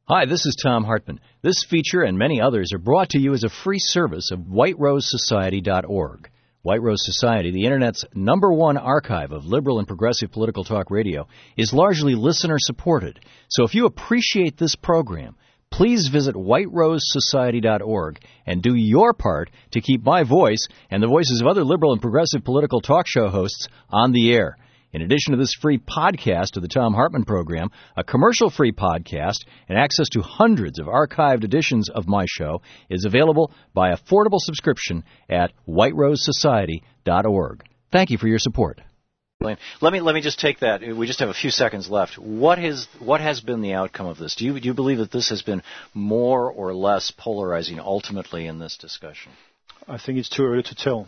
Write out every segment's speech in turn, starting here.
Hi, this is Tom Hartman. This feature and many others are brought to you as a free service of whiterosesociety.org. White Rose Society, the Internet's #1 archive of liberal and progressive political talk radio, is largely listener-supported. So if you appreciate this program, please visit whiterosesociety.org and do your part to keep my voice and the voices of other liberal and progressive political talk show hosts on the air. In addition to this free podcast of the Tom Hartman program, a commercial-free podcast and access to hundreds of archived editions of my show is available by affordable subscription at whiterosesociety.org. Thank you for your support. Let me just take that. We just have a few seconds left. What has been the outcome of this? Do you believe that this has been more or less polarizing ultimately in this discussion? I think it's too early to tell.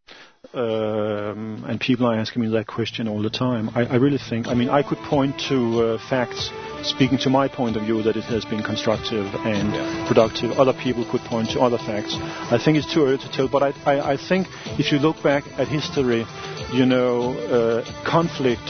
And people are asking me that question all the time. I really think, I could point to facts speaking to my point of view that it has been constructive and productive. Other people could point to other facts. I think it's too early to tell, but I think if you look back at history, conflict,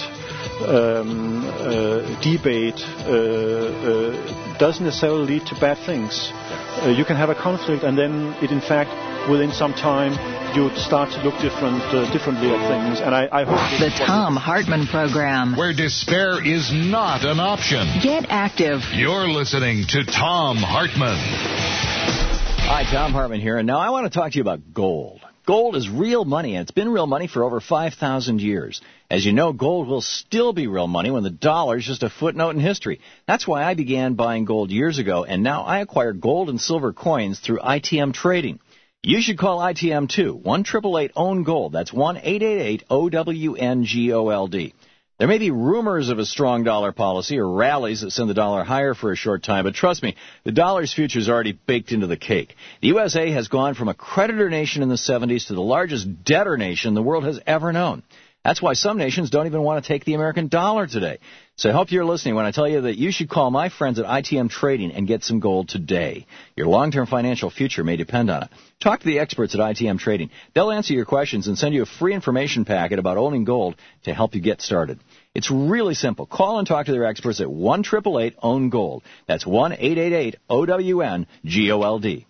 debate doesn't necessarily lead to bad things. You can have a conflict and then it in fact within some time you start to look differently at things, and I hope... The Tom Hartman Program. Where despair is not an option. Get active. You're listening to Tom Hartman. Hi, Tom Hartman here, and now I want to talk to you about gold. Gold is real money, and it's been real money for over 5,000 years. As you know, gold will still be real money when the dollar is just a footnote in history. That's why I began buying gold years ago, and now I acquire gold and silver coins through ITM Trading. You should call ITM too. 1-888-OWN-GOLD. That's 1-888-OWN-GOLD. There may be rumors of a strong dollar policy or rallies that send the dollar higher for a short time, but trust me, the dollar's future is already baked into the cake. The USA has gone from a creditor nation in the 70s to the largest debtor nation the world has ever known. That's why some nations don't even want to take the American dollar today. So I hope you're listening when I tell you that you should call my friends at ITM Trading and get some gold today. Your long-term financial future may depend on it. Talk to the experts at ITM Trading. They'll answer your questions and send you a free information packet about owning gold to help you get started. It's really simple. Call and talk to their experts at 1-888-OWN-GOLD. That's 1-888-OWN-GOLD.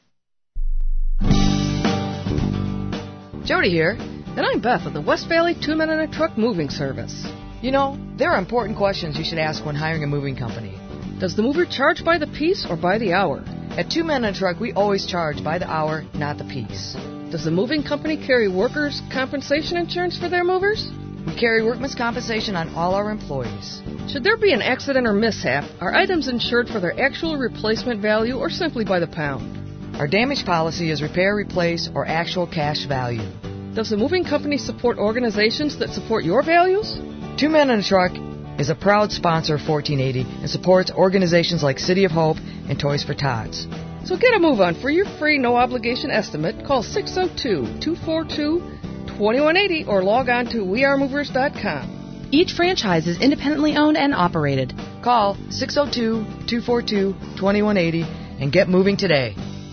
Jody here, and I'm Beth of the West Valley 2-Men-and-a-Truck Moving Service. You know, there are important questions you should ask when hiring a moving company. Does the mover charge by the piece or by the hour? At 2-Men-and-a-Truck, we always charge by the hour, not the piece. Does the moving company carry workers' compensation insurance for their movers? We carry workman's compensation on all our employees. Should there be an accident or mishap, are items insured for their actual replacement value or simply by the pound? Our damage policy is repair, replace, or actual cash value. Does the moving company support organizations that support your values? 2-Men-and-a-Truck is a proud sponsor of 1480 and supports organizations like City of Hope and Toys for Tots. So get a move on. For your free, no-obligation estimate, call 602-242-2180 or log on to wearemovers.com. Each franchise is independently owned and operated. Call 602-242-2180 and get moving today.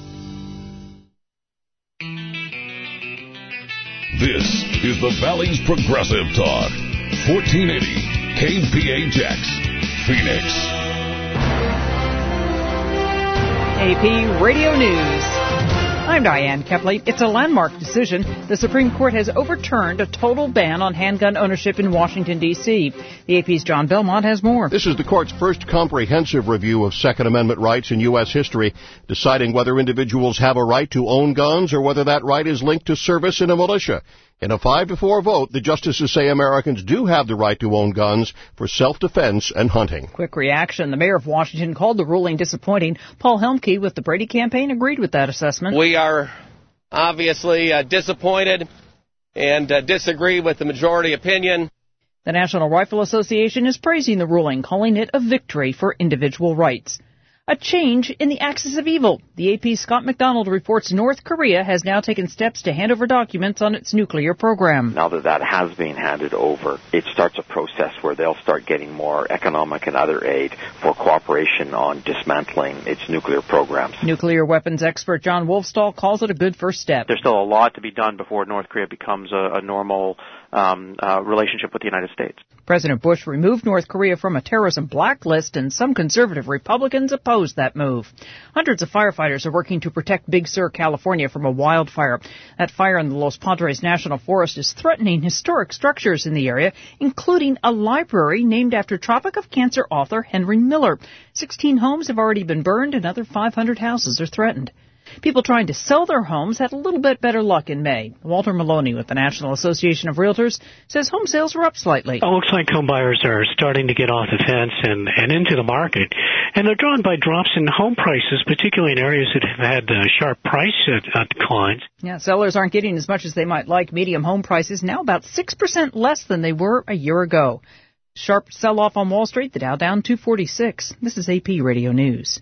This is the Valley's Progressive Talk. 1480 KPHX, Phoenix. AP Radio News. I'm Diane Kepley. It's a landmark decision. The Supreme Court has overturned a total ban on handgun ownership in Washington, D.C. The AP's John Belmont has more. This is the court's first comprehensive review of Second Amendment rights in U.S. history, deciding whether individuals have a right to own guns or whether that right is linked to service in a militia. In a 5-4 vote, the justices say Americans do have the right to own guns for self-defense and hunting. Quick reaction. The mayor of Washington called the ruling disappointing. Paul Helmke with the Brady campaign agreed with that assessment. We are obviously disappointed and disagree with the majority opinion. The National Rifle Association is praising the ruling, calling it a victory for individual rights. A change in the axis of evil. The AP's Scott McDonald reports North Korea has now taken steps to hand over documents on its nuclear program. Now that has been handed over, it starts a process where they'll start getting more economic and other aid for cooperation on dismantling its nuclear programs. Nuclear weapons expert John Wolfstall calls it a good first step. There's still a lot to be done before North Korea becomes a normal relationship with the United States. President Bush removed North Korea from a terrorism blacklist, and some conservative Republicans opposed that move. Hundreds of firefighters are working to protect Big Sur, California from a wildfire. That fire in the Los Padres National Forest is threatening historic structures in the area, including a library named after Tropic of Cancer author Henry Miller. 16 homes have already been burned, and another 500 houses are threatened. People trying to sell their homes had a little bit better luck in May. Walter Maloney with the National Association of Realtors says home sales were up slightly. It looks like home buyers are starting to get off the fence and into the market. And they're drawn by drops in home prices, particularly in areas that have had sharp price declines. Yeah, sellers aren't getting as much as they might like. Medium home prices now about 6% less than they were a year ago. Sharp sell-off on Wall Street, the Dow down 246. This is AP Radio News.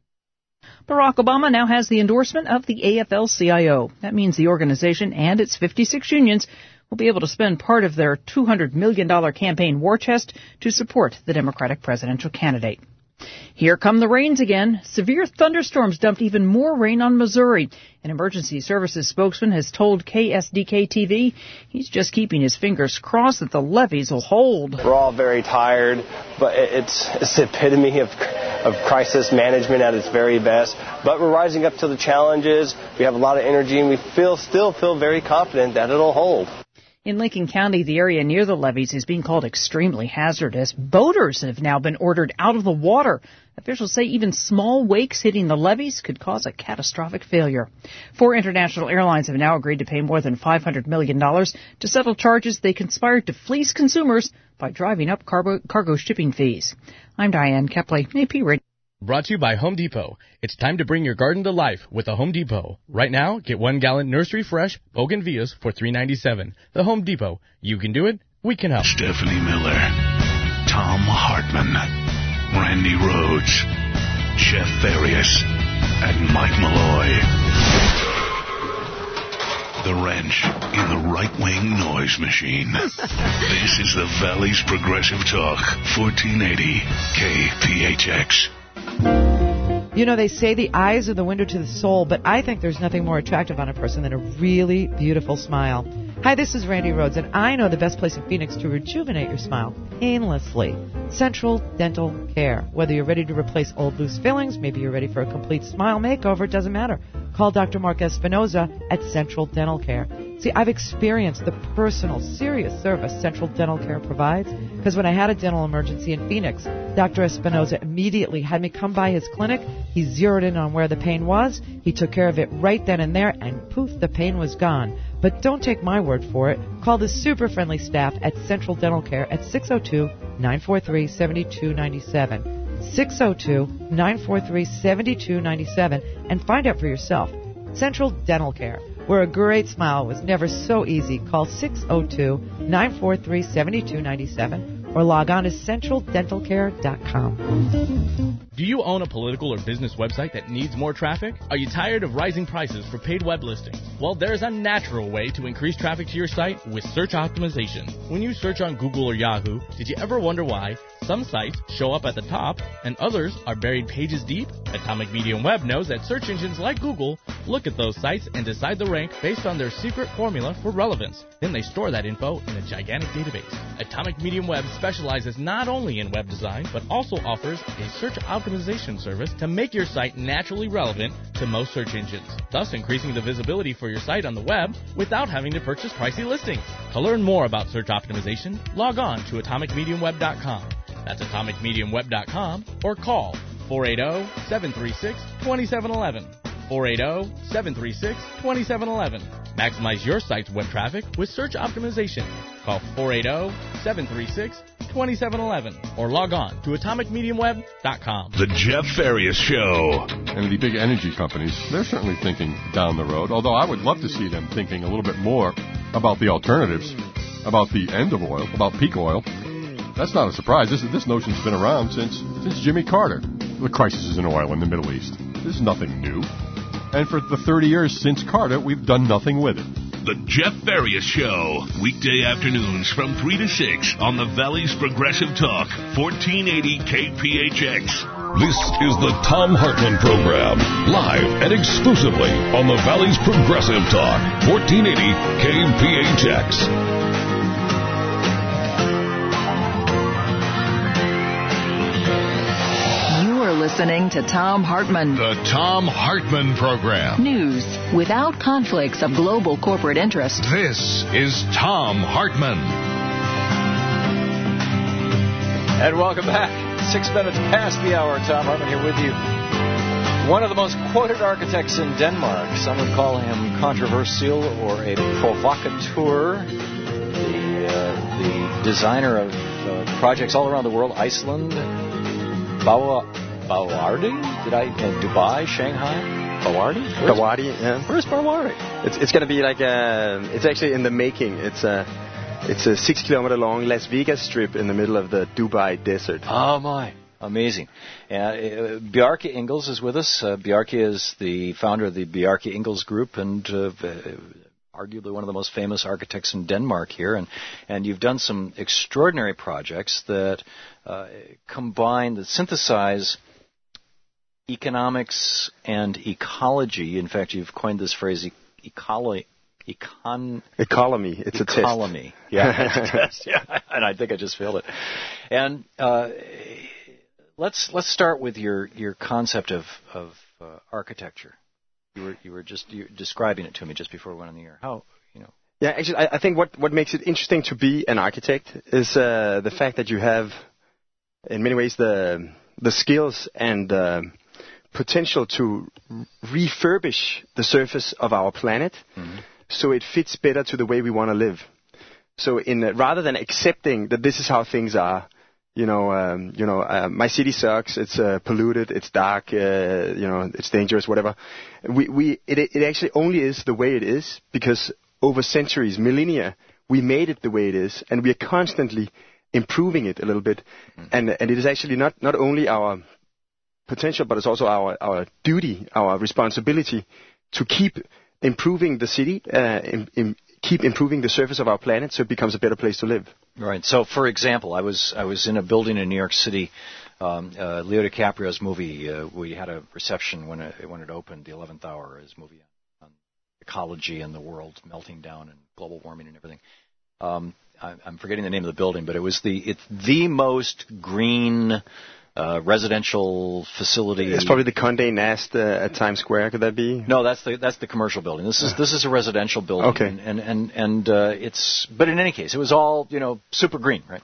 Barack Obama now has the endorsement of the AFL-CIO. That means the organization and its 56 unions will be able to spend part of their $200 million campaign war chest to support the Democratic presidential candidate. Here come the rains again. Severe thunderstorms dumped even more rain on Missouri. An emergency services spokesman has told KSDK-TV he's just keeping his fingers crossed that the levees will hold. We're all very tired, but it's the epitome of crisis management at its very best. But we're rising up to the challenges. We have a lot of energy, and we still feel very confident that it'll hold. In Lincoln County, the area near the levees is being called extremely hazardous. Boaters have now been ordered out of the water. Officials say even small wakes hitting the levees could cause a catastrophic failure. 4 international airlines have now agreed to pay more than $500 million to settle charges they conspired to fleece consumers by driving up cargo shipping fees. I'm Diane Kepley, AP Radio. Brought to you by Home Depot. It's time to bring your garden to life with a Home Depot. Right now, get 1-gallon nursery fresh bougainvilleas for $3.97. The Home Depot. You can do it. We can help. Stephanie Miller, Tom Hartman, Randy Rhodes, Jeff Farias, and Mike Malloy. The wrench in the right-wing noise machine. This is the Valley's Progressive Talk, 1480 KPHX. You know, they say the eyes are the window to the soul, but I think there's nothing more attractive on a person than a really beautiful smile. Hi, this is Randy Rhodes, and I know the best place in Phoenix to rejuvenate your smile painlessly. Central Dental Care. Whether you're ready to replace old loose fillings, maybe you're ready for a complete smile makeover, it doesn't matter. Call Dr. Mark Espinoza at Central Dental Care. See, I've experienced the personal, serious service Central Dental Care provides, because when I had a dental emergency in Phoenix, Dr. Espinoza immediately had me come by his clinic. He zeroed in on where the pain was. He took care of it right then and there, and poof, the pain was gone. But don't take my word for it. Call the super friendly staff at Central Dental Care at 602-943-7297. 602-943-7297 and find out for yourself. Central Dental Care, where a great smile was never so easy. Call 602-943-7297 or log on to centraldentalcare.com. Do you own a political or business website that needs more traffic? Are you tired of rising prices for paid web listings? Well, there's a natural way to increase traffic to your site with search optimization. When you search on Google or Yahoo, did you ever wonder why some sites show up at the top and others are buried pages deep? Atomic Medium Web knows that search engines like Google look at those sites and decide the rank based on their secret formula for relevance. Then they store that info in a gigantic database. Atomic Medium Web specializes not only in web design, but also offers a search optimization service to make your site naturally relevant to most search engines, thus increasing the visibility for your site on the web without having to purchase pricey listings. To learn more about search optimization, log on to atomicmediumweb.com. That's atomicmediumweb.com or call 480-736-2711. 480-736-2711. Maximize your site's web traffic with search optimization. Call 480-736-2711 or log on to atomicmediumweb.com. The Jeff Farias Show. And the big energy companies, they're certainly thinking down the road, although I would love to see them thinking a little bit more about the alternatives, about the end of oil, about peak oil. That's not a surprise. This notion's been around since Jimmy Carter. The crisis in oil in the Middle East. This is nothing new. And for the 30 years since Carter, we've done nothing with it. The Jeff Farias Show, weekday afternoons from 3 to 6 on the Valley's Progressive Talk, 1480 KPHX. This is the Tom Hartman Program, live and exclusively on the Valley's Progressive Talk, 1480 KPHX. listening to Thom Hartmann. The Thom Hartmann Program. News without conflicts of global corporate interest. This is Thom Hartmann. And welcome back. 6 minutes past the hour. Thom Hartmann here with you. One of the most quoted architects in Denmark. Some would call him controversial or a provocateur. The designer of projects all around the world. Iceland, Bawardi? Dubai, Shanghai? Bawardi? Bawardi, yeah. Where's Bawardi? It's going to be like it's actually in the making. It's a 6-kilometer long Las Vegas strip in the middle of the Dubai desert. Oh my. Amazing. Bjarke Ingels is with us. Bjarke is the founder of the Bjarke Ingels Group and arguably one of the most famous architects in Denmark here. And you've done some extraordinary projects that synthesize economics and ecology. In fact, you've coined this phrase, ecolomy. It's a test. Ecolomy. Yeah, it's a test. Yeah, and I think I just failed it. And let's start with your concept of architecture. You were describing it to me just before we went on the air. How, Yeah, actually, I think what makes it interesting to be an architect is the fact that you have, in many ways, the skills and potential to refurbish the surface of our planet so it fits better to the way we want to live. So, rather than accepting that this is how things are, my city sucks. It's polluted. It's dark. It's dangerous. Whatever. It actually only is the way it is because over centuries, millennia, we made it the way it is, and we are constantly improving it a little bit. And it is actually not only our potential, but it's also our duty, our responsibility to keep improving the city, keep improving the surface of our planet so it becomes a better place to live. Right. So, for example, I was in a building in New York City, Leo DiCaprio's movie. We had a reception when it opened, The 11th Hour, his movie on ecology and the world melting down and global warming and everything. I'm forgetting the name of the building, but it's the most green residential facility. It's probably the Condé Nast at Times Square. Could that be? No, that's the commercial building. This is a residential building. Okay. And but in any case, it was all super green, right?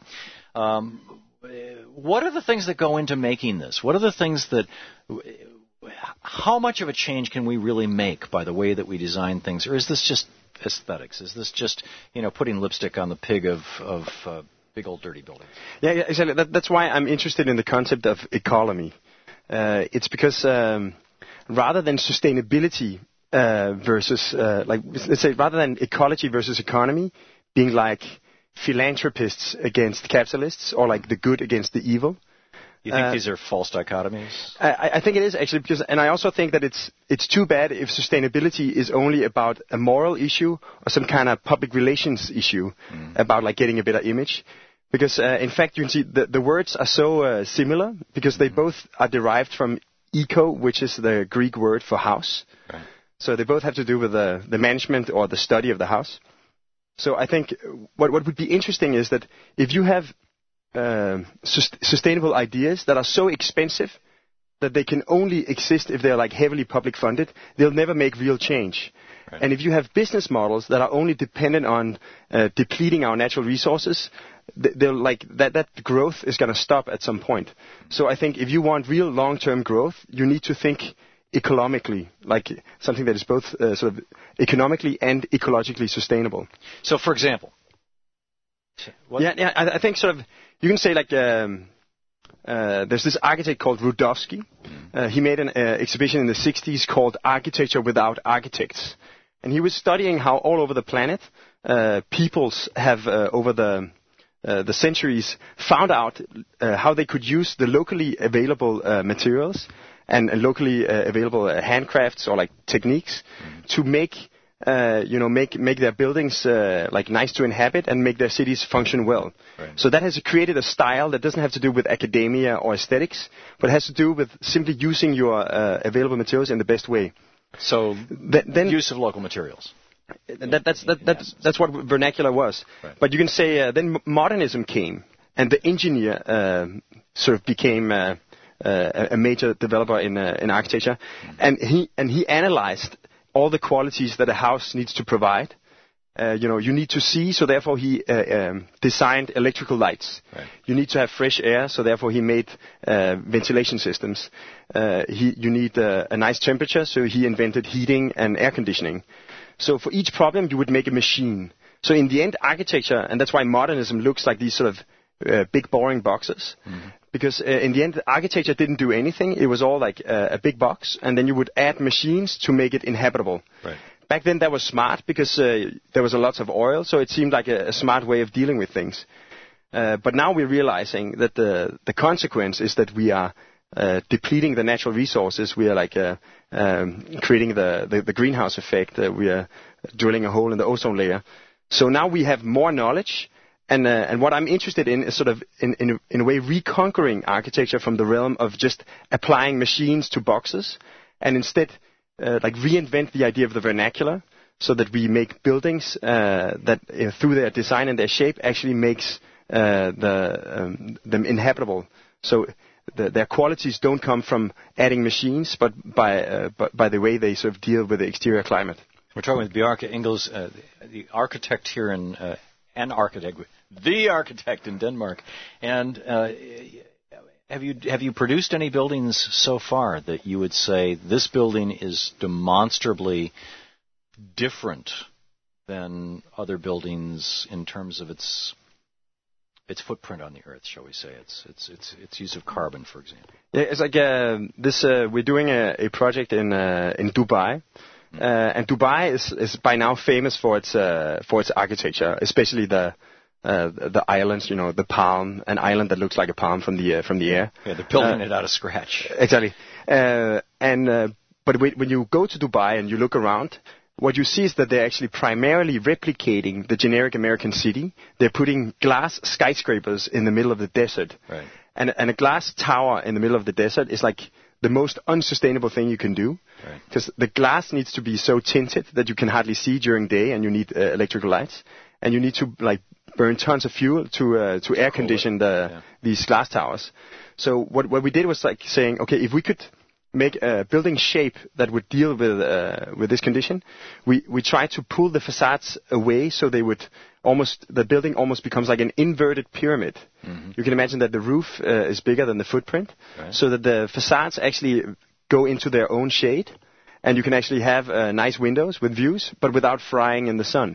What are the things that go into making this? What are the things that? How much of a change can we really make by the way that we design things, or is this just aesthetics? Is this just putting lipstick on the pig of big old dirty buildings? Yeah, exactly. That's why I'm interested in the concept of ecolomy. It's because rather than sustainability versus, let's say, rather than ecology versus economy being like philanthropists against capitalists or like the good against the evil. You think these are false dichotomies? I think it is actually and I also think that it's too bad if sustainability is only about a moral issue or some kind of public relations issue about like getting a better image, because in fact you can see the words are so similar because they both are derived from eco, which is the Greek word for house. Right. So they both have to do with the management or the study of the house. So I think what would be interesting is that if you have sustainable ideas that are so expensive that they can only exist if they're like heavily public funded, they'll never make real change. Right. And if you have business models that are only dependent on depleting our natural resources, they'll like that growth is going to stop at some point. So I think if you want real long-term growth, you need to think economically, like something that is both sort of economically and ecologically sustainable. So, for example, I think sort of you can say like there's this architect called Rudowski. He made an exhibition in the 60s called Architecture Without Architects, and he was studying how all over the planet peoples have over the centuries found out how they could use the locally available materials and locally available handcrafts or like techniques to make their buildings like nice to inhabit and make their cities function well. Right. So that has created a style that doesn't have to do with academia or aesthetics, but has to do with simply using your available materials in the best way. So then use of local materials. That's what vernacular was. Right. But you can say then modernism came, and the engineer sort of became a major developer in architecture, and he analyzed all the qualities that a house needs to provide. You need to see, so therefore he designed electrical lights. Right. You need to have fresh air, so therefore he made ventilation systems. You need a nice temperature, so he invented heating and air conditioning. So for each problem, you would make a machine. So in the end, architecture, and that's why modernism looks like these sort of big boring boxes. Mm-hmm. Because in the end, architecture didn't do anything. It was all like a big box, and then you would add machines to make it inhabitable. Right. Back then, that was smart because there was a lot of oil, so it seemed like a smart way of dealing with things. But now we're realizing that the consequence is that we are depleting the natural resources. We are like creating the greenhouse effect. We are drilling a hole in the ozone layer. So now we have more knowledge, and what I'm interested in is sort of in a way reconquering architecture from the realm of just applying machines to boxes, and instead like reinvent the idea of the vernacular, so that we make buildings that through their design and their shape actually makes them inhabitable. So their qualities don't come from adding machines, but by the way they sort of deal with the exterior climate. We're talking with Bjarke Ingels, the architect here the architect in Denmark, and. Have you produced any buildings so far that you would say this building is demonstrably different than other buildings in terms of its footprint on the earth, shall we say, its its use of carbon, for example? Yeah, it's like this. We're doing a project in Dubai, and Dubai is by now famous for its architecture, especially the islands, the palm, an island that looks like a palm from the air. Yeah, they're building it out of scratch. Exactly. But when you go to Dubai and you look around, what you see is that they're actually primarily replicating the generic American city. They're putting glass skyscrapers in the middle of the desert. Right. And a glass tower in the middle of the desert is like the most unsustainable thing you can do. Because the glass needs to be so tinted that you can hardly see during day, and you need electrical lights. And you need to burn tons of fuel to air condition these glass towers. So what we did was like saying, okay, if we could make a building shape that would deal with this condition, we tried to pull the facades away so they would the building almost becomes like an inverted pyramid. Mm-hmm. You can imagine that the roof is bigger than the footprint, so that the facades actually go into their own shade, and you can actually have nice windows with views, but without frying in the sun.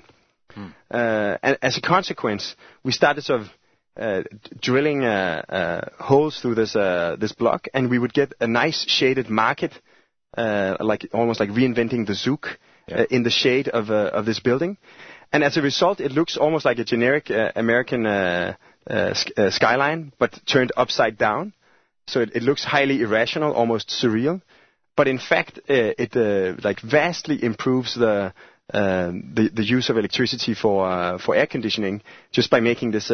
And as a consequence, we started sort of drilling holes through this block, and we would get a nice shaded market, almost like reinventing the zouk in the shade of this building. And as a result, it looks almost like a generic American skyline, but turned upside down. So it looks highly irrational, almost surreal. But in fact, it vastly improves the use of electricity for air conditioning just by making just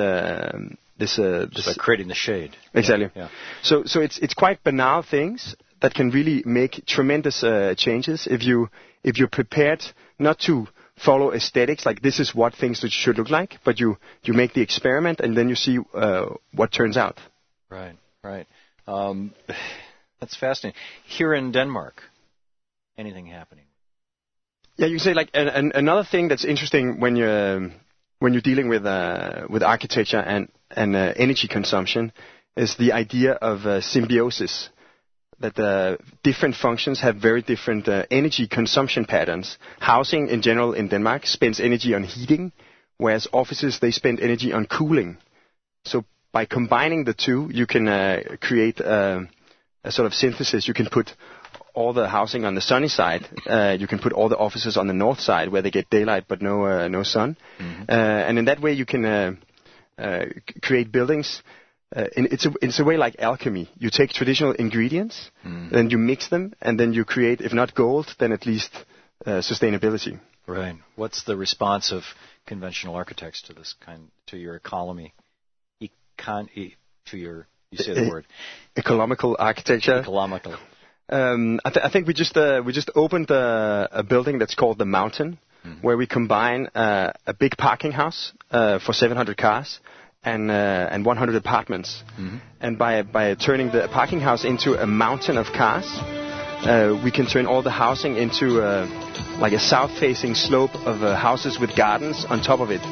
by creating the shade. Exactly. Yeah. So it's quite banal things that can really make tremendous changes if you're prepared not to follow aesthetics, like this is what things should look like, but you make the experiment and then you see what turns out. Right. That's fascinating. Here in Denmark, anything happening? Yeah, you say another thing that's interesting when you're dealing with architecture and energy consumption is the idea of symbiosis. That different functions have very different energy consumption patterns. Housing in general in Denmark spends energy on heating, whereas offices they spend energy on cooling. So by combining the two, you can create a sort of synthesis. You can put all the housing on the sunny side. You can put all the offices on the north side where they get daylight but no sun. Mm-hmm. And in that way, you can create buildings. It's a way like alchemy. You take traditional ingredients, then you mix them, and then you create, if not gold, then at least sustainability. Right. What's the response of conventional architects to this to your economy? You say the word. Economical architecture. Economical. I think we just opened a building that's called The Mountain, where we combine a big parking house for 700 cars and 100 apartments. Mm-hmm. And by turning the parking house into a mountain of cars, we can turn all the housing into like a south-facing slope of houses with gardens on top of it.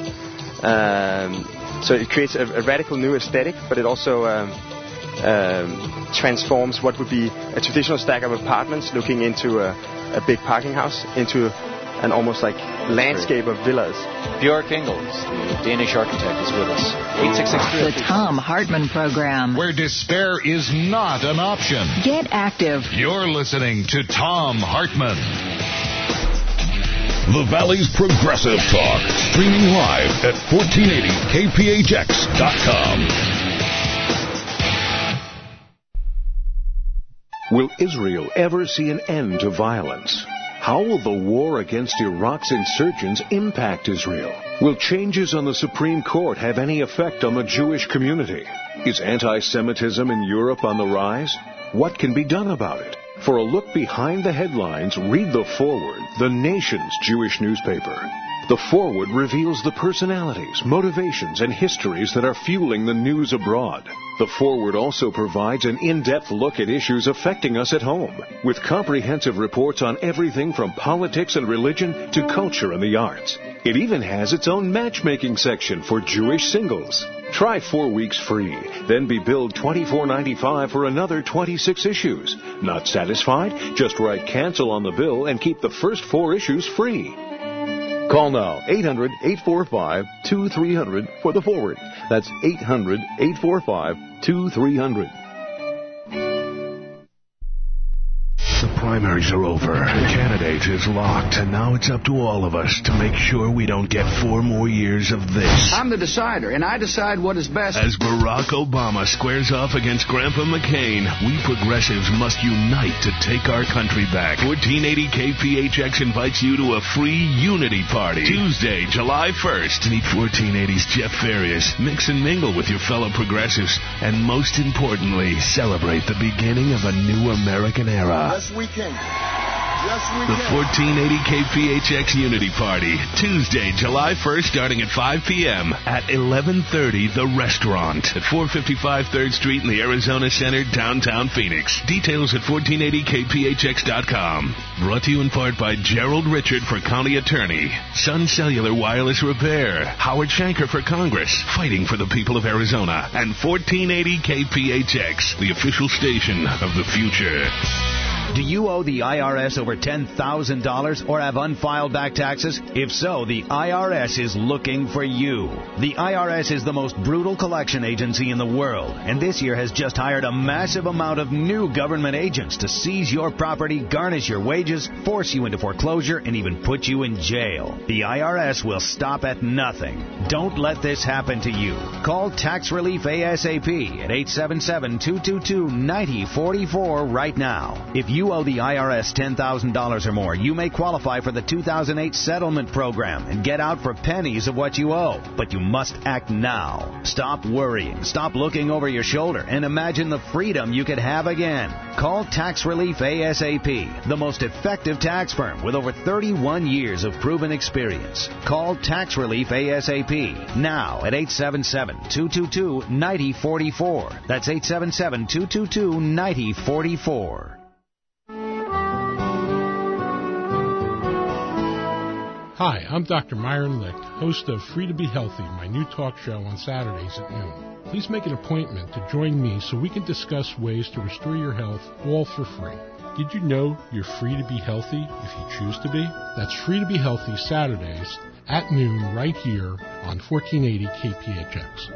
So it creates a radical new aesthetic, but it also transforms what would be a traditional stack of apartments looking into a big parking house into an almost like landscape of villas. Björk Ingels, the Danish architect, is with us. 866. The Thom Hartmann Program. Where despair is not an option. Get active. You're listening to Thom Hartmann. The Valley's Progressive Talk. Streaming live at 1480kphx.com. Will Israel ever see an end to violence? How will the war against Iraq's insurgents impact Israel? Will changes on the Supreme Court have any effect on the Jewish community? Is anti-Semitism in Europe on the rise? What can be done about it? For a look behind the headlines, read The Forward, the nation's Jewish newspaper. The Forward reveals the personalities, motivations, and histories that are fueling the news abroad. The Forward also provides an in-depth look at issues affecting us at home, with comprehensive reports on everything from politics and religion to culture and the arts. It even has its own matchmaking section for Jewish singles. Try 4 weeks free, then be billed $24.95 for another 26 issues. Not satisfied? Just write cancel on the bill and keep the first 4 issues free. Call now, 800-845-2300 for The Forward. That's 800-845-2300. The primaries are over. The candidate is locked, and now it's up to all of us to make sure we don't get 4 more years of this. I'm the decider, and I decide what is best. As Barack Obama squares off against Grandpa McCain, we progressives must unite to take our country back. 1480 KPHX invites you to a free unity party. Tuesday, July 1st. Meet 1480's Jeff Farias. Mix and mingle with your fellow progressives. And most importantly, celebrate the beginning of a new American era. Yes, we can. Yes, we can. The 1480 KPHX Unity Party. Tuesday, July 1st, starting at 5 p.m. at 1130 The Restaurant at 455 3rd Street in the Arizona Center, downtown Phoenix. Details at 1480kphx.com. Brought to you in part by Gerald Richard for County Attorney, Sun Cellular Wireless Repair, Howard Shanker for Congress, fighting for the people of Arizona, and 1480 KPHX, the official station of the future. Do you owe the IRS over $10,000 or have unfiled back taxes? If so, the IRS is looking for you. The IRS is the most brutal collection agency in the world, and this year has just hired a massive amount of new government agents to seize your property, garnish your wages, force you into foreclosure, and even put you in jail. The IRS will stop at nothing. Don't let this happen to you. Call Tax Relief ASAP at 877-222-9044 right now. If you owe the IRS $10,000 or more, you may qualify for the 2008 settlement program and get out for pennies of what you owe. But you must act now. Stop worrying, stop looking over your shoulder, and imagine the freedom you could have again. Call Tax Relief ASAP, the most effective tax firm with over 31 years of proven experience. Call Tax Relief ASAP now at 877-222-9044. That's 877-222-9044. Hi, I'm Dr. Myron Licht, host of Free to Be Healthy, my new talk show on Saturdays at noon. Please make an appointment to join me so we can discuss ways to restore your health, all for free. Did you know you're free to be healthy if you choose to be? That's Free to Be Healthy Saturdays at noon right here on 1480 KPHX.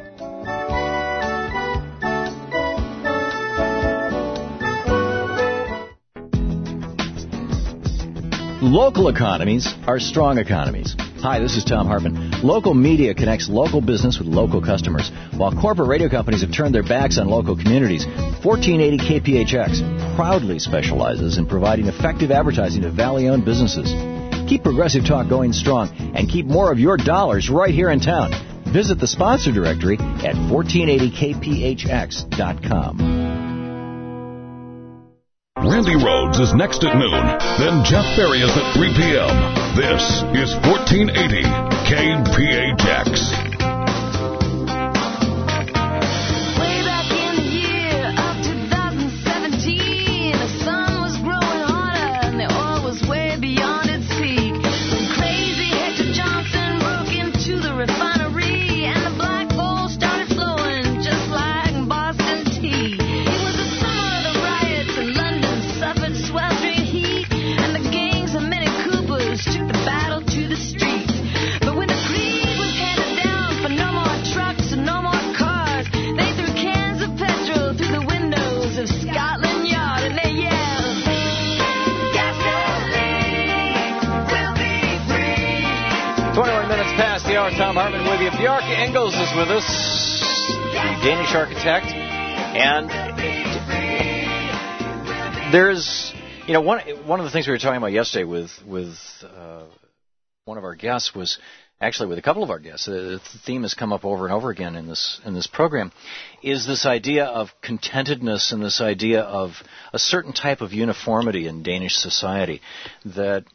Local economies are strong economies. Hi, this is Thom Hartmann. Local media connects local business with local customers. While corporate radio companies have turned their backs on local communities, 1480 KPHX proudly specializes in providing effective advertising to Valley-owned businesses. Keep Progressive Talk going strong and keep more of your dollars right here in town. Visit the sponsor directory at 1480kphx.com. Randy Rhodes is next at noon. Then Jeff Farias at 3 p.m. This is 1480 KPHX. hour. Tom Hartman with you. Bjarke Ingels is with us, the Danish architect. And there's, one of the things we were talking about yesterday with one of our guests was actually with a couple of our guests. The theme has come up over and over again in this program, is this idea of contentedness and this idea of a certain type of uniformity in Danish society that.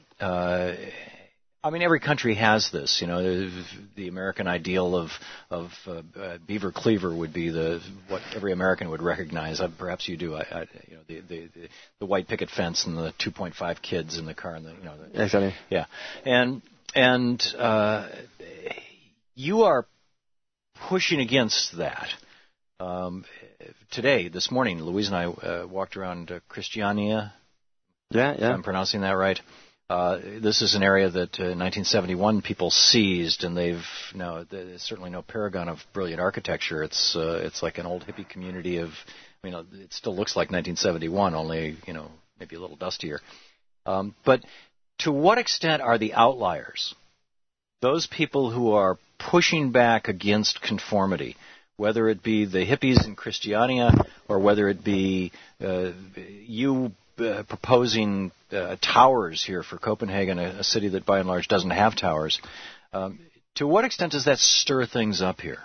Every country has this. The American ideal of beaver cleaver would be what every American would recognize. Perhaps you do. The white picket fence and the 2.5 kids in the car and exactly. Yeah, and you are pushing against that. Today, this morning, Louise and I walked around Christiania. Yeah. If I'm pronouncing that right. This is an area that in 1971 people seized, and there's certainly no paragon of brilliant architecture. It's like an old hippie community of, it still looks like 1971, only maybe a little dustier. But to what extent are the outliers, those people who are pushing back against conformity, whether it be the hippies in Christiania or whether it be you proposing towers here for Copenhagen, a city that by and large doesn't have towers. To what extent does that stir things up here?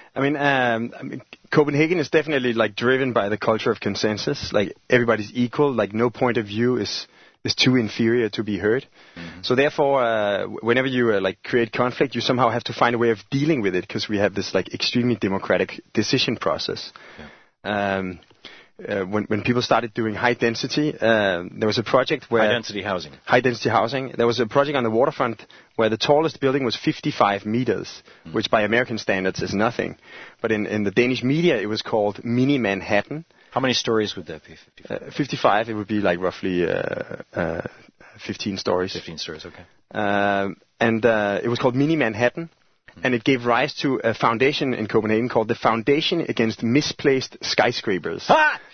Copenhagen is definitely driven by the culture of consensus. Everybody's equal. No point of view is too inferior to be heard. Mm-hmm. So therefore, whenever you create conflict, you somehow have to find a way of dealing with it because we have this extremely democratic decision process. Yeah. When people started doing high density, there was a project where high density housing. There was a project on the waterfront where the tallest building was 55 meters, which by American standards is nothing. But in the Danish media, it was called Mini Manhattan. How many stories would that be? 55. It would be roughly 15 stories. 15 stories. Okay. And it was called Mini Manhattan. And it gave rise to a foundation in Copenhagen called the Foundation Against Misplaced Skyscrapers.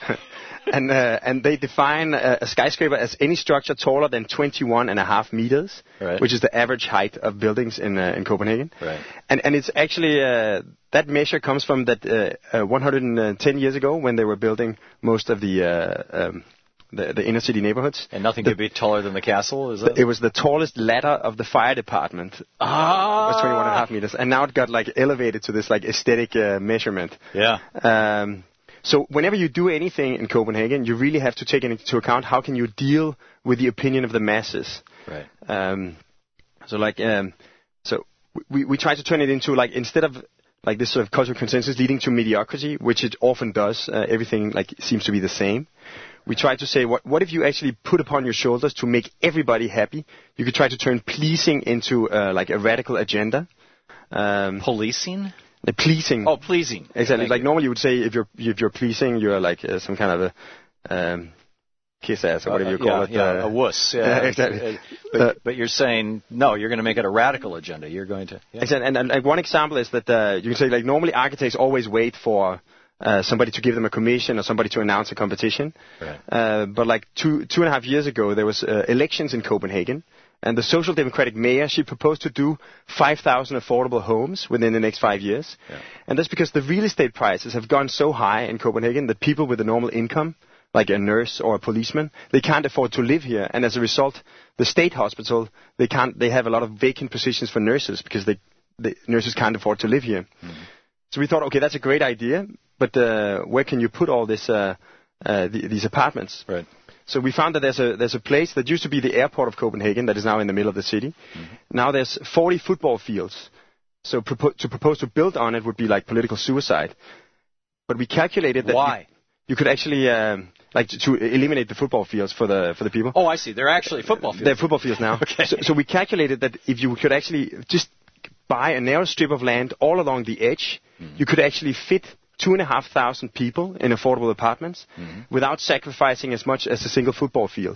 And they define a skyscraper as any structure taller than 21.5 meters, right, which is the average height of buildings in Copenhagen. Right. And it's actually that measure comes from that 110 years ago when they were building most of the inner city neighborhoods. And nothing could be taller than the castle, is it? It was the tallest ladder of the fire department. It was 21.5 meters. And now it got elevated to this aesthetic measurement. Yeah. So whenever you do anything in Copenhagen, you really have to take into account how can you deal with the opinion of the masses. Right. So we try to turn it into instead of this sort of cultural consensus leading to mediocrity, which it often does, everything seems to be the same. We try to say, what if you actually put upon your shoulders to make everybody happy? You could try to turn pleasing into a radical agenda. Policing? Pleasing. Oh, pleasing. Exactly. Normally you would say if you're pleasing, you're some kind of a kiss ass or whatever you call it. Yeah, a wuss. Yeah, exactly. But you're saying no. You're going to make it a radical agenda. You're going to. Yeah. Exactly. And one example is that you can say normally architects always wait for somebody to give them a commission or somebody to announce a competition. Right. But 2.5 years ago, there was elections in Copenhagen, and the Social Democratic mayor, she proposed to do 5,000 affordable homes within the next 5 years. Yeah. And that's because the real estate prices have gone so high in Copenhagen that people with a normal income, like a nurse or a policeman, they can't afford to live here. And as a result, the state hospital, they have a lot of vacant positions for nurses because the nurses can't afford to live here. Mm-hmm. So we thought, okay, that's a great idea, but where can you put all these apartments? Right. So we found that there's a place that used to be the airport of Copenhagen that is now in the middle of the city. Mm-hmm. Now there's 40 football fields. So to propose to build on it would be political suicide. But we calculated that why you could actually to eliminate the football fields for the people. Oh, I see. They're actually football fields. They're football fields now. Okay. So we calculated that if you could actually just buy a narrow strip of land all along the edge, you could actually fit 2,500 people in affordable apartments without sacrificing as much as a single football field.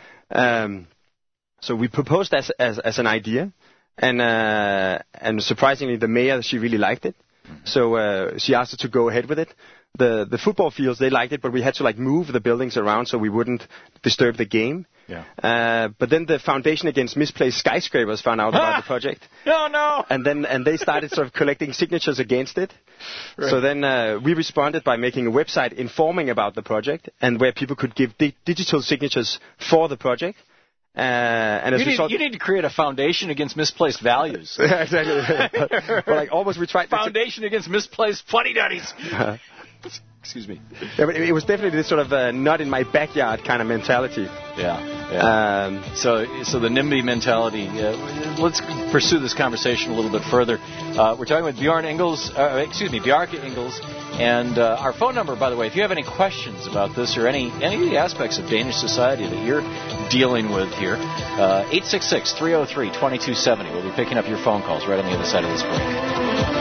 So we proposed as an idea, and surprisingly, the mayor, she really liked it. So she asked us to go ahead with it. The football fields, they liked it, but we had to move the buildings around so we wouldn't disturb the game. Yeah. But then the Foundation Against Misplaced Skyscrapers found out about the project. No. And they started sort of collecting signatures against it. Right. So then we responded by making a website informing about the project and where people could give digital signatures for the project. And as you need to create a foundation against misplaced values. Exactly. Well, almost we tried. Foundation against misplaced fuddy-duddies. Excuse me. Yeah, but it was definitely this sort of not in my backyard kind of mentality. Yeah. So the NIMBY mentality. Let's pursue this conversation a little bit further. We're talking with Bjarke Ingels, and our phone number, by the way, if you have any questions about this or any of the aspects of Danish society that you're dealing with here, 866-303-2270. We'll be picking up your phone calls right on the other side of this break.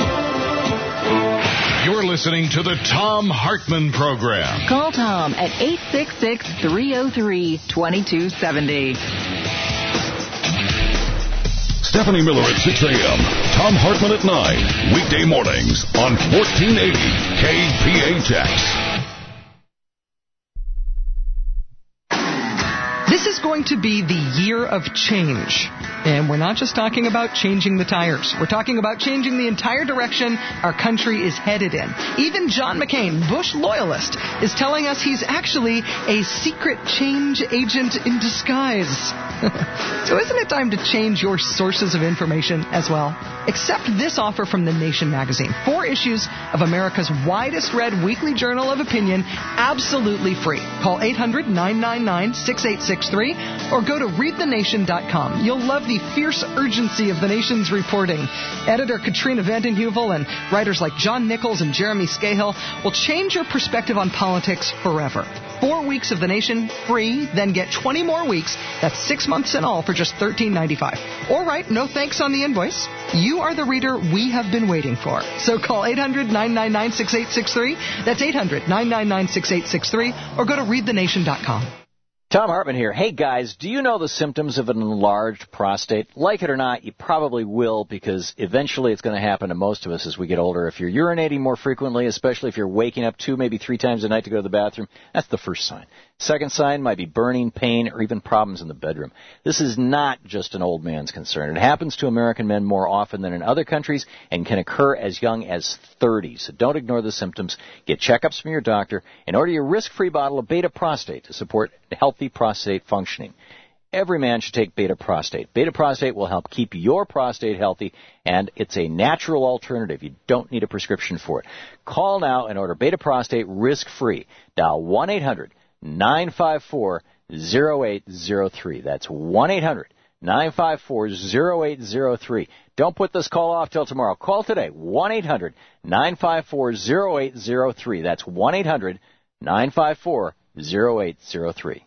You're listening to the Thom Hartmann Program. Call Tom at 866-303-2270. Stephanie Miller at 6 a.m. Thom Hartmann at 9. Weekday mornings on 1480 KPHX. This is going to be the year of change. And we're not just talking about changing the tires. We're talking about changing the entire direction our country is headed in. Even John McCain, Bush loyalist, is telling us he's actually a secret change agent in disguise. So isn't it time to change your sources of information as well? Accept this offer from The Nation magazine. 4 issues of America's widest read weekly journal of opinion, absolutely free. Call 800-999-6863 or go to readthenation.com. You'll love the fierce urgency of The Nation's reporting. Editor Katrina Vanden Heuvel and writers like John Nichols and Jeremy Scahill will change your perspective on politics forever. 4 weeks of The Nation, free, then get 20 more weeks. That's 6 months in all for just $13.95. Or write no thanks on the invoice. You are the reader we have been waiting for. So call 800-999-6863. That's 800-999-6863. Or go to readthenation.com. Thom Hartmann here. Hey, guys, do you know the symptoms of an enlarged prostate? Like it or not, you probably will, because eventually it's going to happen to most of us as we get older. If you're urinating more frequently, especially if you're waking up 2, maybe 3 times a night to go to the bathroom, that's the first sign. Second sign might be burning, pain, or even problems in the bedroom. This is not just an old man's concern. It happens to American men more often than in other countries and can occur as young as 30. So don't ignore the symptoms. Get checkups from your doctor and order your risk-free bottle of Beta Prostate to support healthy prostate functioning. Every man should take Beta Prostate. Beta Prostate will help keep your prostate healthy, and it's a natural alternative. You don't need a prescription for it. Call now and order Beta Prostate risk-free. Dial 1-800-954-0803. That's 1-800-954-0803. Don't put this call off till tomorrow. Call today, 1-800-954-0803. That's 1-800-954-0803.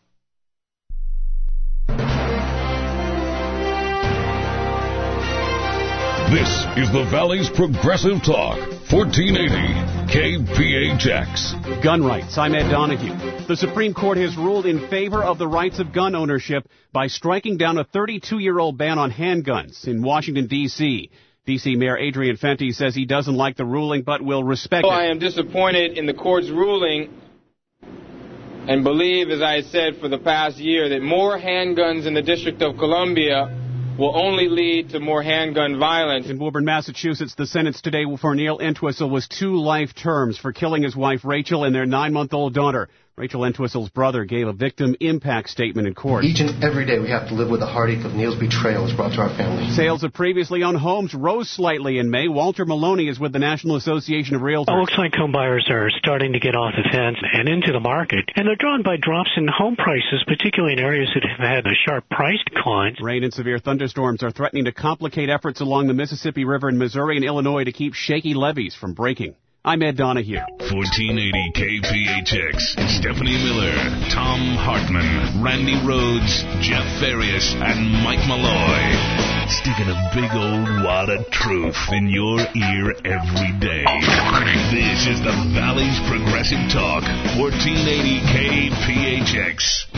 This is the Valley's Progressive Talk, 1480 KPHX. Gun rights. I'm Ed Donahue. The Supreme Court has ruled in favor of the rights of gun ownership by striking down a 32-year-old ban on handguns in Washington, D.C. D.C. Mayor Adrian Fenty says he doesn't like the ruling but will respect it. I am disappointed in the court's ruling and believe, as I said for the past year, that more handguns in the District of Columbia will only lead to more handgun violence. In Woburn, Massachusetts, the sentence today for Neil Entwistle was 2 life terms for killing his wife Rachel and their 9-month-old daughter. Rachel Entwistle's brother gave a victim impact statement in court. Each and every day we have to live with the heartache of Neil's betrayal as brought to our family. Sales of previously owned homes rose slightly in May. Walter Maloney is with the National Association of Realtors. It looks like home buyers are starting to get off the fence and into the market, and they're drawn by drops in home prices, particularly in areas that have had a sharp price decline. Rain and severe thunderstorms are threatening to complicate efforts along the Mississippi River in Missouri and Illinois to keep shaky levees from breaking. I'm Ed Donahue. 1480 KPHX. Stephanie Miller, Thom Hartmann, Randy Rhodes, Jeff Farias, and Mike Malloy. Sticking a big old wad of truth in your ear every day. This is the Valley's Progressive Talk. 1480 KPHX.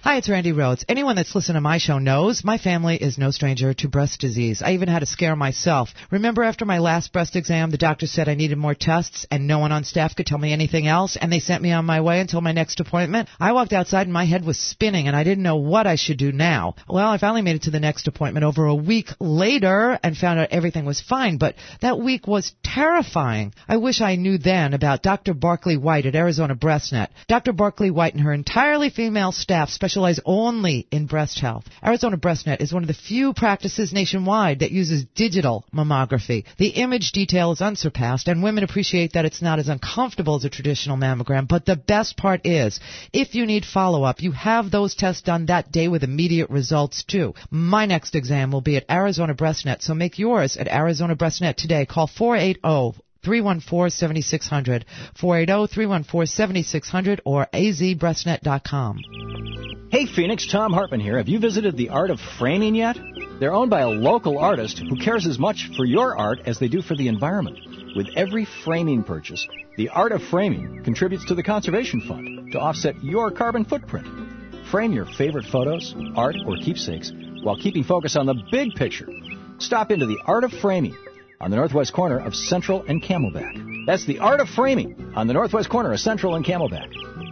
Hi, it's Randy Rhodes. Anyone that's listened to my show knows my family is no stranger to breast disease. I even had a scare myself. Remember after my last breast exam, the doctor said I needed more tests and no one on staff could tell me anything else, and they sent me on my way until my next appointment? I walked outside and my head was spinning and I didn't know what I should do now. Well, I finally made it to the next appointment over a week later and found out everything was fine, but that week was terrifying. I wish I knew then about Dr. Barkley White at Arizona BreastNet. Dr. Barkley White and her entirely female staff specialize only in breast health. Arizona BreastNet is one of the few practices nationwide that uses digital mammography. The image detail is unsurpassed, and women appreciate that it's not as uncomfortable as a traditional mammogram. But the best part is, if you need follow-up, you have those tests done that day with immediate results, too. My next exam will be at Arizona BreastNet, so make yours at Arizona BreastNet today. Call 480-314-7600, 480-314-7600, or azbreastnet.com. Hey Phoenix, Tom Hartman here. Have you visited The Art of Framing yet? They're owned by a local artist who cares as much for your art as they do for the environment. With every framing purchase, The Art of Framing contributes to the Conservation Fund to offset your carbon footprint. Frame your favorite photos, art, or keepsakes while keeping focus on the big picture. Stop into The Art of Framing on the northwest corner of Central and Camelback. That's The Art of Framing on the northwest corner of Central and Camelback.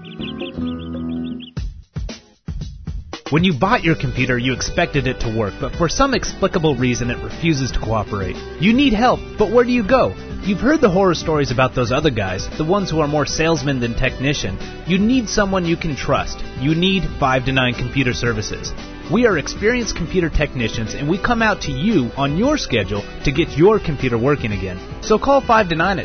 When you bought your computer, you expected it to work, but for some explicable reason, it refuses to cooperate. You need help, but where do you go? You've heard the horror stories about those other guys, the ones who are more salesman than technician. You need someone you can trust. You need 5 to 9 Computer Services. We are experienced computer technicians, and we come out to you on your schedule to get your computer working again. So call 5 to 9 at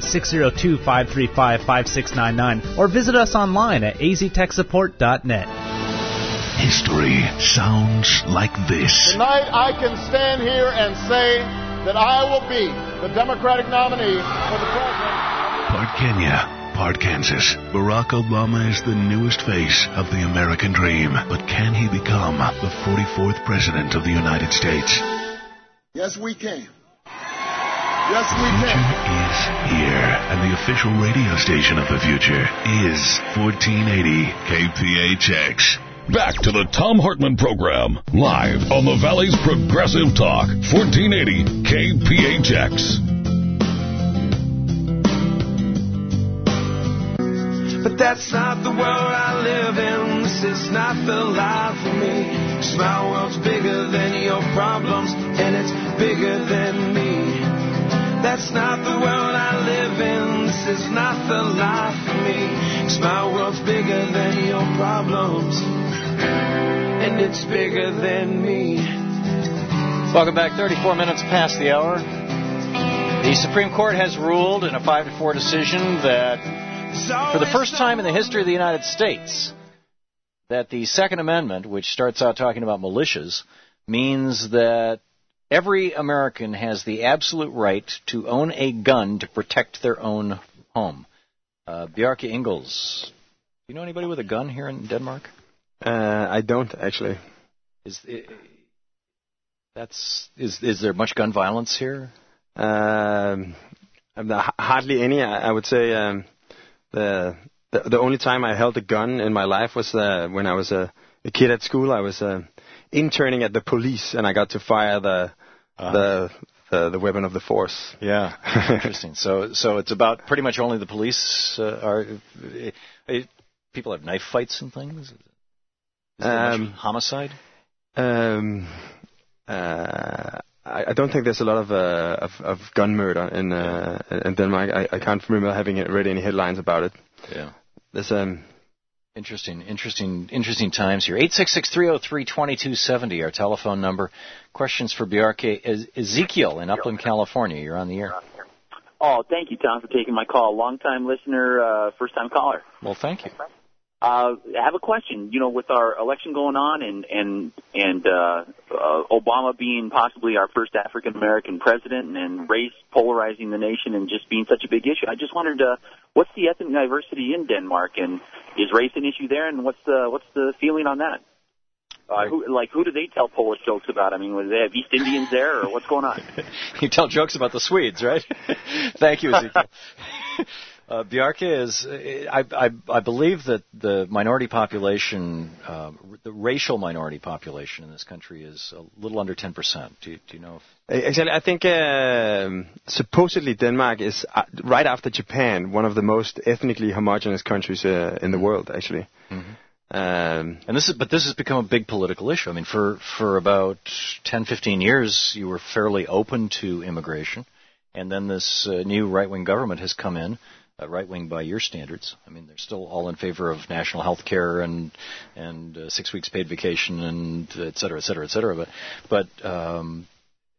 602-535-5699 or visit us online at aztechsupport.net. History sounds like this. Tonight I can stand here and say that I will be the Democratic nominee for the president. Part Kenya, part Kansas. Barack Obama is the newest face of the American dream. But can he become the 44th president of the United States? Yes, we can. Yes, we can. Is here, and the official radio station of the future is 1480 KPHX. Back to the Tom Hartman Program, live on the Valley's Progressive Talk, 1480 KPHX. But that's not the world I live in. This is not the life for me. 'Cause my world's bigger than your problems, and it's bigger than me. That's not the world I live in. This is not the life for me. 'Cause my world's bigger than your problems, and it's bigger than me. Welcome back. 34 minutes past the hour. The Supreme Court has ruled in a 5-4 decision that for the first time in the history of the United States, that the Second Amendment, which starts out talking about militias, means that every American has the absolute right to own a gun to protect their own home. Bjarke Ingels, do you know anybody with a gun here in Denmark? I don't, actually. Is there much gun violence here? Hardly any. I would say the only time I held a gun in my life was when I was a kid at school. I was interning at the police, and I got to fire the weapon of the force. Yeah, interesting. So it's about pretty much only the police people have knife fights and things. Is there much homicide? I don't think there's a lot of gun murder in Denmark. I can't remember having read any headlines about it. Yeah. There's Interesting times here. 866-303-2270, our telephone number. Questions for Bjarke. Ezekiel in Upland, California. You're on the air. Oh, thank you, Tom, for taking my call. Long-time listener, first-time caller. Well, thank you. I have a question. You know, with our election going on and Obama being possibly our first African-American president and race polarizing the nation and just being such a big issue, I just wondered what's the ethnic diversity in Denmark, and is race an issue there, and what's the feeling on that? Who do they tell Polish jokes about? I mean, do they have East Indians there, or what's going on? You tell jokes about the Swedes, right? Thank you, Ezekiel. Bjarke is, I believe that the minority population, the racial minority population in this country is a little under 10%. Do you know? Exactly. I think supposedly Denmark is right after Japan, one of the most ethnically homogeneous countries in the world, actually. Mm-hmm. But this has become a big political issue. I mean, for about 10, 15 years, you were fairly open to immigration, and then this new right-wing government has come in, right-wing by your standards. I mean, they're still all in favor of national health care and 6 weeks paid vacation and et cetera, et cetera, et cetera. But on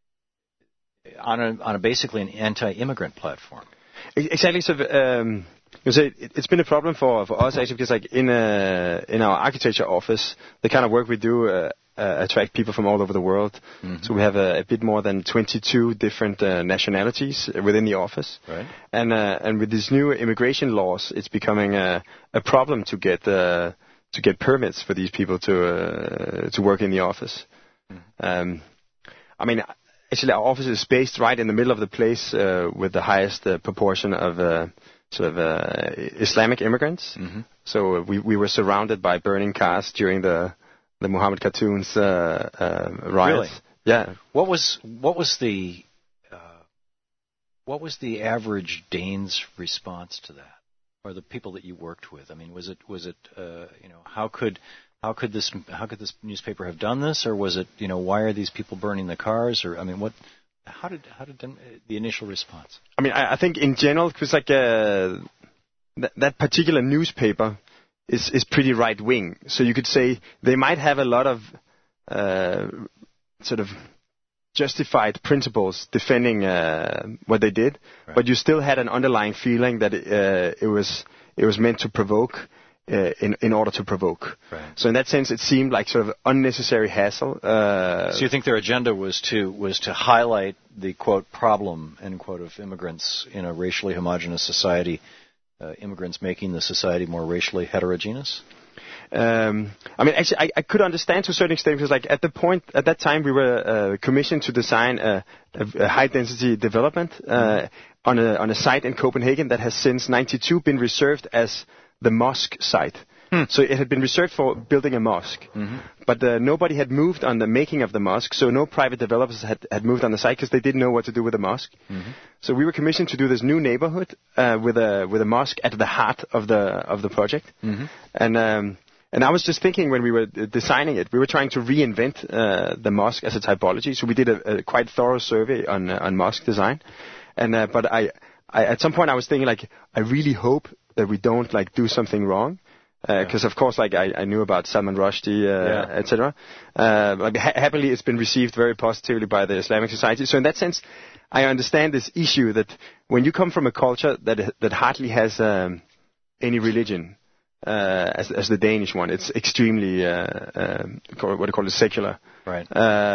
a basically an anti-immigrant platform. Exactly. So. It's been a problem for us actually because like in our architecture office, the kind of work we do attract people from all over the world. Mm-hmm. So we have a bit more than 22 different nationalities within the office. Right. And with these new immigration laws, it's becoming a problem to get permits for these people to work in the office. Mm-hmm. I mean, actually, our office is based right in the middle of the place with the highest proportion of Islamic immigrants. Mm-hmm. So we were surrounded by burning cars during the Muhammad cartoons riots. Really? Yeah. What was the average Dane's response to that, or the people that you worked with? I mean, was it how could this newspaper have done this, or was it why are these people burning the cars, or I mean what? How did the initial response? I mean, I think in general, because like that particular newspaper is pretty right wing, so you could say they might have a lot of sort of justified principles defending what they did, right. But you still had an underlying feeling that it was meant to provoke. In order to provoke. Right. So in that sense, it seemed like sort of unnecessary hassle. So you think their agenda was to highlight the, quote, problem, end quote, of immigrants in a racially homogeneous society, immigrants making the society more racially heterogeneous? I mean, actually, I could understand to a certain extent because, like, at that time, we were commissioned to design a high-density development on a site in Copenhagen that has since '92 been reserved as the mosque site. So it had been reserved for building a mosque. Mm-hmm. But nobody had moved on the making of the mosque, so no private developers had moved on the site because they didn't know what to do with the mosque. Mm-hmm. So we were commissioned to do this new neighborhood with a mosque at the heart of the project. Mm-hmm. And I was just thinking when we were designing it, we were trying to reinvent the mosque as a typology. So we did a quite thorough survey on mosque design. But I at some point I was thinking, like, I really hope that we don't like do something wrong, because of course, like I knew about Salman Rushdie, etc. Happily, it's been received very positively by the Islamic Society. So in that sense, I understand this issue that when you come from a culture that hardly has any religion, as the Danish one, it's extremely what they call it, secular. Right.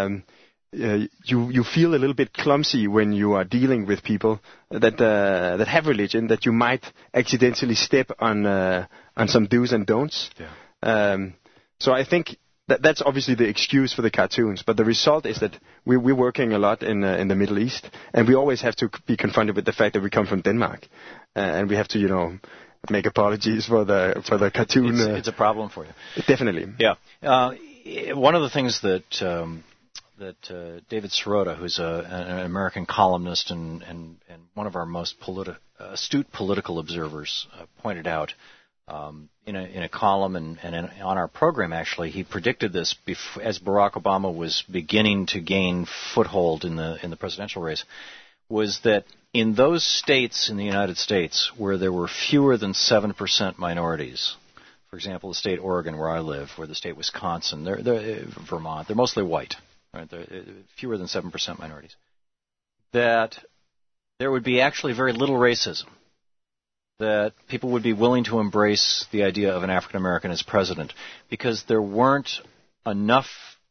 You feel a little bit clumsy when you are dealing with people that have religion, that you might accidentally step on some do's and don'ts. Yeah. So I think that's obviously the excuse for the cartoons, but the result is that we're working a lot in the Middle East, and we always have to be confronted with the fact that we come from Denmark, and we have to make apologies for the cartoon. It's a problem for you. Definitely. Yeah. One of the things that David Sirota, who's an American columnist and one of our most astute political observers, pointed out in a column and on our program, actually, he predicted this as Barack Obama was beginning to gain foothold in the presidential race, was that in those states in the United States where there were fewer than 7% minorities, for example, the state Oregon where I live, or the state Wisconsin, Vermont, they're mostly white. Right, fewer than 7% minorities, that there would be actually very little racism, that people would be willing to embrace the idea of an African American as president, because there weren't enough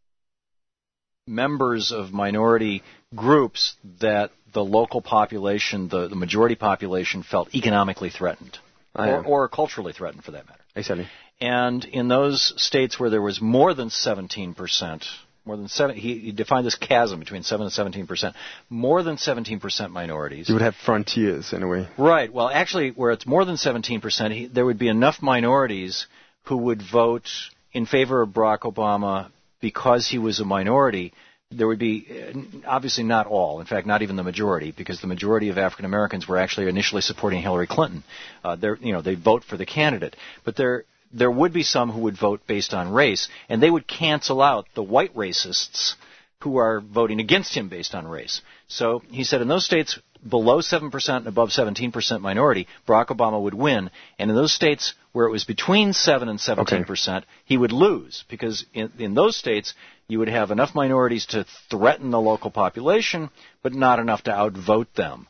members of minority groups that the local population, the majority population, felt economically threatened, or culturally threatened, for that matter. Exactly. And in those states where there was more than 17% More than 7. He defined this chasm between 7 and 17%. More than 17% minorities. You would have frontiers in a way. Right. Well, actually, where it's more than 17%, there would be enough minorities who would vote in favor of Barack Obama because he was a minority. There would be, obviously not all, in fact, not even the majority, because the majority of African Americans were actually initially supporting Hillary Clinton. They vote for the candidate. But there would be some who would vote based on race, and they would cancel out the white racists who are voting against him based on race. So he said in those states below 7% and above 17% minority, Barack Obama would win, and in those states where it was between 7 and 17%, he would lose, because in those states you would have enough minorities to threaten the local population, but not enough to outvote them.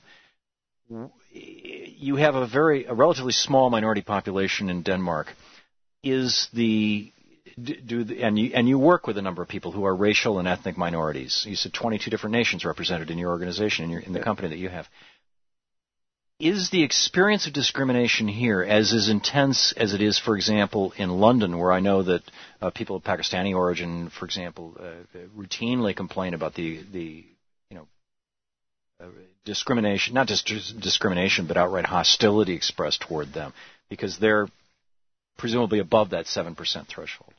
You have a relatively small minority population in Denmark. And you work with a number of people who are racial and ethnic minorities. You said 22 different nations represented in your organization, in the company that you have. Is the experience of discrimination here as intense as it is, for example, in London, where I know that people of Pakistani origin, for example, routinely complain about the discrimination, not just discrimination, but outright hostility expressed toward them, because they're presumably above that 7% threshold?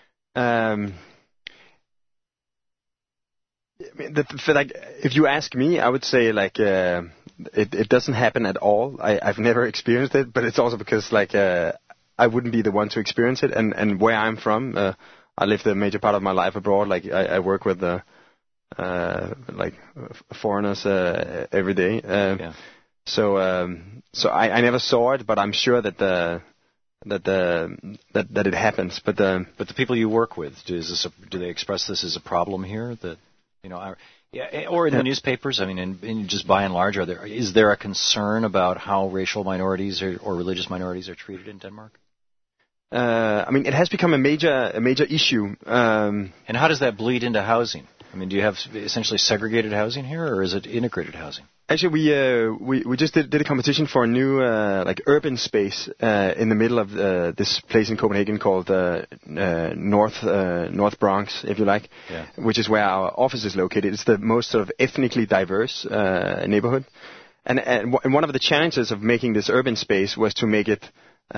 If you ask me, I would say it doesn't happen at all. I've never experienced it, but it's also because I wouldn't be the one to experience it. And where I'm from, I lived a major part of my life abroad. I work with foreigners every day. So I never saw it, but I'm sure that it happens. But the people you work with, do they express this as a problem here? Or in the newspapers? I mean, just by and large, is there a concern about how racial minorities or religious minorities are treated in Denmark? It has become a major issue. And how does that bleed into housing? I mean, do you have essentially segregated housing here, or is it integrated housing? Actually, we just did a competition for a new urban space in the middle of this place in Copenhagen called North Bronx, if you like, which is where our office is located. It's the most sort of ethnically diverse neighborhood, and one of the challenges of making this urban space was to make it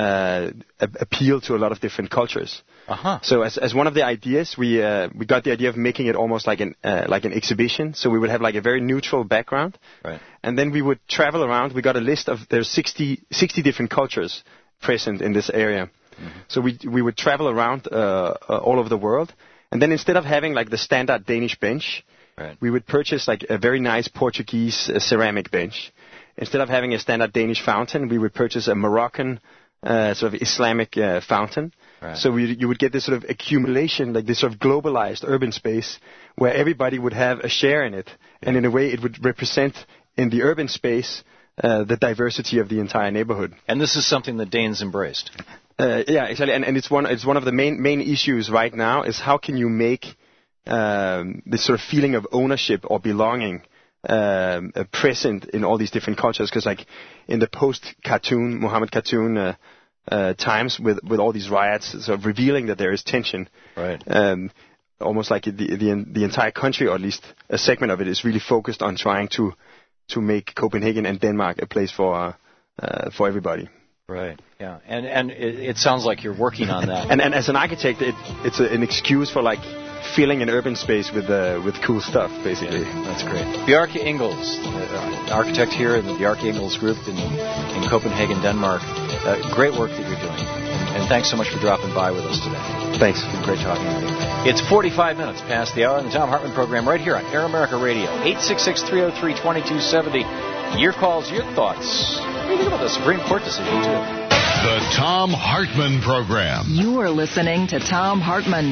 appeal to a lot of different cultures. So as one of the ideas, we got the idea of making it almost like an exhibition. So we would have a very neutral background, right, and then we would travel around. We got a list of there's 60 different cultures present in this area. Mm-hmm. So we would travel around all over the world, and then instead of having the standard Danish bench, right, we would purchase a very nice Portuguese ceramic bench. Instead of having a standard Danish fountain, we would purchase a Moroccan sort of Islamic fountain. Right. So you would get this sort of accumulation, this sort of globalized urban space where everybody would have a share in it. And in a way, it would represent in the urban space the diversity of the entire neighborhood. And this is something that Danes embraced. Yeah, exactly. And it's one of the main issues right now is how can you make this sort of feeling of ownership or belonging present in all these different cultures, because in the post-cartoon, Muhammad cartoon times with all these riots, sort of revealing that there is tension. Right. Almost like the entire country, or at least a segment of it, is really focused on trying to make Copenhagen and Denmark a place for everybody. Right. Yeah. And it sounds like you're working on that. and as an architect, it's an excuse for filling an urban space with cool stuff, basically. Yeah, that's great. Bjarke Ingels, architect here in the Bjarke Ingels Group in Copenhagen, Denmark. Great work that you're doing. And thanks so much for dropping by with us today. Thanks. It's been great talking with you. It's 45 minutes past the hour in the Tom Hartman program right here on Air America Radio. 866-303-2270. Your calls, your thoughts. What do you think about the Supreme Court decision, too? The Tom Hartman program. You are listening to Tom Hartman.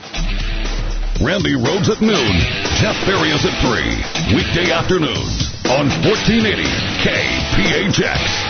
Randy Rhodes at noon. Jeff Farias at 3. Weekday afternoons on 1480 KPHX.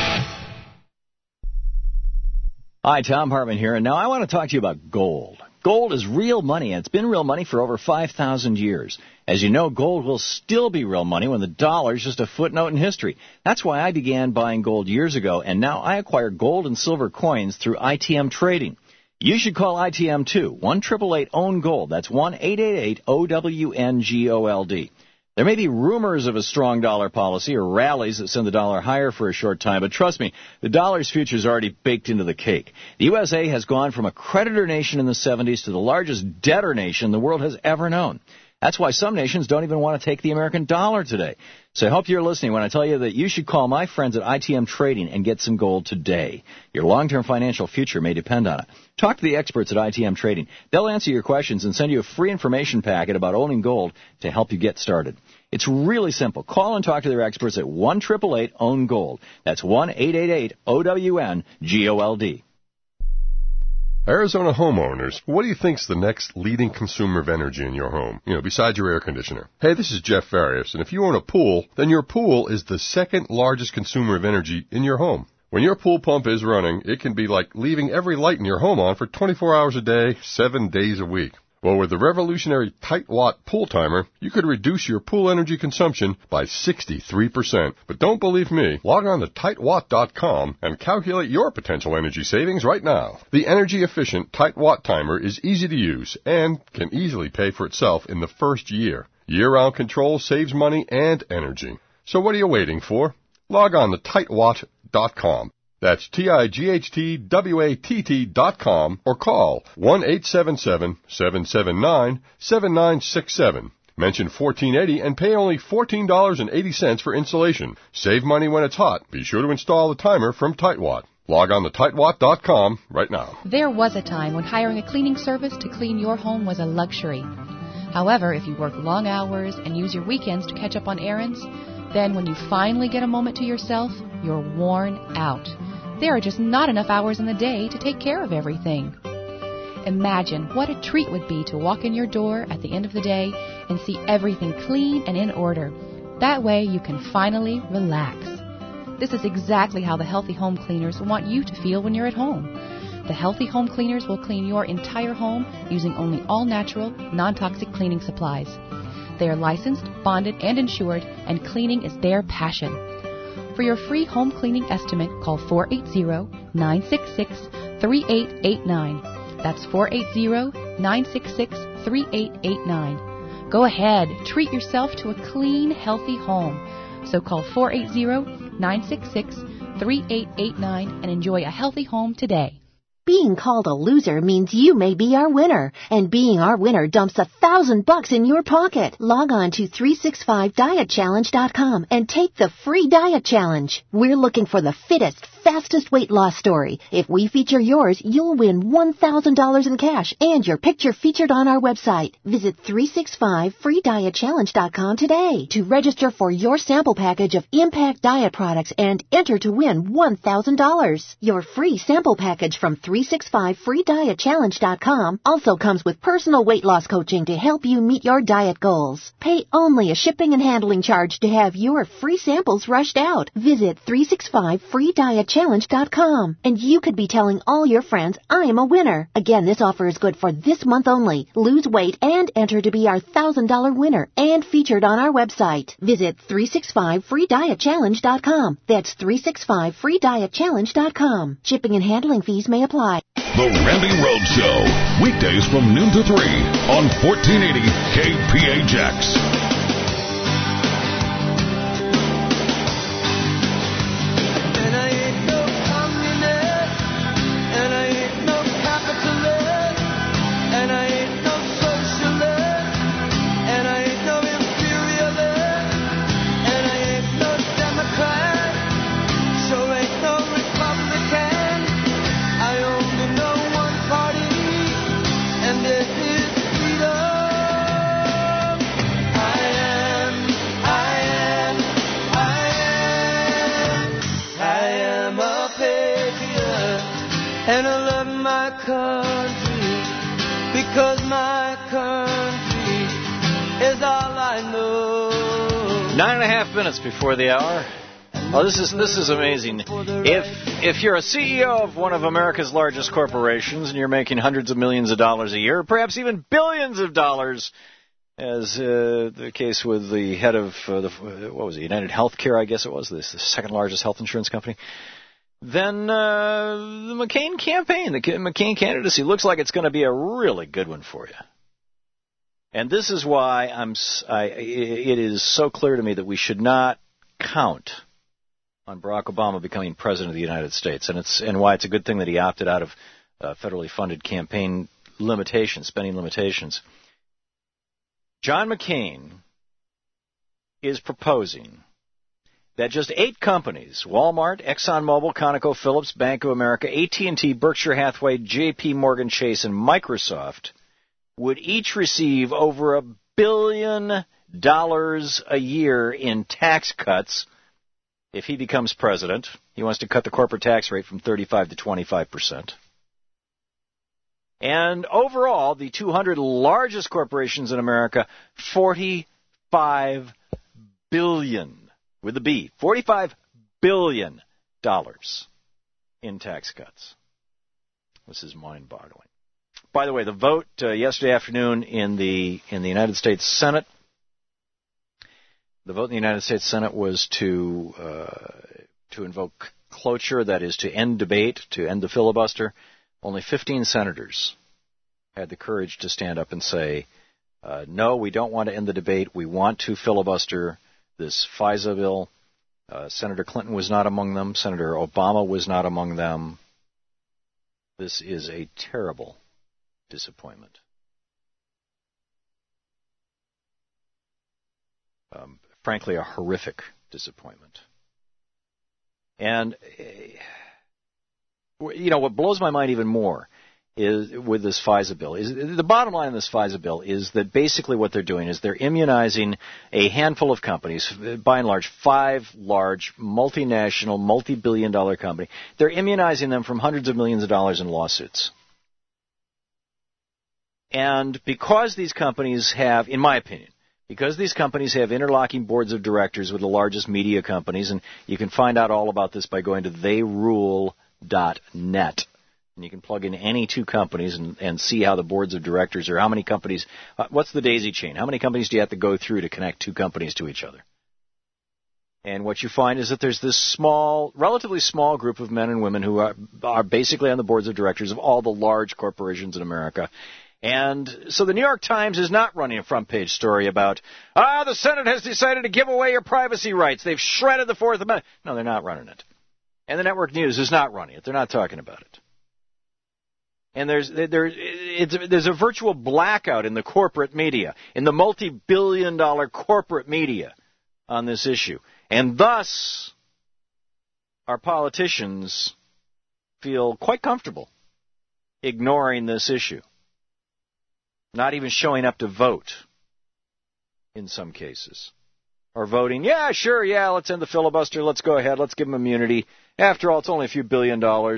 Hi, Tom Hartman here, and now I want to talk to you about gold. Gold is real money, and it's been real money for over 5,000 years. As you know, gold will still be real money when the dollar is just a footnote in history. That's why I began buying gold years ago, and now I acquire gold and silver coins through ITM Trading. You should call ITM too. 1-888-OWN-GOLD. That's 1-888-OWN-GOLD. There may be rumors of a strong dollar policy or rallies that send the dollar higher for a short time, but trust me, the dollar's future is already baked into the cake. The USA has gone from a creditor nation in the 70s to the largest debtor nation the world has ever known. That's why some nations don't even want to take the American dollar today. So I hope you're listening when I tell you that you should call my friends at ITM Trading and get some gold today. Your long-term financial future may depend on it. Talk to the experts at ITM Trading. They'll answer your questions and send you a free information packet about owning gold to help you get started. It's really simple. Call and talk to their experts at 1-888-OWN-GOLD. That's 1-888-OWN-GOLD. Arizona homeowners, what do you think's the next leading consumer of energy in your home? Besides your air conditioner. Hey, this is Jeff Farias, and if you own a pool, then your pool is the second largest consumer of energy in your home. When your pool pump is running, it can be like leaving every light in your home on for 24 hours a day, 7 days a week. Well, with the revolutionary Tightwatt pool timer, you could reduce your pool energy consumption by 63%. But don't believe me. Log on to tightwatt.com and calculate your potential energy savings right now. The energy-efficient Tightwatt timer is easy to use and can easily pay for itself in the first year. Year-round control saves money and energy. So what are you waiting for? Log on to tightwatt.com. That's TIGHTWATT.com or call 1-877-779-7967. Mention 1480 and pay only $14.80 for installation. Save money when it's hot. Be sure to install the timer from Tightwatt. Log on to tightwatt.com right now. There was a time when hiring a cleaning service to clean your home was a luxury. However, if you work long hours and use your weekends to catch up on errands, then when you finally get a moment to yourself, you're worn out. There are just not enough hours in the day to take care of everything. Imagine what a treat would be to walk in your door at the end of the day and see everything clean and in order. That way you can finally relax. This is exactly how the Healthy Home Cleaners want you to feel when you're at home. The Healthy Home Cleaners will clean your entire home using only all-natural, non-toxic cleaning supplies. They are licensed, bonded, and insured, and cleaning is their passion. For your free home cleaning estimate, call 480-966-3889. That's 480-966-3889. Go ahead, treat yourself to a clean, healthy home. So call 480-966-3889 and enjoy a healthy home today. Being called a loser means you may be our winner, and being our winner dumps $1,000 in your pocket. Log on to 365dietchallenge.com and take the free diet challenge. We're looking for the fittest, fastest weight loss story. If we feature yours, you'll win $1,000 in cash and your picture featured on our website. Visit 365freedietchallenge.com today to register for your sample package of Impact Diet products and enter to win $1,000. Your free sample package from 365freedietchallenge.com also comes with personal weight loss coaching to help you meet your diet goals. Pay only a shipping and handling charge to have your free samples rushed out. Visit 365freedietchallenge.com and you could be telling all your friends, I am a winner. Again, this offer is good for this month only. Lose weight and enter to be our $1,000 winner and featured on our website. Visit 365freedietchallenge.com. That's 365freedietchallenge.com. Shipping and handling fees may apply. The Randy Rhodes Show, weekdays from noon to 3 on 1480 KPHX. And I ain't no communist, and I ain't no capitalist, and I ain't no socialist, and I ain't no imperialist, and I ain't no Democrat, sure ain't no Republican. I only know one party, and this is freedom. I am a patriot, and I love my country, because my country is all I know. 9.5 minutes before the hour. Oh, this is amazing. If you're a CEO of one of America's largest corporations and you're making hundreds of millions of dollars a year, or perhaps even billions of dollars, as the case with the head of United Healthcare, I guess it was, the second largest health insurance company. then the McCain campaign, the McCain candidacy looks like it's going to be a really good one for you. And this is why it is so clear to me that we should not count on Barack Obama becoming president of the United States, and why it's a good thing that he opted out of federally funded campaign limitations, spending limitations. John McCain is proposing that just 8 companies, Walmart, ExxonMobil, ConocoPhillips, Bank of America, AT&T, Berkshire Hathaway, JP Morgan Chase, and Microsoft would each receive over $1 billion a year in tax cuts if he becomes president. He wants to cut the corporate tax rate from 35% to 25%. And overall, the 200 largest corporations in America, $45 billion, with a B, $45 billion in tax cuts. This is mind-boggling. By the way, the vote yesterday afternoon in the United States Senate, was to invoke cloture, that is, to end debate, to end the filibuster. Only 15 senators had the courage to stand up and say, no, we don't want to end the debate. We want to filibuster this FISA bill. Senator Clinton was not among them. Senator Obama was not among them. This is a terrible disappointment. Frankly, a horrific disappointment. And, what blows my mind even more is with this FISA bill is the bottom line of this FISA bill is that basically what they're doing is they're immunizing a handful of companies, by and large 5 large multinational, multi-billion-dollar companies. They're immunizing them from hundreds of millions of dollars in lawsuits. And because these companies have, in my opinion, because these companies have interlocking boards of directors with the largest media companies, and you can find out all about this by going to theyrule.net. And you can plug in any 2 companies and see how the boards of directors or how many companies, what's the daisy chain? How many companies do you have to go through to connect 2 companies to each other? And what you find is that there's this relatively small group of men and women who are basically on the boards of directors of all the large corporations in America. And so the New York Times is not running a front page story about, the Senate has decided to give away your privacy rights. They've shredded the Fourth Amendment. No, they're not running it. And the network news is not running it. They're not talking about it. And there's a virtual blackout in the corporate media, in the multi-billion-dollar corporate media on this issue. And thus, our politicians feel quite comfortable ignoring this issue. Not even showing up to vote in some cases. Or voting, yeah, sure, yeah, let's end the filibuster, let's go ahead, let's give them immunity. After all, it's only a few $1 billion.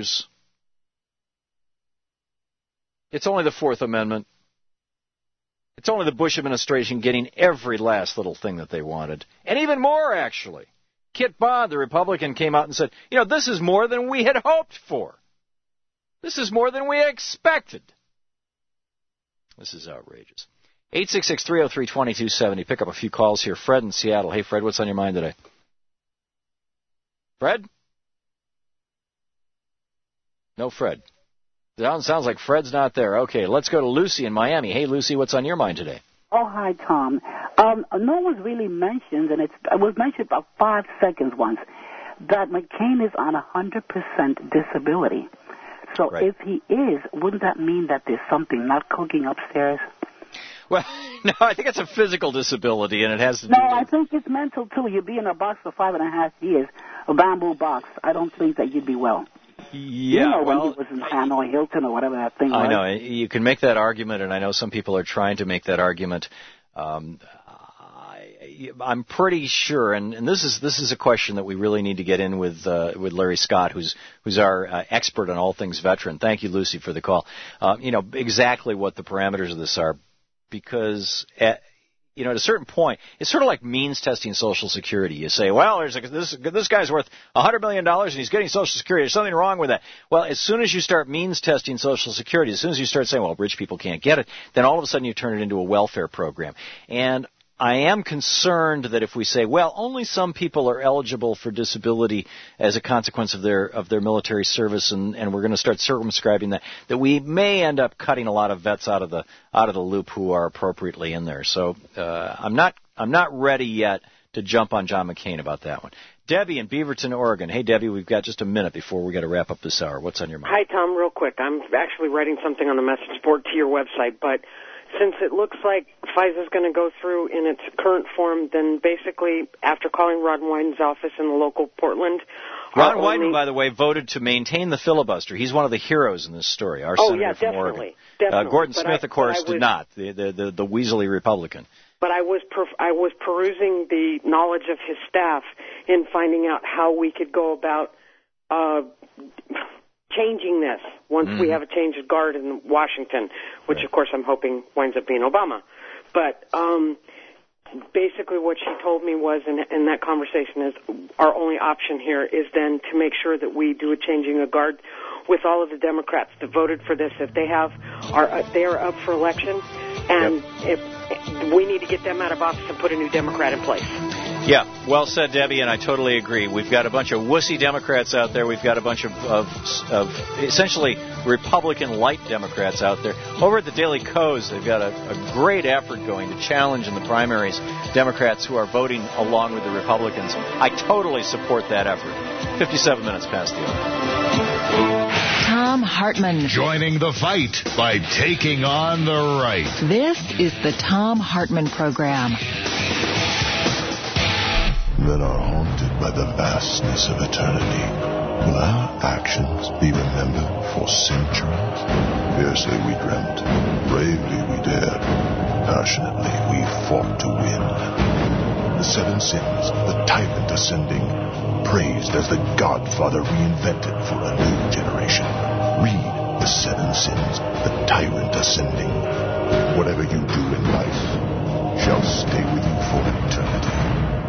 It's only the Fourth Amendment. It's only the Bush administration getting every last little thing that they wanted. And even more, actually. Kit Bond, the Republican, came out and said, this is more than we had hoped for. This is more than we expected. This is outrageous. 866-303-2270. Pick up a few calls here. Fred in Seattle. Hey, Fred, what's on your mind today? Fred? No Fred. Sounds like Fred's not there. Okay, let's go to Lucy in Miami. Hey, Lucy, what's on your mind today? Oh, hi, Tom. No one's really mentioned, and it was mentioned about 5 seconds once, that McCain is on 100% disability. So right. If he is, wouldn't that mean that there's something not cooking upstairs? Well, no, I think it's a physical disability, and it has to do with... No, I think it's mental, too. You'd be in a box for 5.5 years, a bamboo box. I don't think that you'd be well. Yeah, when he was in Hanoi Hilton or whatever that thing was. I know. You can make that argument, and I know some people are trying to make that argument. I'm pretty sure, and this is a question that we really need to get in with Larry Scott, who's our expert on all things veteran. Thank you, Lucy, for the call. Exactly what the parameters of this are, because at a certain point, it's sort of like means testing Social Security. You say, well, this guy's worth $100 million and he's getting Social Security. There's something wrong with that. Well, as soon as you start means testing Social Security, as soon as you start saying, well, rich people can't get it, then all of a sudden you turn it into a welfare program. And I am concerned that if we say, well, only some people are eligible for disability as a consequence of their military service, and we're going to start circumscribing that we may end up cutting a lot of vets out of the loop who are appropriately in there. So I'm not ready yet to jump on John McCain about that one. Debbie in Beaverton, Oregon. Hey, Debbie, we've got just a minute before we got to wrap up this hour. What's on your mind? Hi, Tom. Real quick, I'm actually writing something on the message board to your website, but since it looks like FISA is going to go through in its current form, then basically after calling Ron Wyden's office in the local Portland... Ron Wyden, by the way, voted to maintain the filibuster. He's one of the heroes in this story, our senator from Oregon. Definitely. Gordon Smith, of course, did not, the weaselly Republican. But I was perusing the knowledge of his staff in finding out how we could go about changing this once we have a change of guard in Washington, which, of course, I'm hoping winds up being Obama. But basically what she told me was, in that conversation, is our only option here is then to make sure that we do a changing of guard with all of the Democrats that voted for this. If they are up for election, and if we need to get them out of office and put a new Democrat in place. Yeah, well said, Debbie, and I totally agree. We've got a bunch of wussy Democrats out there. We've got a bunch of essentially Republican-light Democrats out there. Over at the Daily Kos, they've got a great effort going to challenge in the primaries Democrats who are voting along with the Republicans. I totally support that effort. 57 minutes past the hour. Thom Hartmann. Joining the fight by taking on the right. This is the Thom Hartmann Program. Men are haunted by the vastness of eternity. Will our actions be remembered for centuries? Fiercely we dreamt, bravely we dared, passionately we fought to win. The seven sins, the tyrant ascending, praised as the Godfather reinvented for a new generation. Read the seven sins, the tyrant ascending. Whatever you do in life shall stay with you for eternity.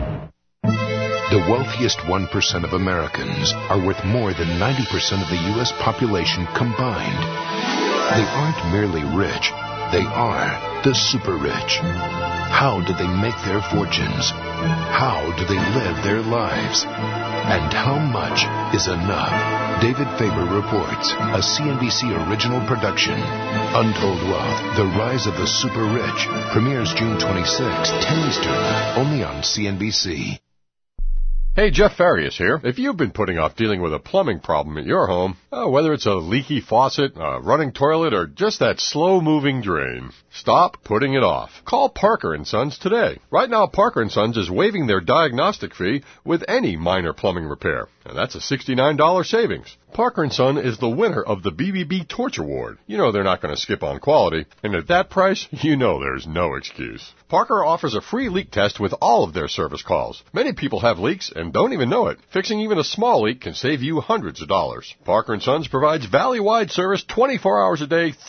The wealthiest 1% of Americans are worth more than 90% of the U.S. population combined. They aren't merely rich, they are the super rich. How do they make their fortunes? How do they live their lives? And how much is enough? David Faber reports, a CNBC original production. Untold Wealth, The Rise of the Super Rich, premieres June 26, 10 Eastern, only on CNBC. Hey, Jeff Farias here. If you've been putting off dealing with a plumbing problem at your home, whether it's a leaky faucet, a running toilet, or just that slow-moving drain, stop putting it off. Call Parker & Sons today. Right now, Parker & Sons is waiving their diagnostic fee with any minor plumbing repair, and that's a $69 savings. Parker & Son is the winner of the BBB Torch Award. You know they're not going to skip on quality, and at that price, you know there's no excuse. Parker offers a free leak test with all of their service calls. Many people have leaks and don't even know it. Fixing even a small leak can save you hundreds of dollars. Parker & Sons provides valley-wide service 24 hours a day,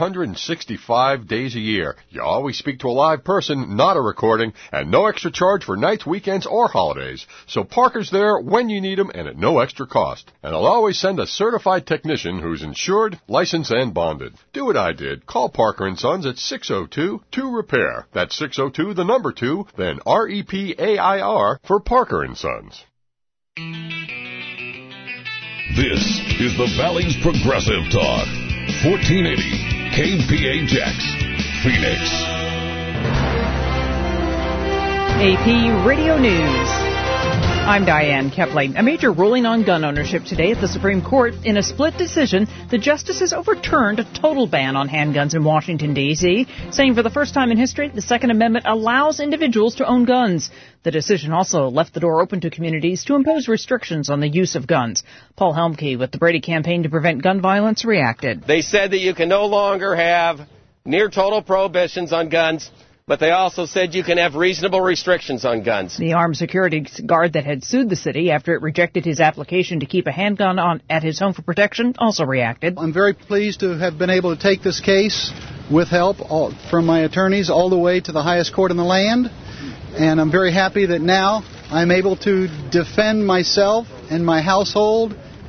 365 days a year. You always speak to a live person, not a recording, and no extra charge for nights, weekends, or holidays. So Parker's there when you need them and at no extra cost. And they'll always send a certified technician who's insured, licensed, and bonded. Do what I did. Call Parker & Sons at 602-2-REPAIR. That's 602, the number 2, then REPAIR for Parker & Sons. This is the Valley's Progressive Talk. 1480 KPHX, Phoenix. AP Radio News. I'm Diane Kepling. A major ruling on gun ownership today at the Supreme Court. In a split decision, the justices overturned a total ban on handguns in Washington, D.C., saying for the first time in history, the Second Amendment allows individuals to own guns. The decision also left the door open to communities to impose restrictions on the use of guns. Paul Helmke with the Brady Campaign to Prevent Gun Violence reacted. They said that you can no longer have near total prohibitions on guns, but they also said you can have reasonable restrictions on guns. The armed security guard that had sued the city after it rejected his application to keep a handgun at his home for protection also reacted. I'm very pleased to have been able to take this case with help from my attorneys all the way to the highest court in the land. And I'm very happy that now I'm able to defend myself and my household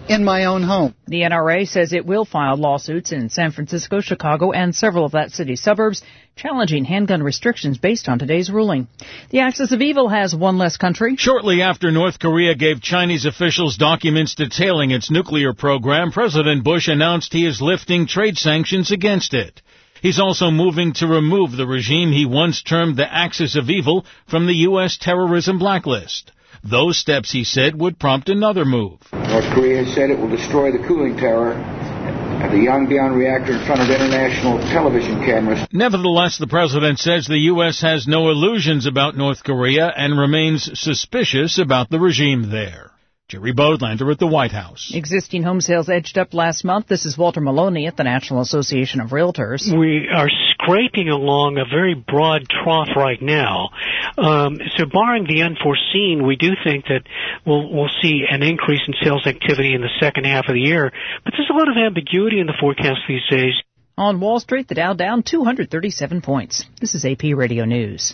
in my own home. The NRA says it will file lawsuits in San Francisco, Chicago, and several of that city's suburbs, challenging handgun restrictions based on today's ruling. The axis of evil has one less country. Shortly after North Korea gave Chinese officials documents detailing its nuclear program, President Bush announced he is lifting trade sanctions against it. He's also moving to remove the regime he once termed the axis of evil from the U.S. terrorism blacklist. Those steps, he said, would prompt another move. North Korea has said it will destroy the cooling tower at the Yongbyon reactor in front of international television cameras. Nevertheless, the president says the U.S. has no illusions about North Korea and remains suspicious about the regime there. Jerry Bodlander at the White House. Existing home sales edged up last month. This is Walter Maloney at the National Association of Realtors. We are scraping along a very broad trough right now. So barring the unforeseen, we do think that we'll see an increase in sales activity in the second half of the year. But there's a lot of ambiguity in the forecast these days. On Wall Street, the Dow down 237 points. This is AP Radio News.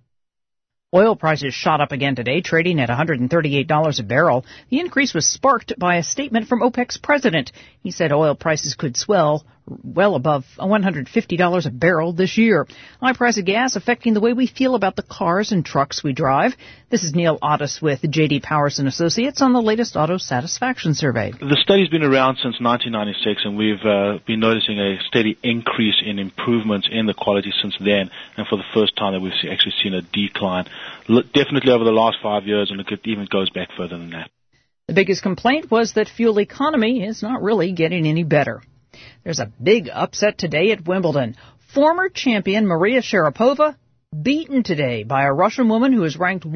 Oil prices shot up again today, trading at $138 a barrel. The increase was sparked by a statement from OPEC's president. He said oil prices could swell well above $150 a barrel this year. High price of gas affecting the way we feel about the cars and trucks we drive. This is Neil Otis with J.D. Powers & Associates on the latest auto satisfaction survey. The study's been around since 1996, and we've been noticing a steady increase in improvements in the quality since then, and for the first time that we've actually seen a decline, definitely over the last 5 years, and it even goes back further than that. The biggest complaint was that fuel economy is not really getting any better. There's a big upset today at Wimbledon. Former champion Maria Sharapova beaten today by a Russian woman who is ranked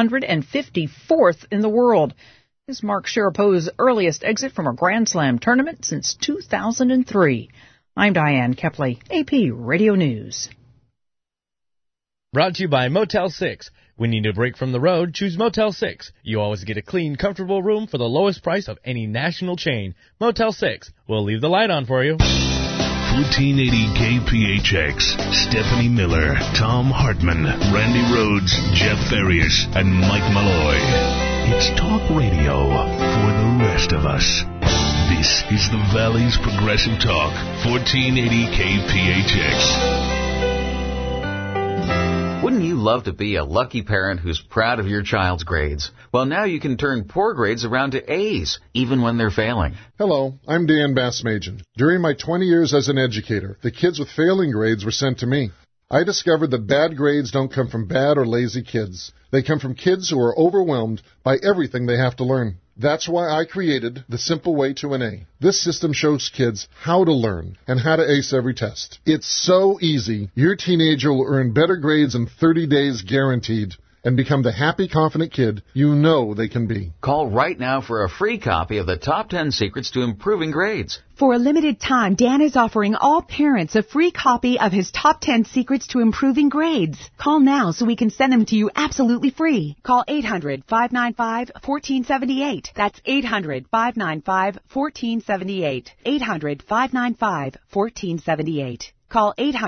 154th in the world. This marks Sharapova's earliest exit from a Grand Slam tournament since 2003. I'm Diane Kepley, AP Radio News. Brought to you by Motel 6. When you need a break from the road, choose Motel 6. You always get a clean, comfortable room for the lowest price of any national chain. Motel 6. We'll leave the light on for you. 1480 KPHX, Stephanie Miller, Tom Hartman, Randy Rhodes, Jeff Farias, and Mike Malloy. It's talk radio for the rest of us. This is the Valley's Progressive Talk, 1480 KPHX. Wouldn't you love to be a lucky parent who's proud of your child's grades? Well, now you can turn poor grades around to A's, even when they're failing. Hello, I'm Dan Bassmagen. During my 20 years as an educator, the kids with failing grades were sent to me. I discovered that bad grades don't come from bad or lazy kids. They come from kids who are overwhelmed by everything they have to learn. That's why I created the Simple Way to an A. This system shows kids how to learn and how to ace every test. It's so easy. Your teenager will earn better grades in 30 days guaranteed and become the happy, confident kid you know they can be. Call right now for a free copy of the Top 10 Secrets to Improving Grades. For a limited time, Dan is offering all parents a free copy of his Top 10 Secrets to Improving Grades. Call now so we can send them to you absolutely free. Call 800-595-1478. That's 800-595-1478. 800-595-1478. Call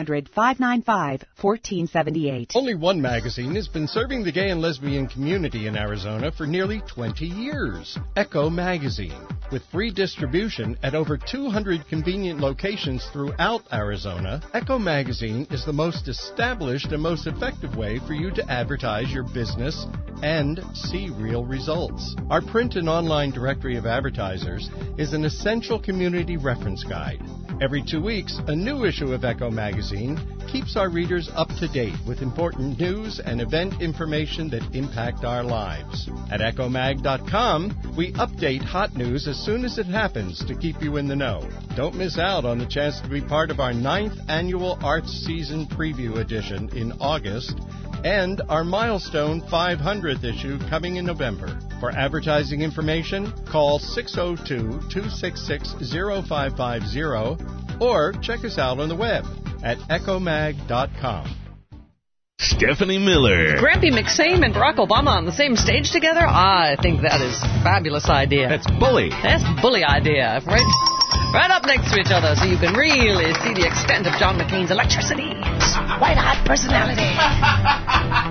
800-595-1478. Only one magazine has been serving the gay and lesbian community in Arizona for nearly 20 years. Echo Magazine. With free distribution at over 200 convenient locations throughout Arizona, Echo Magazine is the most established and most effective way for you to advertise your business and see real results. Our print and online directory of advertisers is an essential community reference guide. Every 2 weeks, a new issue of Echo Magazine keeps our readers up to date with important news and event information that impact our lives. At echomag.com, we update hot news as soon as it happens to keep you in the know. Don't miss out on the chance to be part of our 9th annual Arts Season Preview Edition in August and our milestone 500th issue coming in November. For advertising information, call 602-266-0550 or check us out on the web at echomag.com. Stephanie Miller. Grampy McSame and Barack Obama on the same stage together? I think that is a fabulous idea. That's bully. That's bully idea. Right up next to each other so you can really see the extent of John McCain's electricity, white hot personality,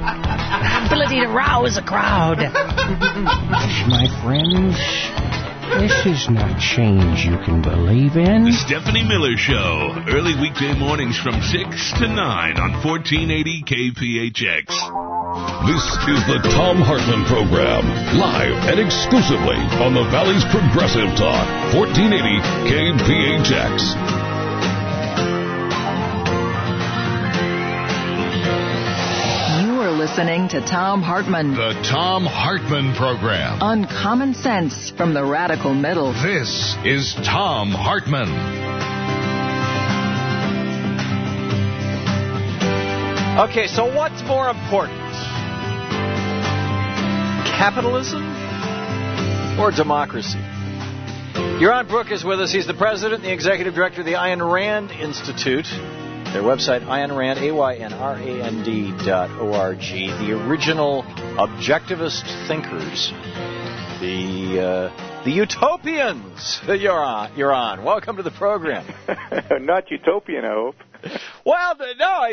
ability to rouse a crowd. My friends, This is not change you can believe in. The Stephanie Miller Show. Early weekday mornings from 6 to 9 on 1480 KPHX. This is the Tom Hartman Program, live and exclusively on the Valley's Progressive Talk, 1480 KPHX. Listening to Tom Hartman. The Tom Hartman Program. Uncommon sense from the radical middle. This is Tom Hartman. Okay, so what's more important? Capitalism or democracy? Yaron Brook is with us. He's the president and the executive director of the Ayn Rand Institute. Their website, Ayn Rand, AYNRAND.org. The original objectivist thinkers, the utopians. You're on. Welcome to the program. Not utopian, I hope. Well, no,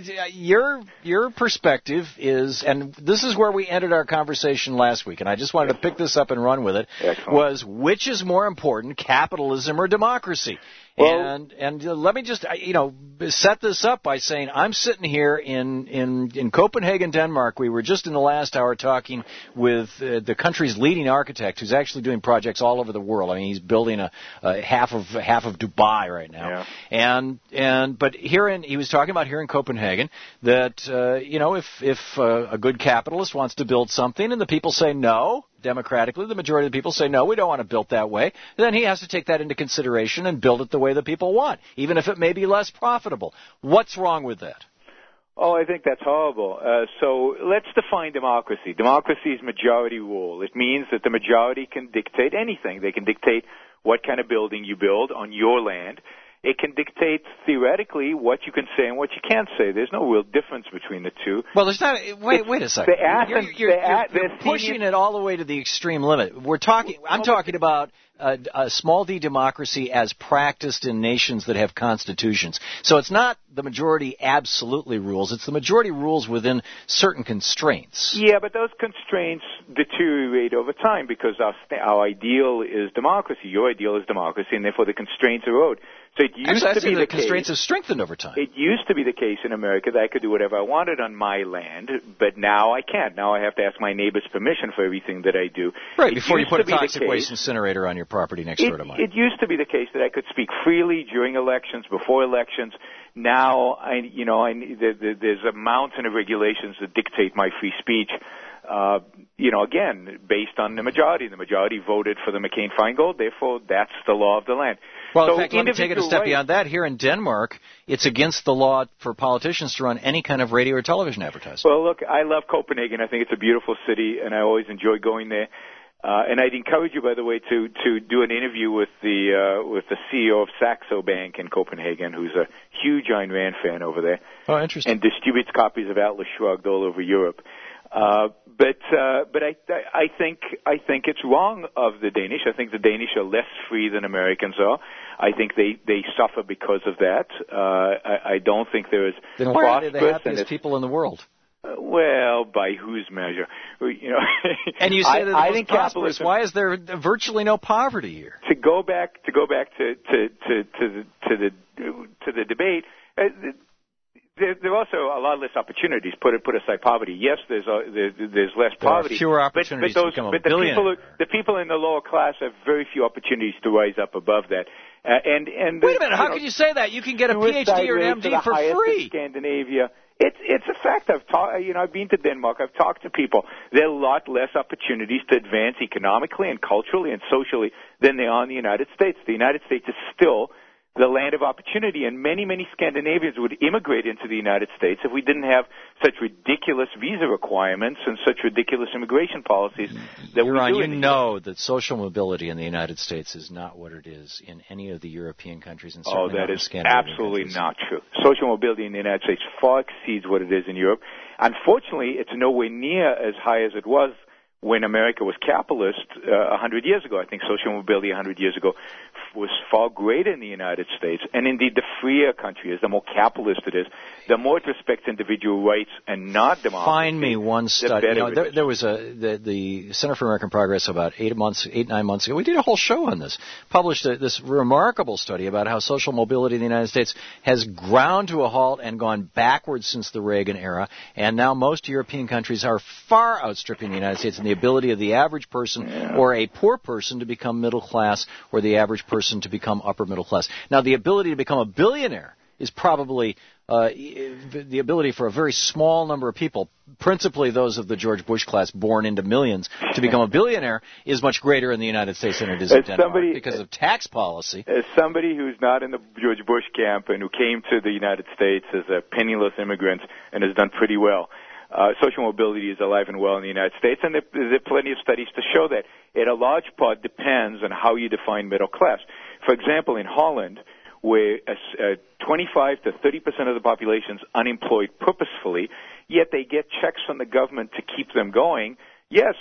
your perspective is, and this is where we ended our conversation last week, and I just wanted to pick this up and run with it. Excellent. Was which is more important, capitalism or democracy? Well, and let me just set this up by saying I'm sitting here in Copenhagen, Denmark. We were just in the last hour talking with the country's leading architect, who's actually doing projects all over the world. I mean, he's building a half of Dubai right now. Yeah. But he was talking about here in Copenhagen that if a good capitalist wants to build something and the people say no. Democratically, the majority of the people say, no, we don't want to build that way, then he has to take that into consideration and build it the way the people want, even if it may be less profitable. What's wrong with that? Oh, I think that's horrible. So let's define democracy. Democracy is majority rule. It means that the majority can dictate anything. They can dictate what kind of building you build on your land. It can dictate, theoretically, what you can say and what you can't say. There's no real difference between the two. Well, there's not. Wait a second. You're pushing it all the way to the extreme limit. I'm talking about a small d democracy as practiced in nations that have constitutions. So it's not the majority absolutely rules. It's the majority rules within certain constraints. Yeah, but those constraints deteriorate over time because our ideal is democracy. Your ideal is democracy, and therefore the constraints erode. So it used to be the constraints have strengthened over time. It used to be the case in America that I could do whatever I wanted on my land, but now I can't. Now I have to ask my neighbor's permission for everything that I do. Right, before you put a toxic waste incenerator on your property next door to mine. It used to be the case that I could speak freely during elections, before elections. Now, there's a mountain of regulations that dictate my free speech. Again, based on the majority. The majority voted for the McCain-Feingold, therefore that's the law of the land. Well, in fact, let me take it a step beyond that. Here in Denmark, it's against the law for politicians to run any kind of radio or television advertising. Well, look, I love Copenhagen. I think it's a beautiful city, and I always enjoy going there. And I'd encourage you, by the way, to do an interview with the CEO of Saxo Bank in Copenhagen, who's a huge Ayn Rand fan over there. Oh, interesting. And distributes copies of Atlas Shrugged all over Europe. But I think it's wrong of the Danish. I think the Danish are less free than Americans are. I think they suffer because of that. I don't think there is. Then why are they the happiest people in the world? Well, by whose measure? And you say that I think prosperous. Why is there virtually no poverty here? To go back to the debate. There are also a lot less opportunities. Put aside poverty. Yes, there's less poverty. There are fewer opportunities to become a billionaire. The people in the lower class have very few opportunities to rise up above that. And wait a minute, how can you say that? You can get a PhD or an MD for free. Scandinavia. It's a fact. I've been to Denmark. I've talked to people. There are a lot less opportunities to advance economically and culturally and socially than there are in the United States. The United States is still the land of opportunity, and many, many Scandinavians would immigrate into the United States if we didn't have such ridiculous visa requirements and such ridiculous immigration policies that we do. You know that social mobility in the United States is not what it is in any of the European countries and certainly not in Scandinavian countries. Absolutely not true. Social mobility in the United States far exceeds what it is in Europe. Unfortunately, it's nowhere near as high as it was when America was capitalist 100 years ago. I think social mobility 100 years ago was far greater in the United States. And indeed, the freer a country is, the more capitalist it is, the more it respects individual rights and not democracy. Find me one study. There was the Center for American Progress about 9 months ago. We did a whole show on this. Published this remarkable study about how social mobility in the United States has ground to a halt and gone backwards since the Reagan era. And now most European countries are far outstripping the United States in the ability of the average person or a poor person to become middle class, or the average person to become upper middle class. Now, the ability to become a billionaire is probably the ability for a very small number of people, principally those of the George Bush class born into millions, to become a billionaire is much greater in the United States than it is in Denmark because of tax policy. As somebody who's not in the George Bush camp and who came to the United States as a penniless immigrant and has done pretty well, social mobility is alive and well in the United States, and there are plenty of studies to show that. It a large part depends on how you define middle class. For example, in Holland, where 25 to 30% of the population is unemployed purposefully, yet they get checks from the government to keep them going. Yes,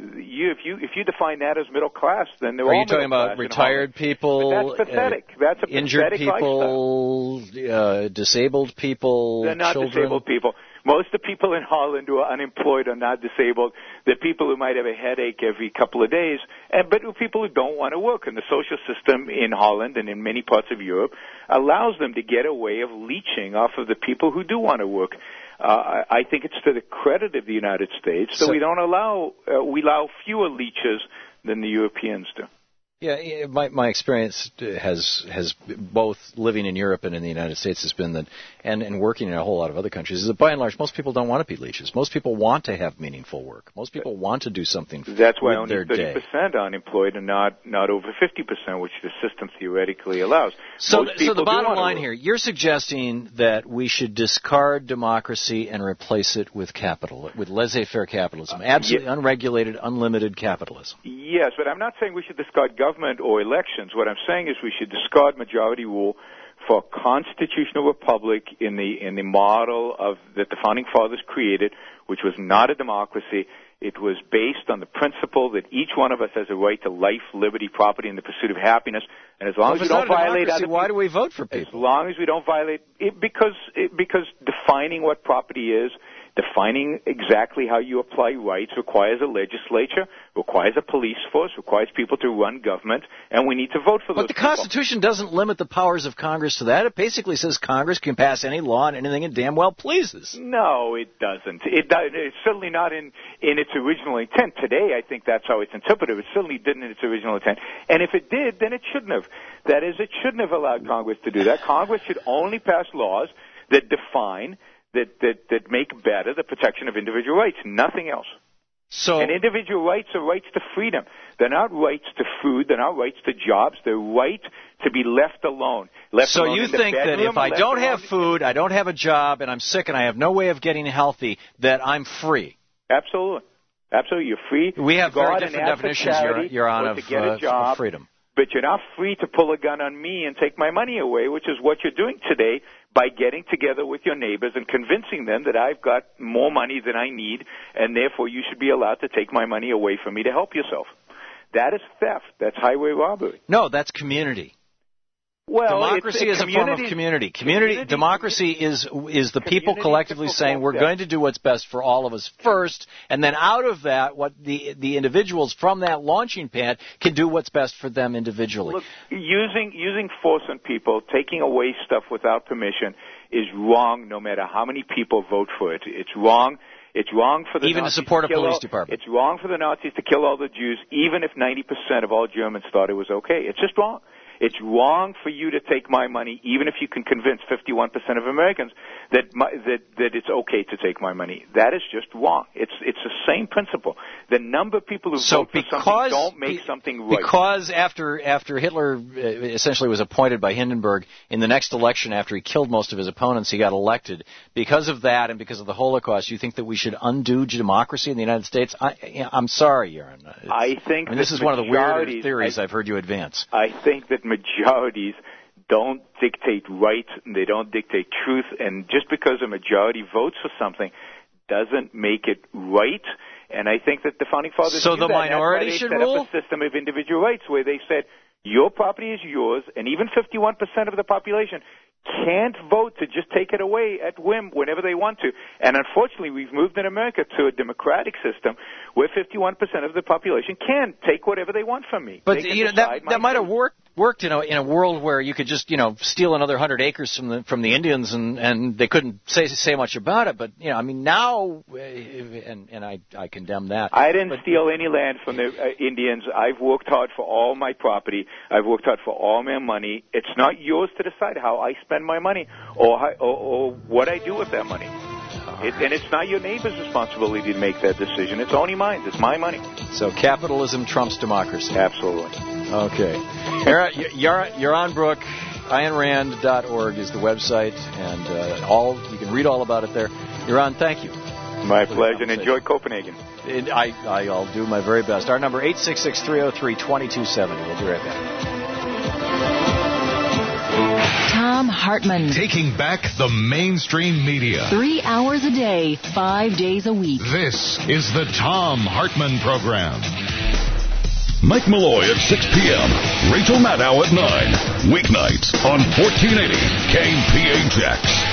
if you define that as middle class, then they're all middle class. Are you talking about retired people? But that's pathetic. That's a injured pathetic people, disabled people, They're not children? Disabled people. Most of the people in Holland who are unemployed are not disabled. They're people who might have a headache every couple of days, but people who don't want to work. And the social system in Holland and in many parts of Europe allows them to get a way of leeching off of the people who do want to work. I think it's to the credit of the United States that we don't allow we allow fewer leeches than the Europeans do. Yeah, my experience has both living in Europe and in the United States has been that, and working in a whole lot of other countries, is that by and large most people don't want to be leeches. Most people want to have meaningful work. Most people want to do something with their day. That's why only 30% are unemployed and not over 50%, which the system theoretically allows. So the bottom line here, you're suggesting that we should discard democracy and replace it with capital, with laissez-faire capitalism, absolutely unregulated, unlimited capitalism. Yes, but I'm not saying we should discard government or elections. What I'm saying is we should discard majority rule for a constitutional republic in the model of that the founding fathers created, which was not a democracy. It was based on the principle that each one of us has a right to life, liberty, property, and the pursuit of happiness. And as long as we don't violate other people, why do we vote for people? As long as we don't violate it, because defining what property is, defining exactly how you apply rights requires a legislature, requires a police force, requires people to run government, and we need to vote for those people. But the Constitution doesn't limit the powers of Congress to that. It basically says Congress can pass any law and anything it damn well pleases. No, it doesn't. It's certainly not in its original intent. Today, I think that's how it's interpreted. It certainly didn't in its original intent. And if it did, then it shouldn't have. That is, it shouldn't have allowed Congress to do that. Congress should only pass laws that define that make better the protection of individual rights, nothing else. And individual rights are rights to freedom. They're not rights to food. They're not rights to jobs. They're right to be left alone. So you think that if I don't have food, I don't have a job, and I'm sick and I have no way of getting healthy, that I'm free? Absolutely. Absolutely. You're free. We have very different definitions, Your Honor, of freedom. But you're not free to pull a gun on me and take my money away, which is what you're doing today by getting together with your neighbors and convincing them that I've got more money than I need, and therefore you should be allowed to take my money away from me to help yourself. That is theft. That's highway robbery. No, that's community. Well, democracy is a form of community. Democracy is the people collectively saying we're going to do what's best for all of us first, and then out of that, what the individuals from that launching pad can do what's best for them individually. Look, using force on people, taking away stuff without permission, is wrong. No matter how many people vote for it, it's wrong. It's wrong for the even Nazis to support a police department. department. It's wrong for the Nazis to kill all the Jews, even if 90% of all Germans thought it was okay. It's just wrong. It's wrong for you to take my money, even if you can convince 51% of Americans that it's okay to take my money. That is just wrong. It's the same principle. The number of people who vote for something don't make something right. Because after Hitler essentially was appointed by Hindenburg in the next election, after he killed most of his opponents, he got elected. Because of that and because of the Holocaust, you think that we should undo democracy in the United States? I'm sorry, Yaron. I think this is one of the weirder theories I've heard you advance. I think that majorities don't dictate right, and they don't dictate truth, and just because a majority votes for something doesn't make it right, And I think that the Founding Fathers So knew the that. minority That's why should they set rule? up a system of individual rights where they said, your property is yours, and even 51% of the population can't vote to just take it away at whim whenever they want to. And unfortunately, we've moved in America to a democratic system where 51% of the population can take whatever they want from me. But that might have worked in a world where you could just steal another 100 acres from the Indians and they couldn't say much about it. But I mean now, and I condemn that. I didn't steal any land from the Indians. I've worked hard for all my property. I've worked hard for all my money. It's not yours to decide how I spend my money or what I do with that money. And it's not your neighbor's responsibility to make that decision. It's only mine. It's my money. So capitalism trumps democracy. Absolutely. Okay. Yaron Brook, AynRand.org is the website, and you can read all about it there. Yaron, thank you. My pleasure, and enjoy Copenhagen. I'll do my very best. Our number, 866-303-2270. We'll be right back. Thom Hartmann. Taking back the mainstream media. 3 hours a day, 5 days a week. This is the Thom Hartmann Program. Mike Malloy at 6 p.m. Rachel Maddow at 9. Weeknights on 1480 KPHX.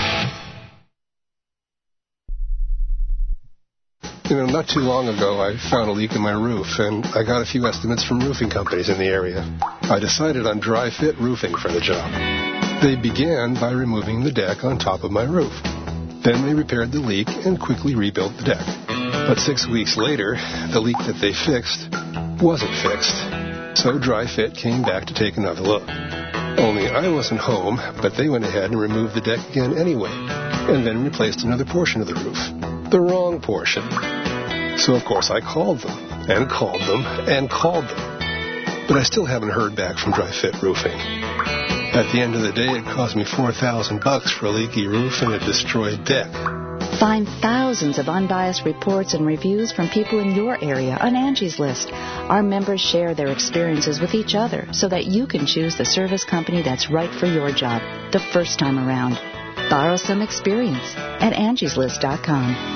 Not too long ago, I found a leak in my roof, and I got a few estimates from roofing companies in the area. I decided on Dry Fit Roofing for the job. They began by removing the deck on top of my roof. Then they repaired the leak and quickly rebuilt the deck. But 6 weeks later, the leak that they fixed wasn't fixed. So Dry Fit came back to take another look. Only I wasn't home, but they went ahead and removed the deck again anyway, and then replaced another portion of the roof. The wrong portion. So, of course, I called them, and called them, and called them. But I still haven't heard back from Dry Fit Roofing. At the end of the day, it cost me $4,000 for a leaky roof and a destroyed deck. Find thousands of unbiased reports and reviews from people in your area on Angie's List. Our members share their experiences with each other so that you can choose the service company that's right for your job the first time around. Borrow some experience at angieslist.com.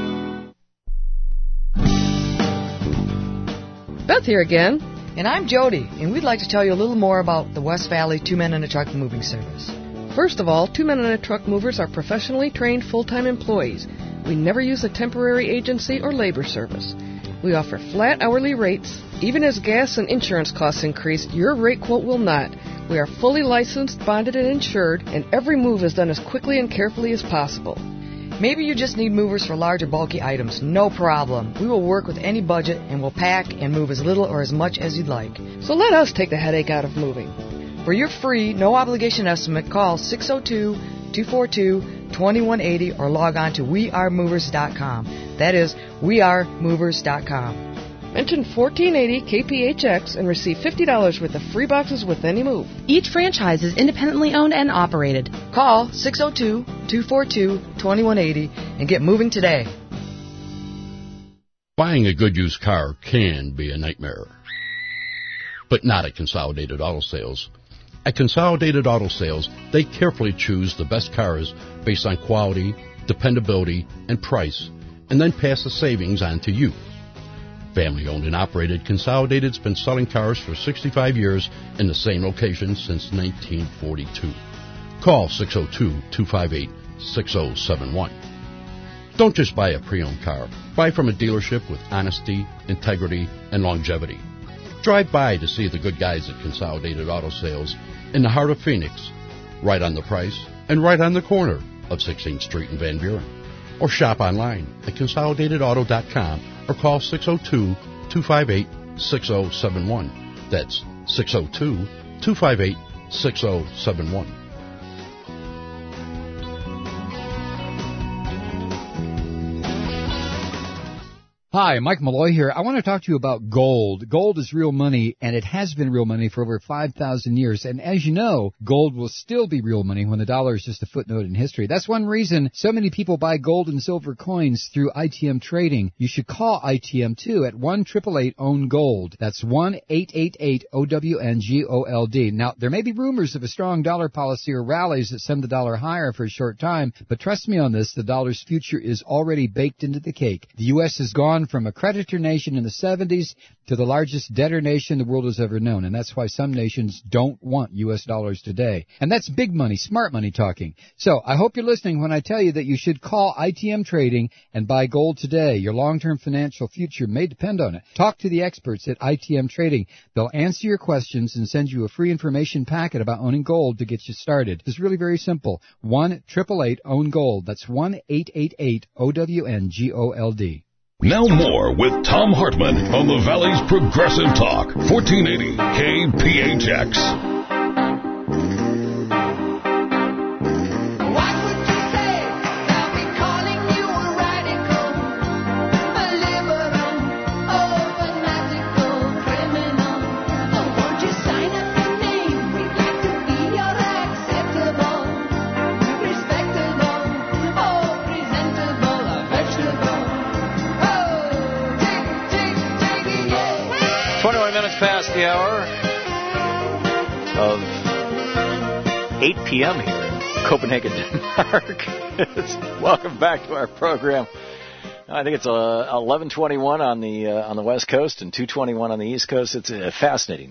Beth here again, and I'm Jody, and we'd like to tell you a little more about the West Valley 2 Men and a Truck moving service. First of all, 2 Men and a Truck movers are professionally trained full-time employees. We never use a temporary agency or labor service. We offer flat hourly rates. Even as gas and insurance costs increase, your rate quote will not. We are fully licensed, bonded, and insured, and every move is done as quickly and carefully as possible. Maybe you just need movers for large or bulky items. No problem. We will work with any budget and will pack and move as little or as much as you'd like. So let us take the headache out of moving. For your free, no-obligation estimate, call 602-242-2180 or log on to wearemovers.com. That is, wearemovers.com. Mention 1480 KPHX and receive $50 worth of free boxes with any move. Each franchise is independently owned and operated. Call 602-242-2180 and get moving today. Buying a good used car can be a nightmare, but not at Consolidated Auto Sales. At Consolidated Auto Sales, they carefully choose the best cars based on quality, dependability, and price, and then pass the savings on to you. Family owned and operated, Consolidated's been selling cars for 65 years in the same location since 1942. Call 602-258-6071. Don't just buy a pre-owned car. Buy from a dealership with honesty, integrity, and longevity. Drive by to see the good guys at Consolidated Auto Sales in the heart of Phoenix, right on the Price and right on the corner of 16th Street and Van Buren. Or shop online at consolidatedauto.com or call 602-258-6071. That's 602-258-6071. Hi, Mike Malloy here. I want to talk to you about gold. Gold is real money, and it has been real money for over 5,000 years. And as you know, gold will still be real money when the dollar is just a footnote in history. That's one reason so many people buy gold and silver coins through ITM Trading. You should call ITM, too, at 1-888-OWN-GOLD. That's 1-888-OWN-GOLD. Now, there may be rumors of a strong dollar policy or rallies that send the dollar higher for a short time, but trust me on this, the dollar's future is already baked into the cake. The U.S. has gone turned from a creditor nation in the 70s to the largest debtor nation the world has ever known. And that's why some nations don't want U.S. dollars today. And that's big money, smart money talking. So I hope you're listening when I tell you that you should call ITM Trading and buy gold today. Your long-term financial future may depend on it. Talk to the experts at ITM Trading. They'll answer your questions and send you a free information packet about owning gold to get you started. It's really very simple. 1-888-OWN-GOLD. That's 1-888-OWN-GOLD. Now more with Tom Hartman on the Valley's Progressive Talk, 1480 KPHX. Past the hour of 8 p.m. here in Copenhagen, Denmark. Welcome back to our program. I think it's 11:21 on the West Coast and 2:21 on the East Coast. It's fascinating.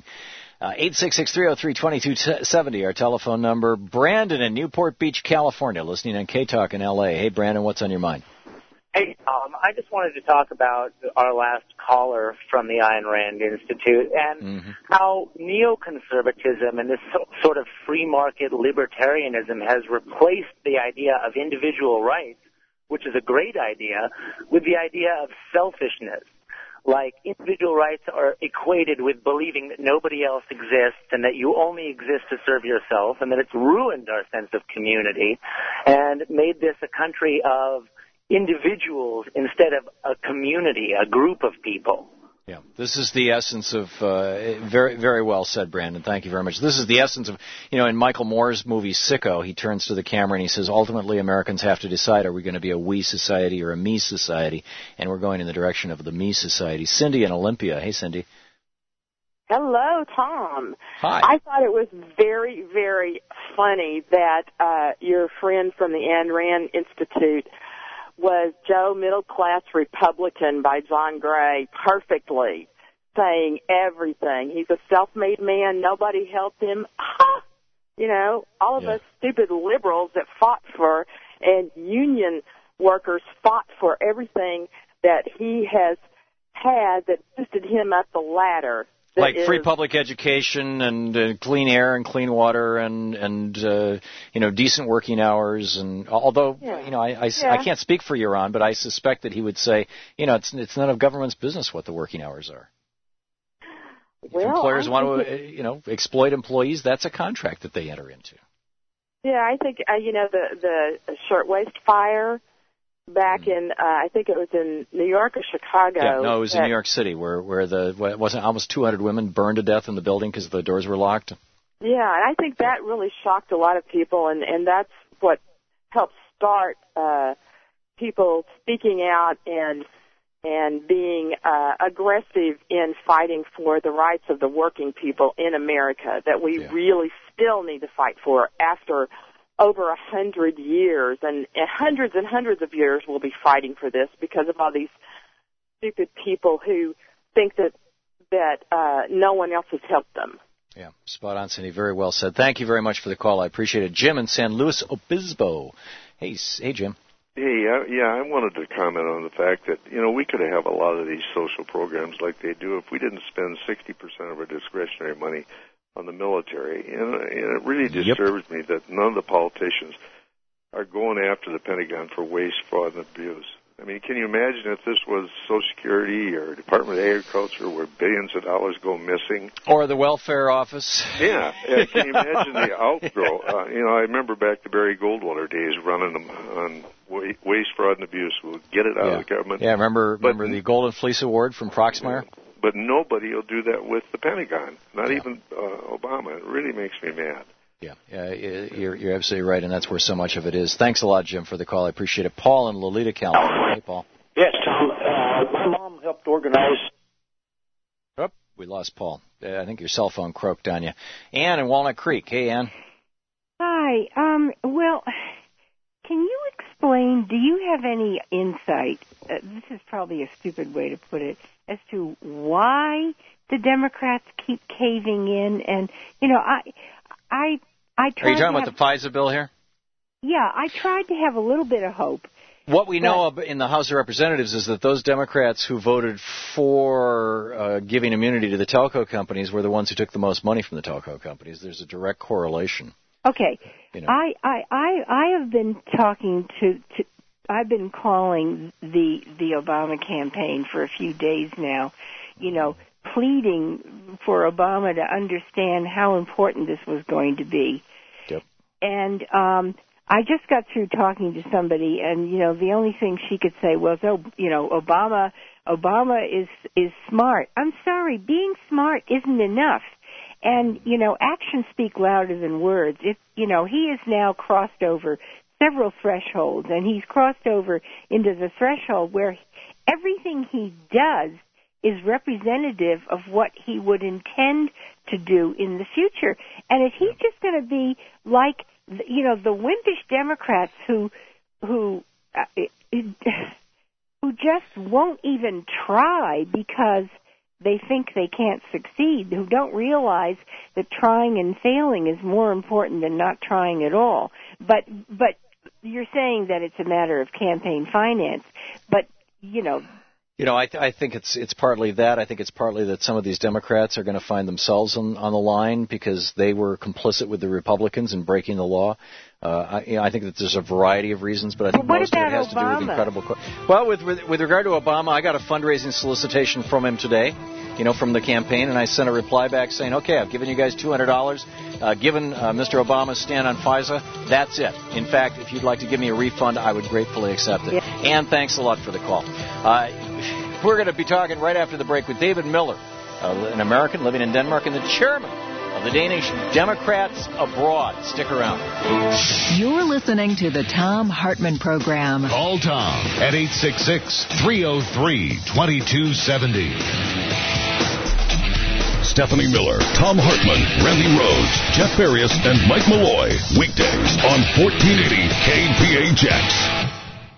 866-303-2270, our telephone number. Brandon in Newport Beach, California, listening on K-Talk in L.A. Hey, Brandon, what's on your mind? Hey, Tom, I just wanted to talk about our last caller from the Ayn Rand Institute and how neoconservatism and this sort of free market libertarianism has replaced the idea of individual rights, which is a great idea, with the idea of selfishness. Like, individual rights are equated with believing that nobody else exists and that you only exist to serve yourself, and that it's ruined our sense of community and made this a country of individuals instead of a community, a group of people. Yeah, this is the essence of, very, very well said, Brandon. Thank you very much. This is the essence of, in Michael Moore's movie Sicko, he turns to the camera and he says, ultimately Americans have to decide, are we going to be a we society or a me society? And we're going in the direction of the me society. Cindy in Olympia. Hey, Cindy. Hello, Tom. Hi. I thought it was very, very funny that your friend from the Ayn Rand Institute was Joe Middle Class Republican by John Gray, perfectly saying everything. He's a self-made man. Nobody helped him. All of us stupid liberals that fought for, and union workers fought for everything that he has had that boosted him up the ladder. Like free public education and clean air and clean water and decent working hours. And although I can't speak for Yaron, but I suspect that he would say it's none of government's business what the working hours are. If employers want to exploit employees, that's a contract that they enter into. Yeah, I think the shirtwaist fire back in, I think it was in New York or Chicago. Yeah, no, it was in New York City where wasn't almost 200 women burned to death in the building because the doors were locked. Yeah, and I think that really shocked a lot of people, and that's what helped start people speaking out and being aggressive in fighting for the rights of the working people in America that we really still need to fight for after over 100 years, and hundreds of years we'll be fighting for this because of all these stupid people who think that no one else has helped them. Yeah, spot on, Cindy. Very well said. Thank you very much for the call. I appreciate it. Jim in San Luis Obispo. Hey, Jim. Hey, I wanted to comment on the fact that, we could have a lot of these social programs like they do if we didn't spend 60% of our discretionary money on the military, and it really disturbs me that none of the politicians are going after the Pentagon for waste, fraud, and abuse. I mean, can you imagine if this was Social Security or Department of Agriculture where billions of dollars go missing? Or the Welfare Office. Yeah. Can you imagine the outgrow? I remember back to Barry Goldwater days running them on waste, fraud, and abuse. We'll get it out of the government. Yeah, remember the Golden Fleece Award from Proxmire? But nobody will do that with the Pentagon, not even Obama. It really makes me mad. Yeah, you're absolutely right, and that's where so much of it is. Thanks a lot, Jim, for the call. I appreciate it. Paul in Lolita, California. Hey, Paul. Yes, Tom. My mom helped organize. Oh, we lost Paul. I think your cell phone croaked on you. Ann in Walnut Creek. Hey, Ann. Hi. Well, can you explain And do you have any insight, this is probably a stupid way to put it, as to why the Democrats keep caving in? And, you know, I tried Are you talking about the FISA bill here? Yeah, I tried to have a little bit of hope. What we know in the House of Representatives is that those Democrats who voted for giving immunity to the telco companies were the ones who took the most money from the telco companies. There's a direct correlation. Okay. You know. I have been talking to I've been calling the Obama campaign for a few days now, you know, pleading for Obama to understand how important this was going to be. Yep. And I just got through talking to somebody, and, you know, the only thing she could say was, oh, you know, Obama is smart. I'm sorry, being smart isn't enough. And, you know, actions speak louder than words. You know, he has now crossed over several thresholds, and he's crossed over into the threshold where everything he does is representative of what he would intend to do in the future. And if he's just going to be like, you know, the wimpish Democrats who just won't even try because they think they can't succeed, who don't realize that trying and failing is more important than not trying at all. But you're saying that it's a matter of campaign finance, but, you know. You know, I think it's partly that. I think it's partly that some of these Democrats are going to find themselves on the line because they were complicit with the Republicans in breaking the law. I think that there's a variety of reasons, but I think most of it has to do with incredible. Well, with regard to Obama, I got a fundraising solicitation from him today, you know, from the campaign, and I sent a reply back saying, okay, I've given you guys $200. Given Mr. Obama's stand on FISA, that's it. In fact, if you'd like to give me a refund, I would gratefully accept it. Yeah. And thanks a lot for the call. We're going to be talking right after the break with David Miller, an American living in Denmark and the chairman of the Danish Democrats Abroad. Stick around. You're listening to the Thom Hartmann Program. Call Tom at 866-303-2270. Stephanie Miller, Thom Hartmann, Randy Rhodes, Jeff Farias, and Mike Malloy. Weekdays on 1480 KPHX.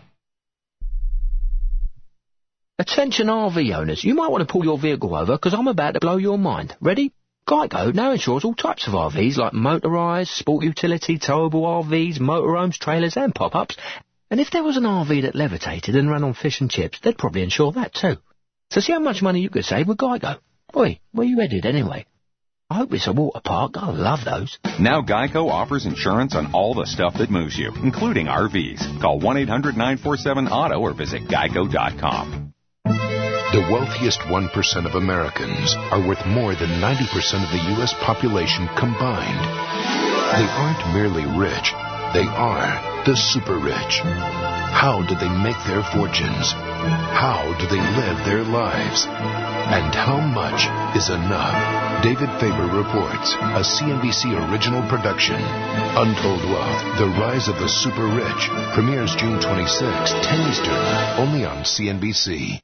Attention RV owners, you might want to pull your vehicle over because I'm about to blow your mind. Ready? Geico now insures all types of RVs like motorised, sport utility, towable RVs, motorhomes, trailers and pop-ups. And if there was an RV that levitated and ran on fish and chips, they'd probably insure that too. So see how much money you could save with Geico. Oi, where you headed anyway? I hope it's a water park. I love those. Now Geico offers insurance on all the stuff that moves you, including RVs. Call 1-800-947-AUTO or visit geico.com. The wealthiest 1% of Americans are worth more than 90% of the U.S. population combined. They aren't merely rich. They are the super rich. How do they make their fortunes? How do they live their lives? And how much is enough? David Faber reports, a CNBC original production. Untold Wealth, The Rise of the Super Rich, premieres June 26, 10 Eastern, only on CNBC.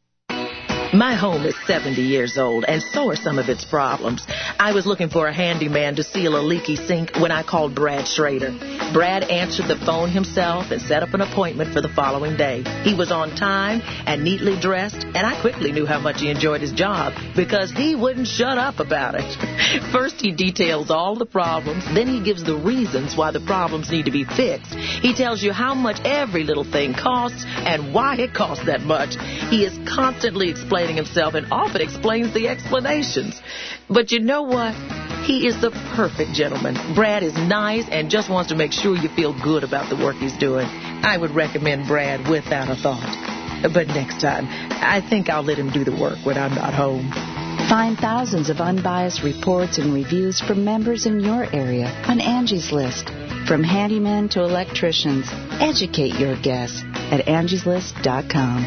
My home is 70 years old, and so are some of its problems. I was looking for a handyman to seal a leaky sink when I called Brad Schrader. Brad answered the phone himself and set up an appointment for the following day. He was on time and neatly dressed, and I quickly knew how much he enjoyed his job because he wouldn't shut up about it. First, he details all the problems. Then he gives the reasons why the problems need to be fixed. He tells you how much every little thing costs and why it costs that much. He is constantly explaining himself and often explains the explanations. But you know what? He is the perfect gentleman. Brad is nice and just wants to make sure you feel good about the work he's doing. I would recommend Brad without a thought. But next time, I think I'll let him do the work when I'm not home. Find thousands of unbiased reports and reviews from members in your area on Angie's List. From handymen to electricians, educate your guests at angieslist.com.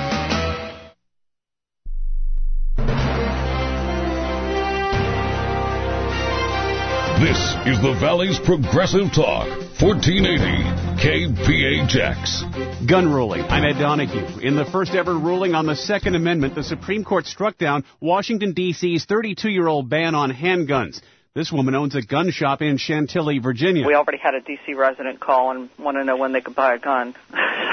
This is the Valley's Progressive Talk, 1480 KPHX. Gun ruling. I'm Ed Donahue. In the first ever ruling on the Second Amendment, the Supreme Court struck down Washington, D.C.'s 32-year-old ban on handguns. This woman owns a gun shop in Chantilly, Virginia. We already had a D.C. resident call and want to know when they could buy a gun.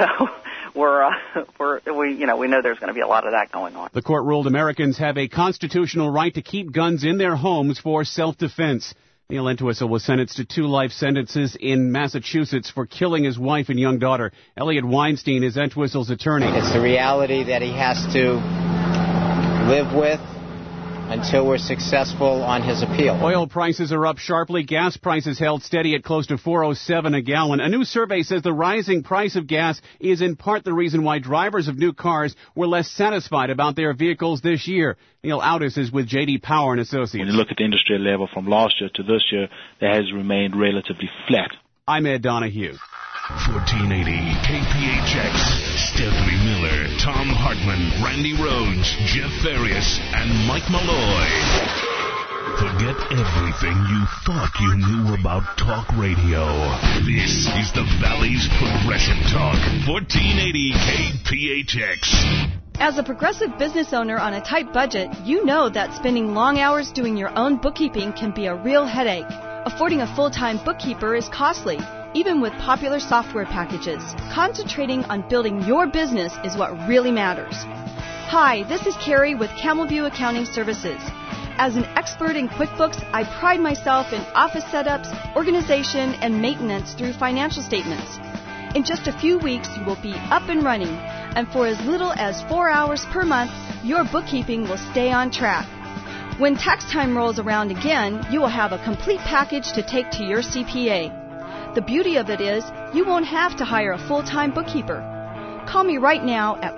we know there's going to be a lot of that going on. The court ruled Americans have a constitutional right to keep guns in their homes for self-defense. Neil Entwistle was sentenced to 2 life sentences in Massachusetts for killing his wife and young daughter. Elliot Weinstein is Entwistle's attorney. It's the reality that he has to live with until we're successful on his appeal. Oil prices are up sharply. Gas prices held steady at close to $4.07 a gallon. A new survey says the rising price of gas is in part the reason why drivers of new cars were less satisfied about their vehicles this year. Neil Audis is with J.D. Power & Associates. When you look at the industry level from last year to this year, that has remained relatively flat. I'm Ed Donahue. 1480 KPHX, Stephanie Miller, Tom Hartman, Randy Rhodes, Jeff Farias, and Mike Malloy. Forget everything you thought you knew about talk radio. This is the Valley's Progressive Talk, 1480 KPHX. As a progressive business owner on a tight budget, you know that spending long hours doing your own bookkeeping can be a real headache. Affording a full-time bookkeeper is costly, even with popular software packages. Concentrating on building your business is what really matters. Hi, this is Carrie with Camel View Accounting Services. As an expert in QuickBooks, I pride myself in office setups, organization, and maintenance through financial statements. In just a few weeks, you will be up and running, and for as little as 4 hours per month, your bookkeeping will stay on track. When tax time rolls around again, you will have a complete package to take to your CPA. The beauty of it is, you won't have to hire a full-time bookkeeper. Call me right now at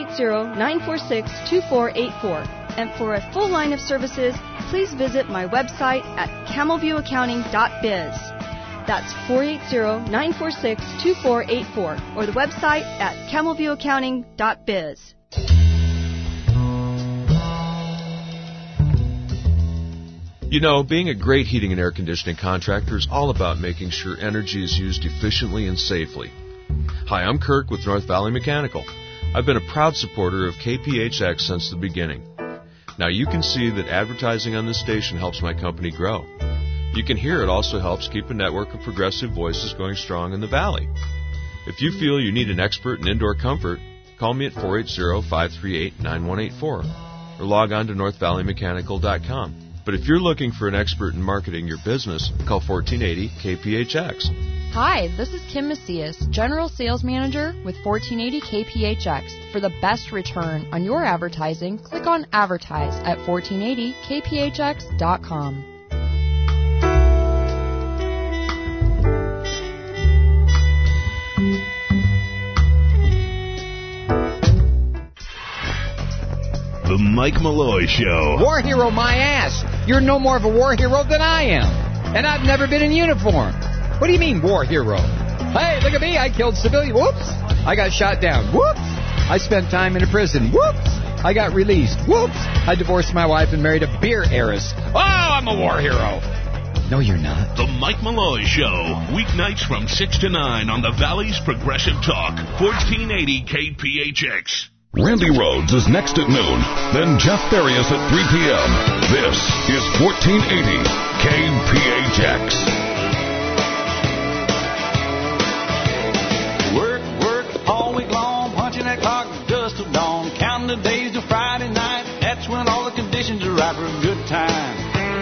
480-946-2484. And for a full line of services, please visit my website at camelviewaccounting.biz. That's 480-946-2484. Or the website at camelviewaccounting.biz. You know, being a great heating and air conditioning contractor is all about making sure energy is used efficiently and safely. Hi, I'm Kirk with North Valley Mechanical. I've been a proud supporter of KPHX since the beginning. Now you can see that advertising on this station helps my company grow. You can hear it also helps keep a network of progressive voices going strong in the Valley. If you feel you need an expert in indoor comfort, call me at 480-538-9184 or log on to northvalleymechanical.com. But if you're looking for an expert in marketing your business, call 1480 KPHX. Hi, this is Kim Macias, General Sales Manager with 1480 KPHX. For the best return on your advertising, click on Advertise at 1480kphx.com. The Mike Malloy Show. War hero my ass. You're no more of a war hero than I am. And I've never been in uniform. What do you mean, war hero? Hey, look at me. I killed civilians. Whoops. I got shot down. Whoops. I spent time in a prison. Whoops. I got released. Whoops. I divorced my wife and married a beer heiress. Oh, I'm a war hero. No, you're not. The Mike Malloy Show. Weeknights from 6 to 9 on the Valley's Progressive Talk. 1480 KPHX. Randy Rhodes is next at noon. Then Jeff Farias at 3 p.m. This is 1480 KPHX. Work all week long, punching that clock just till dawn, counting the days till Friday night. That's when all the conditions are right for a good time.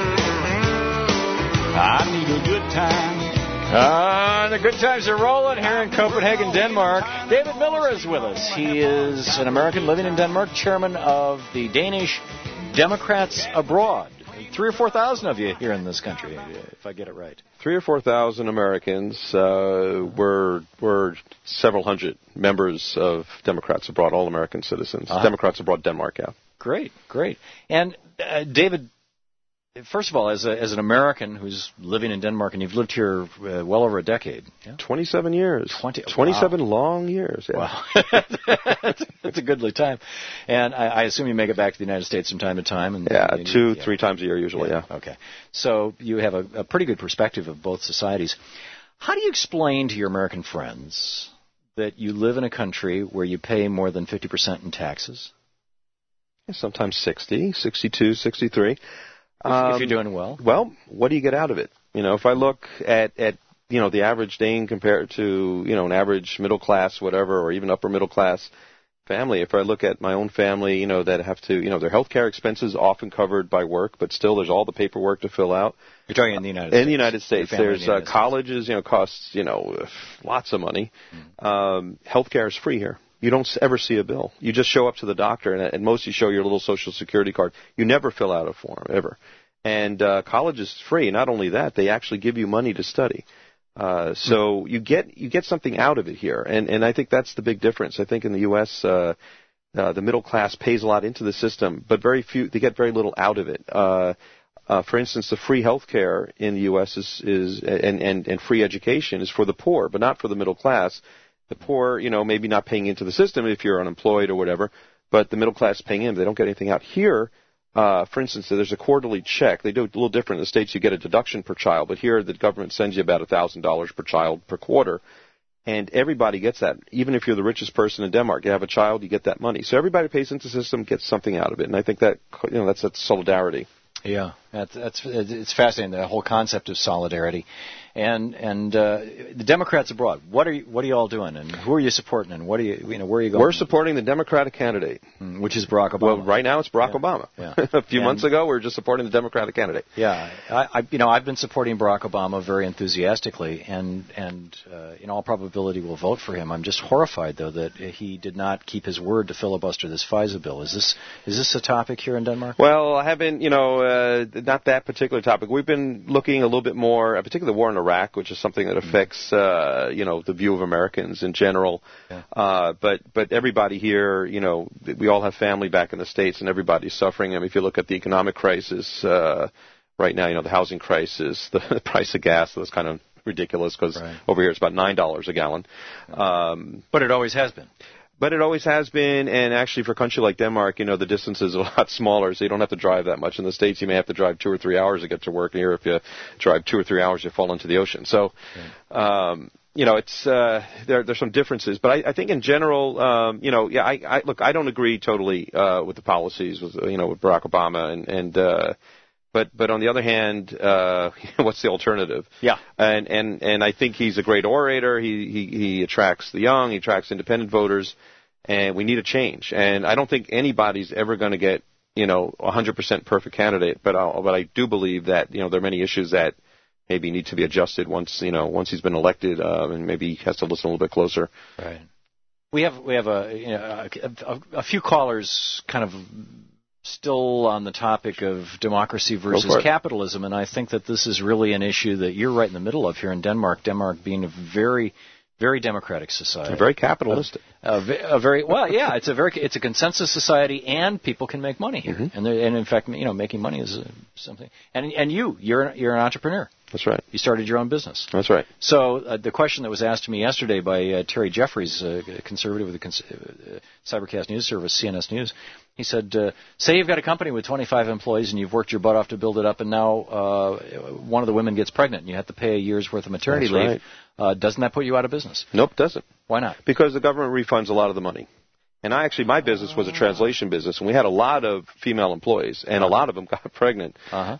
I need a good time. The good times are rolling here in Copenhagen, Denmark. David Miller is with us. He is an American living in Denmark, chairman of the Danish Democrats Abroad. 3,000 or 4,000 of you here in this country, if I get it right. 3,000 or 4,000 Americans. We're several hundred members of Democrats Abroad, all American citizens. Democrats Abroad Denmark, yeah. Great. And David, first of all, as an American who's living in Denmark, and you've lived here well over a decade. Yeah? 27 years. 27 long years. Yeah. Wow. That's a goodly time. And I assume you make it back to the United States from time to time. And, yeah, 2-3 times a year usually, yeah. Okay. So you have a pretty good perspective of both societies. How do you explain to your American friends that you live in a country where you pay more than 50% in taxes? Yeah, sometimes 60, 62, 63. If you're doing well. Well, what do you get out of it? You know, if I look at the average Dane compared to, an average middle class, whatever, or even upper middle class family. If I look at my own family, that have to, their health care expenses often covered by work, but still there's all the paperwork to fill out. You're talking in the United States. In the United States. There's colleges, costs, lots of money. Health care is free here. You don't ever see a bill. You just show up to the doctor, and at most you show your little Social Security card. You never fill out a form, ever. And college is free. Not only that, they actually give you money to study. So you get something out of it here, and I think that's the big difference. I think in the U.S., the middle class pays a lot into the system, but they get very little out of it. For instance, the free health care in the U.S. is and free education is for the poor, but not for the middle class. The poor, maybe not paying into the system if you're unemployed or whatever, but the middle class paying in. They don't get anything out here. For instance, there's a quarterly check. They do it a little different. In the States, you get a deduction per child, but here the government sends you about $1,000 per child per quarter, and everybody gets that. Even if you're the richest person in Denmark, you have a child, you get that money. So everybody pays into the system, gets something out of it, and I think that that's that solidarity. Yeah, it's fascinating, the whole concept of solidarity, and the Democrats abroad. What are you all doing, and who are you supporting, and where are you going? We're supporting the Democratic candidate, which is Barack Obama. Well, right now it's Barack Obama. Yeah. A few months ago, we were just supporting the Democratic candidate. Yeah, I've been supporting Barack Obama very enthusiastically, and in all probability will vote for him. I'm just horrified though that he did not keep his word to filibuster this FISA bill. Is this a topic here in Denmark? Well, I haven't, not that particular topic. We've been looking a little bit more, particularly the war in Iraq, which is something that affects, the view of Americans in general. Yeah. But everybody here, we all have family back in the States, and everybody's suffering. I mean, if you look at the economic crisis right now, the housing crisis, the price of gas, that's kind of ridiculous because over here it's about $9 a gallon. But it always has been. But it always has been, and actually for a country like Denmark, the distance is a lot smaller, so you don't have to drive that much. In the States, you may have to drive 2 or 3 hours to get to work, and here if you drive 2 or 3 hours, you fall into the ocean. So, it's there's some differences. But I think in general, I don't agree totally with the policies with Barack Obama, But on the other hand, what's the alternative? Yeah. And I think he's a great orator. He attracts the young. He attracts independent voters. And we need a change. And I don't think anybody's ever going to get, 100% perfect candidate. But I do believe that, there are many issues that maybe need to be adjusted once he's been elected, and maybe he has to listen a little bit closer. Right. We have a few callers kind of still on the topic of democracy versus capitalism, and I think that this is really an issue that you're right in the middle of here in Denmark. Denmark being a very, very democratic society, very capitalistic. It's a consensus society, and people can make money here, and in fact, making money is something. And you're an entrepreneur. That's right. You started your own business. That's right. So the question that was asked to me yesterday by Terry Jeffries, a conservative with the Cybercast News Service, CNS News, he said, say you've got a company with 25 employees and you've worked your butt off to build it up, and now one of the women gets pregnant and you have to pay a year's worth of maternity leave. Right. Doesn't that put you out of business? Nope, doesn't. Why not? Because the government refunds a lot of the money. And my business was a translation business, and we had a lot of female employees, and a lot of them got pregnant,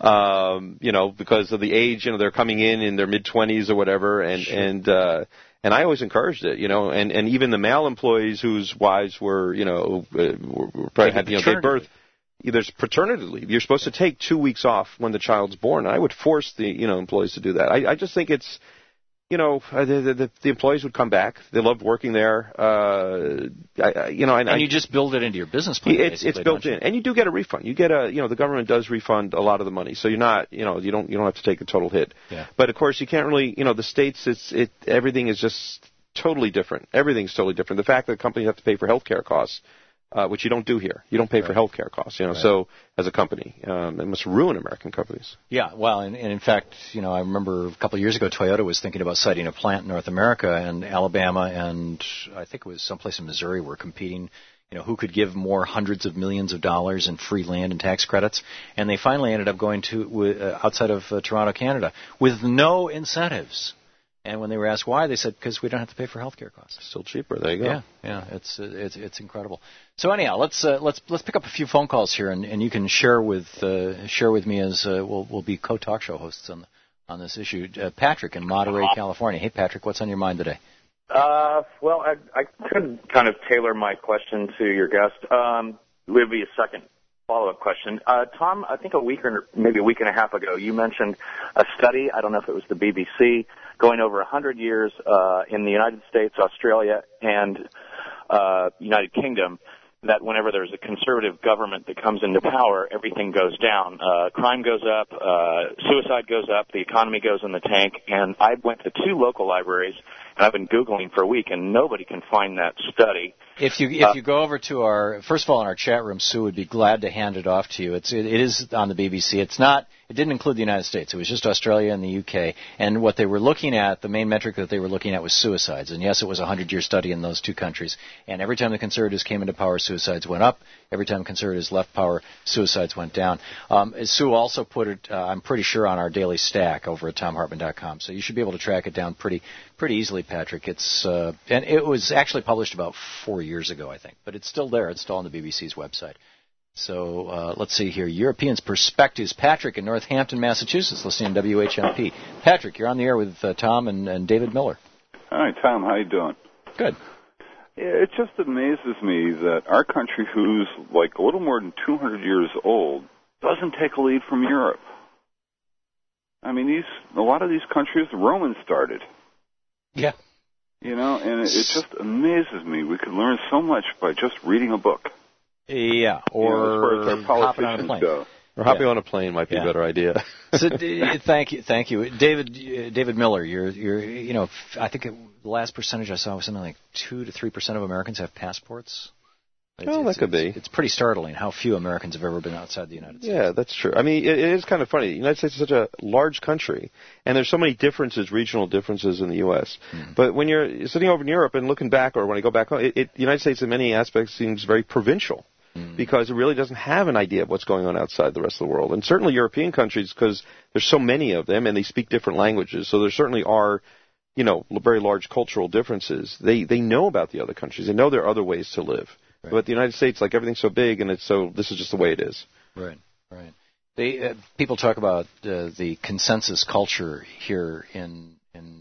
because of the age, they're coming in their mid-20s or whatever, and I always encouraged it, and even the male employees whose wives were, had gave birth. There's paternity leave. You're supposed to take 2 weeks off when the child's born. I would force the, employees to do that. I just think it's, the employees would come back. They loved working there. And you just build it into your business plan. It's built in, and you do get a refund. You get the government does refund a lot of the money, so you're not, you don't have to take a total hit. Yeah. But of course, you can't really, the States, everything is just totally different. Everything's totally different. The fact that companies have to pay for healthcare costs, which you don't do here. You don't pay for healthcare costs, so as a company, it must ruin American companies. Yeah, well, and in fact, I remember a couple of years ago, Toyota was thinking about siting a plant in North America, and Alabama and I think it was someplace in Missouri were competing, who could give more hundreds of millions of dollars in free land and tax credits, and they finally ended up going to outside of Toronto, Canada, with no incentives. And when they were asked why, they said, because we don't have to pay for healthcare costs. Still cheaper. There you go. Yeah, it's incredible. So anyhow, let's pick up a few phone calls here, and you can share with me as we'll be co-talk show hosts on this issue. Patrick in Monterey, California. Hey, Patrick, what's on your mind today? Well, I could kind of tailor my question to your guest. It would be a second follow-up question. Tom, I think maybe a week and a half ago, you mentioned a study, I don't know if it was the BBC, going over 100 years in the United States, Australia, and United Kingdom, that whenever there's a conservative government that comes into power, everything goes down. Crime goes up, suicide goes up, the economy goes in the tank, and I went to 2 local libraries, and I've been Googling for a week, and nobody can find that study. If you go over to our, first of all, in our chat room, Sue would be glad to hand it off to you. It is on the BBC. It didn't include the United States. It was just Australia and the UK. And what they were looking at, the main metric that they were looking at was suicides. And yes, it was a 100-year study in those 2 countries. And every time the Conservatives came into power, suicides went up. Every time Conservatives left power, suicides went down. Sue also put it, I'm pretty sure, on our daily stack over at TomHartman.com. So you should be able to track it down pretty easily, Patrick. And it was actually published about 4 years ago, I think. But it's still there. It's still on the BBC's website. So let's see here. Europeans' Perspectives. Patrick in Northampton, Massachusetts, listening to WHMP. Patrick, you're on the air with Tom and David Miller. Hi, Tom. How you doing? Good. Yeah, it just amazes me that our country, who's like a little more than 200 years old, doesn't take a lead from Europe. I mean, a lot of these countries, the Romans started. Yeah. You know, and it just amazes me. We could learn so much by just reading a book. Yeah, or as far as our politicians go. Or hopping on a plane might be a better idea. So, thank you, David Miller. You're I think the last percentage I saw was something like 2 to 3% of Americans have passports. That could be. It's pretty startling how few Americans have ever been outside the United States. Yeah, that's true. I mean, it is kind of funny. The United States is such a large country, and there's so many differences, regional differences in the U.S. But when you're sitting over in Europe and looking back, or when I go back home, the United States in many aspects seems very provincial. Because it really doesn't have an idea of what's going on outside the rest of the world. And certainly European countries, because there's so many of them and they speak different languages, so there certainly are, very large cultural differences. They know about the other countries. They know there are other ways to live. Right. But the United States, like, everything's so big, and this is just the way it is. Right. People talk about the consensus culture here in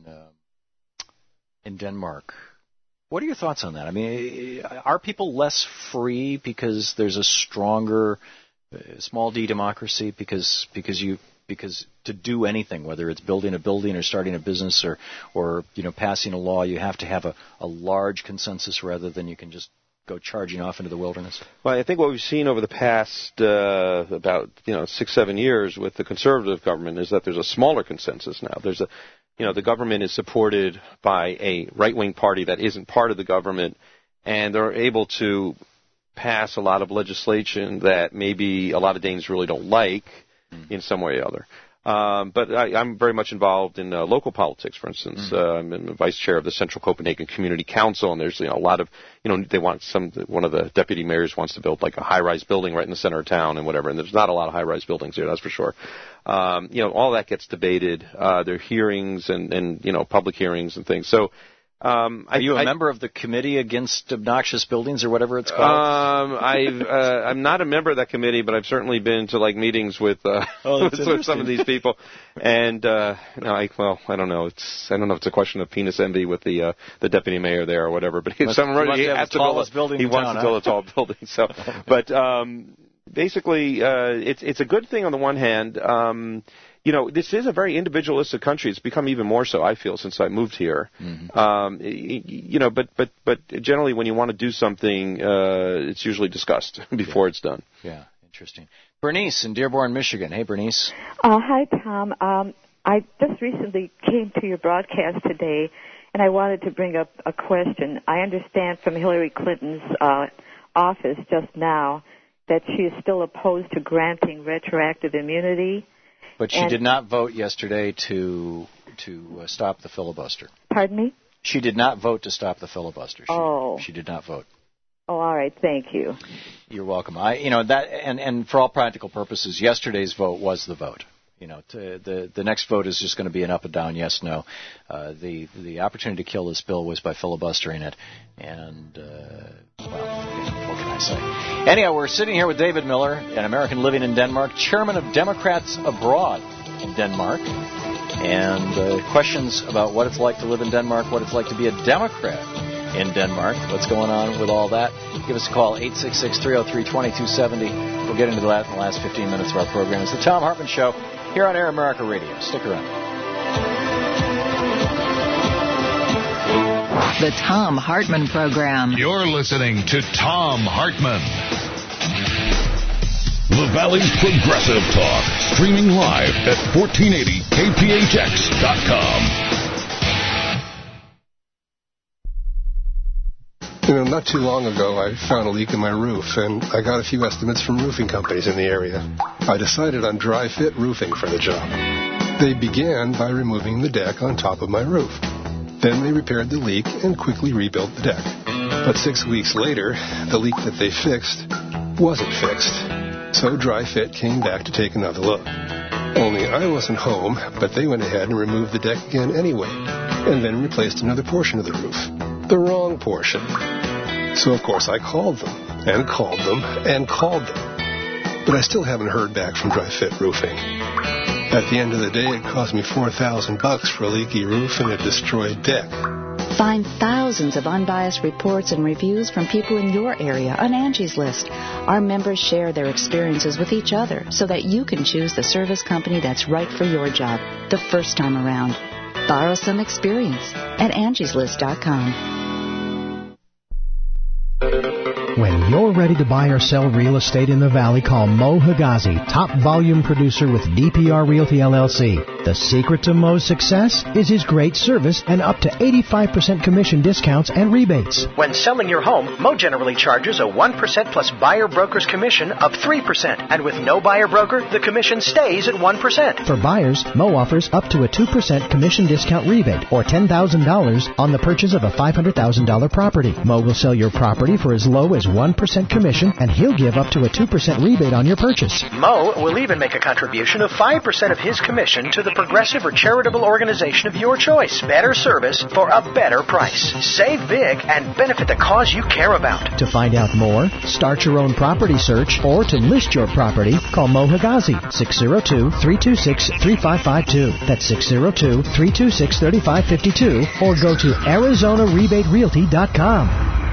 Denmark. What are your thoughts on that? I mean, are people less free because there's a stronger small d democracy because to do anything, whether it's building a building or starting a business or passing a law, you have to have a large consensus rather than you can just go charging off into the wilderness? Well, I think what we've seen over the past about 6-7 years with the conservative government is that there's a smaller consensus now. There's the government is supported by a right-wing party that isn't part of the government, and they're able to pass a lot of legislation that maybe a lot of Danes really don't like in some way or other. But I'm very much involved in local politics, for instance. I'm the vice chair of the Central Copenhagen Community Council, and there's a lot of, they want one of the deputy mayors wants to build like a high-rise building right in the center of town and whatever, and there's not a lot of high-rise buildings here, that's for sure. All that gets debated. There are hearings and public hearings and things. So, are you a member of the Committee Against Obnoxious Buildings or whatever it's called? I'm not a member of that committee, but I've certainly been to meetings with with some of these people. And I don't know. I don't know if it's a question of penis envy with the deputy mayor there or whatever. But he wants to build a tall building. So, but basically, it's a good thing on the one hand. This is a very individualistic country. It's become even more so, I feel, since I moved here. But generally, when you want to do something, it's usually discussed before it's done. Yeah, interesting. Bernice in Dearborn, Michigan. Hey, Bernice. Hi, Tom. I just recently came to your broadcast today, and I wanted to bring up a question. I understand from Hillary Clinton's office just now that she is still opposed to granting retroactive immunity. But she did not vote yesterday to stop the filibuster. Pardon me? She did not vote to stop the filibuster. She did not vote. Oh, all right. Thank you. You're welcome. And for all practical purposes, yesterday's vote was the vote. The next vote is just going to be an up and down, yes, no. The opportunity to kill this bill was by filibustering it, and what can I say? Anyhow, we're sitting here with David Miller, an American living in Denmark, chairman of Democrats Abroad in Denmark. and questions about what it's like to live in Denmark, what it's like to be a Democrat in Denmark, what's going on with all that. Give us a call, 866-303-2270. We'll get into that in the last 15 minutes of our program. It's the Thom Hartmann Show here on Air America Radio. Stick around. The Thom Hartmann Program. You're listening to Thom Hartmann. The Valley's Progressive Talk, streaming live at 1480kphx.com. Not too long ago, I found a leak in my roof, and I got a few estimates from roofing companies in the area. I decided on Dry Fit Roofing for the job. They began by removing the deck on top of my roof. Then they repaired the leak and quickly rebuilt the deck. But 6 weeks later, the leak that they fixed wasn't fixed. So Dry Fit came back to take another look. Only I wasn't home, but they went ahead and removed the deck again anyway, and then replaced another portion of the roof. The wrong portion. So, of course, I called them, and called them, and called them. But I still haven't heard back from Dry Fit Roofing. At the end of the day, it cost me $4,000 for a leaky roof and a destroyed deck. Find thousands of unbiased reports and reviews from people in your area on Angie's List. Our members share their experiences with each other so that you can choose the service company that's right for your job the first time around. Borrow some experience at angieslist.com. When you're ready to buy or sell real estate in the Valley, call Mo Higazi, top volume producer with DPR Realty LLC. The secret to Mo's success is his great service and up to 85% commission discounts and rebates. When selling your home, Mo generally charges a 1% plus buyer broker's commission of 3%. And with no buyer broker, the commission stays at 1%. For buyers, Mo offers up to a 2% commission discount rebate or $10,000 on the purchase of a $500,000 property. Mo will sell your property for as low as 1% commission, and he'll give up to a 2% rebate on your purchase. Mo will even make a contribution of 5% of his commission to the progressive or charitable organization of your choice. Better service for a better price. Save big and benefit the cause you care about. To find out more, start your own property search, or to list your property, call Mo Higazi, 602-326-3552. That's 602-326-3552, or go to ArizonaRebateRealty.com.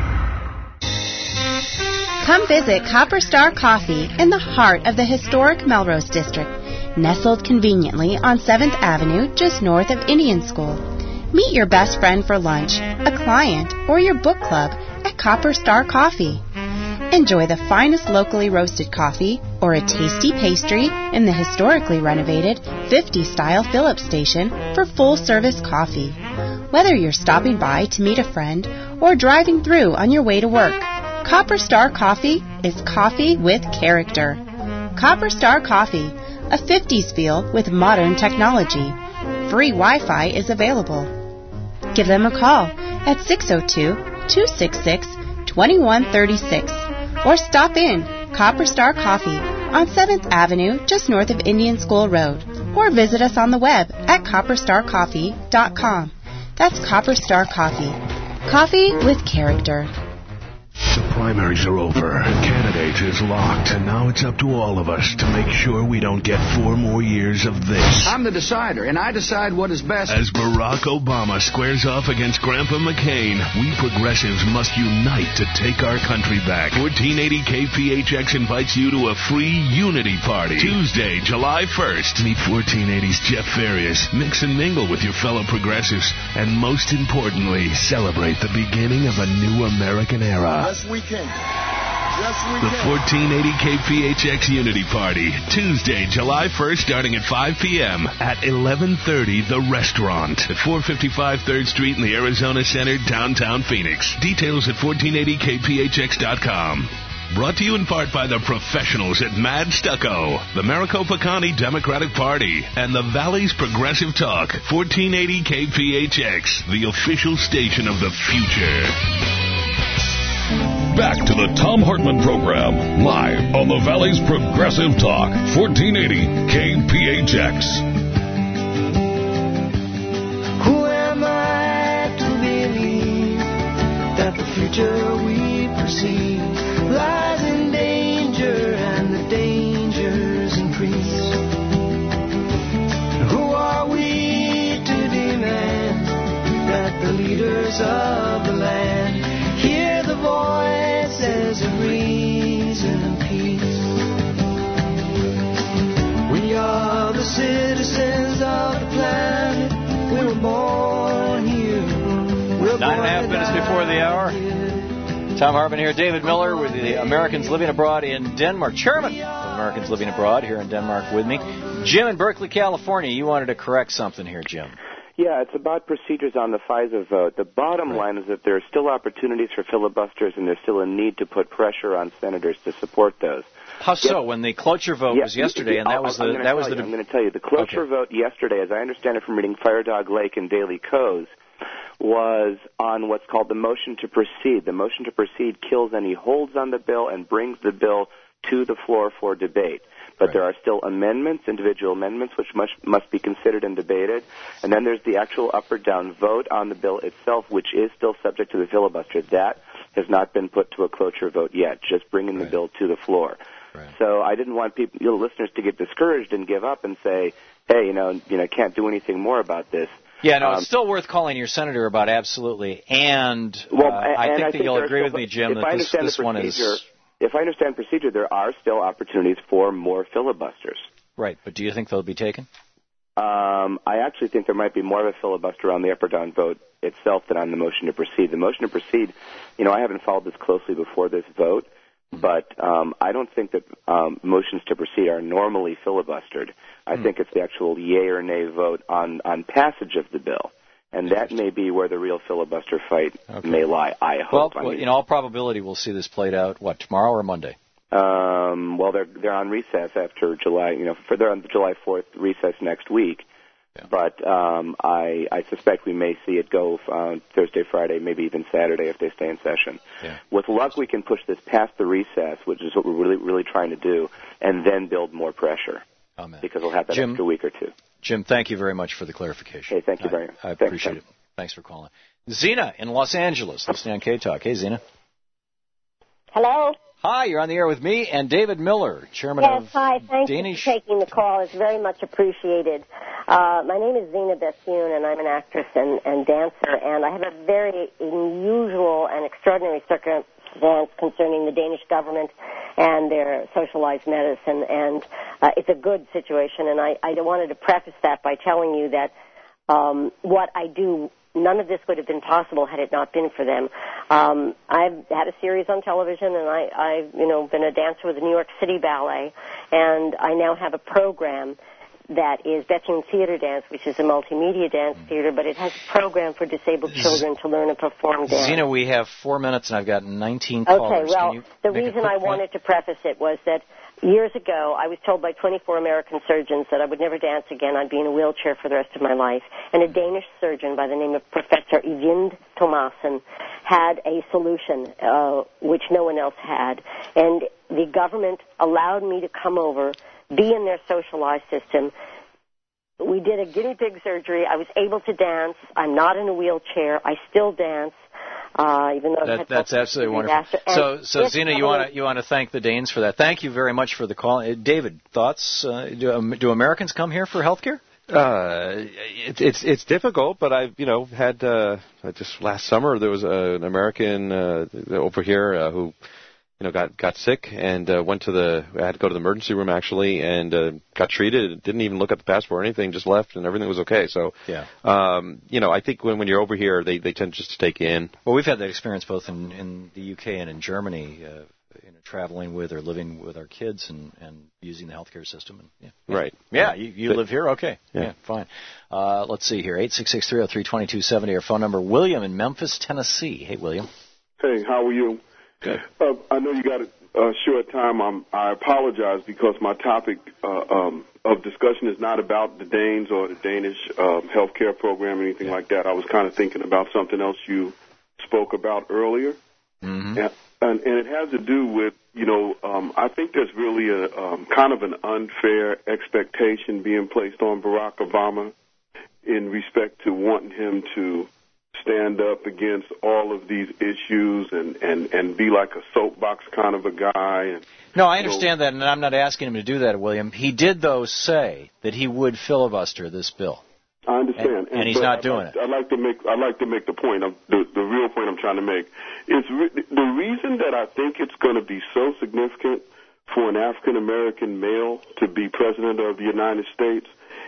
Come visit Copper Star Coffee in the heart of the historic Melrose District, nestled conveniently on 7th Avenue, just north of Indian School. Meet your best friend for lunch, a client, or your book club at Copper Star Coffee. Enjoy the finest locally roasted coffee or a tasty pastry in the historically renovated 50-style Phillips Station for full-service coffee. Whether you're stopping by to meet a friend or driving through on your way to work, Copper Star Coffee is coffee with character. Copper Star Coffee, a 50s feel with modern technology. Free Wi-Fi is available. Give them a call at 602-266-2136 or stop in Copper Star Coffee on 7th Avenue just north of Indian School Road, or visit us on the web at copperstarcoffee.com. That's Copper Star Coffee. Coffee with character. The primaries are over. Candidate is locked, and now it's up to all of us to make sure we don't get 4 more years of this. I'm the decider, and I decide what is best. As Barack Obama squares off against Grandpa McCain, we progressives must unite to take our country back. 1480 KPHX invites you to a free unity party. Tuesday, July 1st. Meet 1480's Jeff Farias. Mix and mingle with your fellow progressives. And most importantly, celebrate the beginning of a new American era. Yes, we can. Yes, we The 1480 KPHX Unity Party, Tuesday, July 1st, starting at 5 p.m. at 1130 The Restaurant at 455 3rd Street in the Arizona Center, downtown Phoenix. Details at 1480kphx.com. Brought to you in part by the professionals at Mad Stucco, the Maricopa County Democratic Party, and the Valley's Progressive Talk, 1480 KPHX, the official station of the future. Back to the Thom Hartmann Program, live on the Valley's Progressive Talk, 1480 KPHX. Who am I to believe that the future we perceive lies in danger and the dangers increase? Who are we 9.5 minutes before the hour. Tom Hartman here. David Miller with the Americans Living Abroad in Denmark. Chairman of Americans Living Abroad here in Denmark with me. Jim in Berkeley, California. You wanted to correct something here, Jim. Yeah, it's about procedures on the FISA vote. The bottom line is that there are still opportunities for filibusters, and there's still a need to put pressure on senators to support those. How so? When the cloture vote was yesterday, and that was the I'm going to tell you the cloture vote yesterday, as I understand it from reading Firedog Lake and Daily Kos, was on what's called the motion to proceed. The motion to proceed kills any holds on the bill and brings the bill to the floor for debate. But there are still amendments, individual amendments, which must be considered and debated. And then there's the actual up or down vote on the bill itself, which is still subject to the filibuster. That has not been put to a cloture vote yet, just bringing the bill to the floor. So I didn't want people, listeners to get discouraged and give up and say, hey, can't do anything more about this. Yeah, no, it's still worth calling your senator about, absolutely. And I think that you'll agree with me, Jim, that this one is... If I understand procedure, there are still opportunities for more filibusters. Right, but do you think they'll be taken? I actually think there might be more of a filibuster on the up or down vote itself than on the motion to proceed. The motion to proceed, I haven't followed this closely before this vote, but I don't think that motions to proceed are normally filibustered. I think it's the actual yay or nay vote on passage of the bill. And that may be where the real filibuster fight may lie, I hope. Well, in all probability, we'll see this played out, tomorrow or Monday? Well, they're on recess after July, they're on the July 4th recess next week. Yeah. But I suspect we may see it go Thursday, Friday, maybe even Saturday if they stay in session. Yeah. With luck, we can push this past the recess, which is what we're really, really trying to do, and then build more pressure. Amen. Because we'll have that extra week or two. Jim, thank you very much for the clarification. Hey, thank you very much. I appreciate it. Thanks for calling. Zena in Los Angeles, listening on K-Talk. Hey, Zena. Hello. Hi, you're on the air with me and David Miller, chairman of hi. Thank Danish... you for taking the call. It's very much appreciated. My name is Zena Bethune, and I'm an actress and dancer, and I have a very unusual and extraordinary circumstance concerning the Danish government and their socialized medicine, and it's a good situation, and I wanted to preface that by telling you that what I do, none of this would have been possible had it not been for them. I've had a series on television, and I've been a dancer with the New York City Ballet, and I now have a program that is Bethune Theater Dance, which is a multimedia dance theater, but it has a program for disabled children to learn and perform dance. Zena, we have 4 minutes, and I've got 19 callers. Okay, well, the reason I wanted to preface it was that years ago, I was told by 24 American surgeons that I would never dance again. I'd be in a wheelchair for the rest of my life. And a Danish surgeon by the name of Professor Eyvind Thomassen had a solution which no one else had. And the government allowed me to come over, be in their socialized system. We did a guinea pig surgery. I was able to dance. I'm not in a wheelchair. I still dance. Even though that's absolutely wonderful. So Zena, you want to thank the Danes for that. Thank you very much for the call. David, thoughts? Do Americans come here for health care? It's difficult, but I've had just last summer there was an American over here who got sick and I had to go to the emergency room actually and got treated. Didn't even look at the passport or anything, just left and everything was okay. So, yeah. I think when you're over here, they tend just to take you in. Well, we've had that experience both in the UK and in Germany, traveling with or living with our kids and using the healthcare system. And, Right. Yeah, you live here? Okay. Yeah, fine. Let's see here. 866-303-2270, our phone number. William in Memphis, Tennessee. Hey, William. Hey, how are you? Good. I know you got a short time. I apologize because my topic of discussion is not about the Danes or the Danish healthcare program or anything like that. I was kind of thinking about something else you spoke about earlier. Mm-hmm. And it has to do with, I think there's really a kind of an unfair expectation being placed on Barack Obama in respect to wanting him to stand up against all of these issues and be like a soapbox kind of a guy. No, I understand that, and I'm not asking him to do that, William. He did, though, say that he would filibuster this bill. I understand, and he's not doing it. I'd like to make the point. The real point I'm trying to make is the reason that I think it's going to be so significant for an African American male to be president of the United States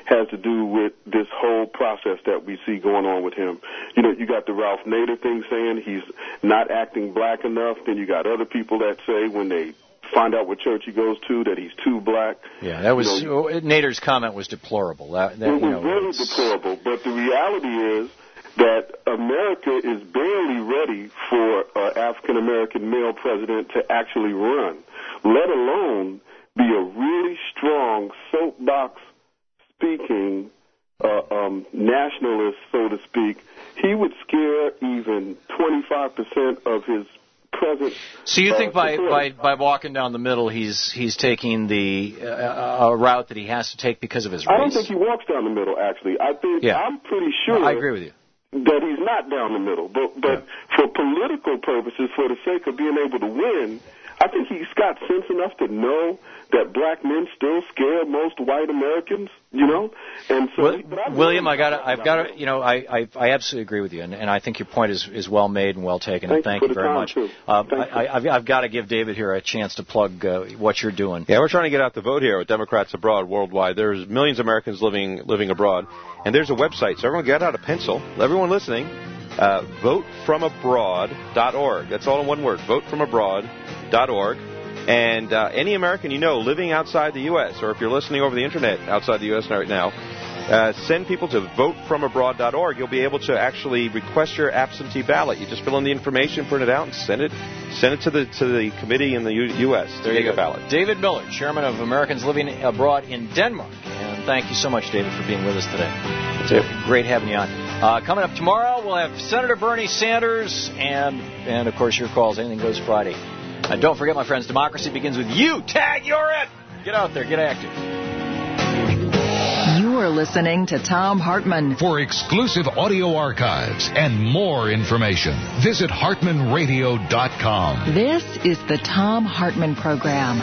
has to do with this whole process that we see going on with him. You know, you got the Ralph Nader thing saying he's not acting black enough. Then you got other people that say when they find out what church he goes to that he's too black. Yeah, that was Nader's comment was deplorable. That it was very deplorable. But the reality is that America is barely ready for an African American male president to actually run, let alone be a really strong soapbox speaking nationalist, so to speak. He would scare even 25% of his present. So you think by walking down the middle, he's taking the route that he has to take because of his race? I don't think he walks down the middle. Actually, I think I'm pretty sure. I agree with you that he's not down the middle. But for political purposes, for the sake of being able to win, I think he's got sense enough to know that black men still scare most white Americans, you know. And so, William, I've got to, you know, I absolutely agree with you, and I think your point is well made and well taken. And thank you very much. I've got to give David here a chance to plug what you're doing. Yeah, we're trying to get out the vote here with Democrats abroad worldwide. There's millions of Americans living abroad, and there's a website. So everyone get out a pencil. Everyone listening, votefromabroad.org. That's all in one word. Votefromabroad.org. And any American you know living outside the U.S., or if you're listening over the Internet outside the U.S. right now, send people to votefromabroad.org. You'll be able to actually request your absentee ballot. You just fill in the information, print it out, and send it to the committee in the U.S. There you go. Ballot. David Miller, Chairman of Americans Living Abroad in Denmark. And thank you so much, David, for being with us today. That's it. Great having you on. Coming up tomorrow, we'll have Senator Bernie Sanders and of course, your calls. Anything Goes Friday. And don't forget, my friends, democracy begins with you. Tag, you're it. Get out there. Get active. You are listening to Thom Hartmann. For exclusive audio archives and more information, visit HartmanRadio.com. This is the Thom Hartmann Program.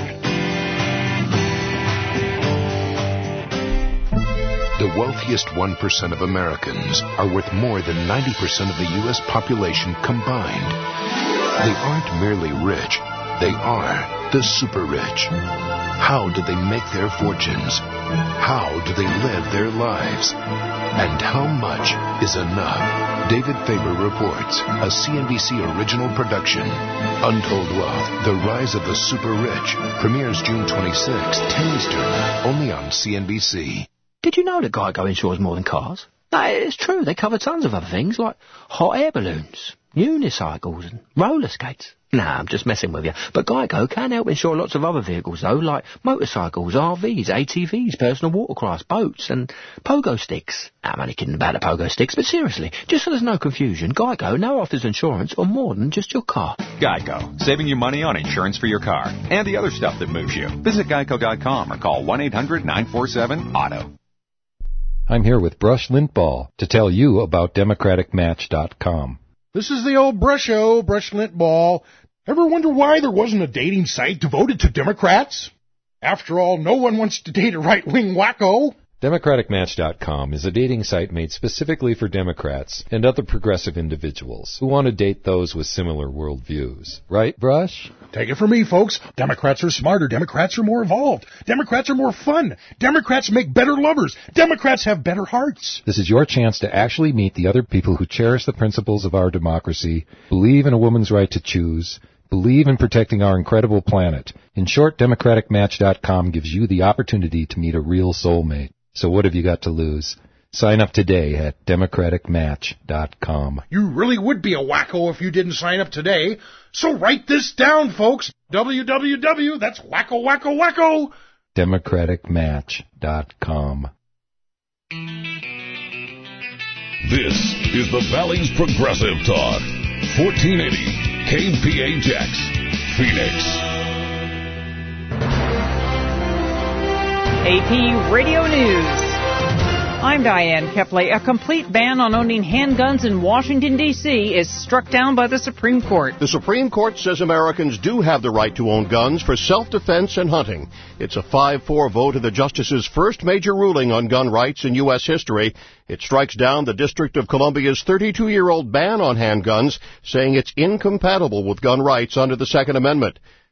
The wealthiest 1% of Americans are worth more than 90% of the U.S. population combined. They aren't merely rich, they are the super rich. How do they make their fortunes? How do they live their lives? And how much is enough? David Faber reports, a CNBC original production. Untold Wealth, The Rise of the Super Rich, premieres June 26, 10 Eastern, only on CNBC. Did you know that Geico insures more than cars? No, it's true. They cover tons of other things like hot air balloons, unicycles and roller skates. Nah, I'm just messing with you. But Geico can help insure lots of other vehicles, though, like motorcycles, RVs, ATVs, personal watercrafts, boats, and pogo sticks. I'm only kidding about the pogo sticks, but seriously, just so there's no confusion, Geico now offers insurance on more than just your car. Geico, saving you money on insurance for your car and the other stuff that moves you. Visit geico.com or call 1-800-947-AUTO. I'm here with Brush Lintball to tell you about DemocraticMatch.com. This is the old Brusho, Brush Lintball. Ever wonder why there wasn't a dating site devoted to Democrats? After all, no one wants to date a right-wing wacko. DemocraticMatch.com is a dating site made specifically for Democrats and other progressive individuals who want to date those with similar worldviews. Right, Brush? Take it from me, folks. Democrats are smarter. Democrats are more evolved. Democrats are more fun. Democrats make better lovers. Democrats have better hearts. This is your chance to actually meet the other people who cherish the principles of our democracy, believe in a woman's right to choose, believe in protecting our incredible planet. In short, DemocraticMatch.com gives you the opportunity to meet a real soulmate. So what have you got to lose? Sign up today at DemocraticMatch.com. You really would be a wacko if you didn't sign up today. So write this down, folks. www, that's wacko, wacko, wacko. DemocraticMatch.com. This is the Valley's Progressive Talk. 1480 KPHX, Phoenix. AP Radio News. I'm Diane Kepley. A complete ban on owning handguns in Washington, D.C. is struck down by the Supreme Court. The Supreme Court says Americans do have the right to own guns for self-defense and hunting. It's a 5-4 vote of the justice's first major ruling on gun rights in U.S. history. It strikes down the District of Columbia's 32-year-old ban on handguns, saying it's incompatible with gun rights under the Second Amendment.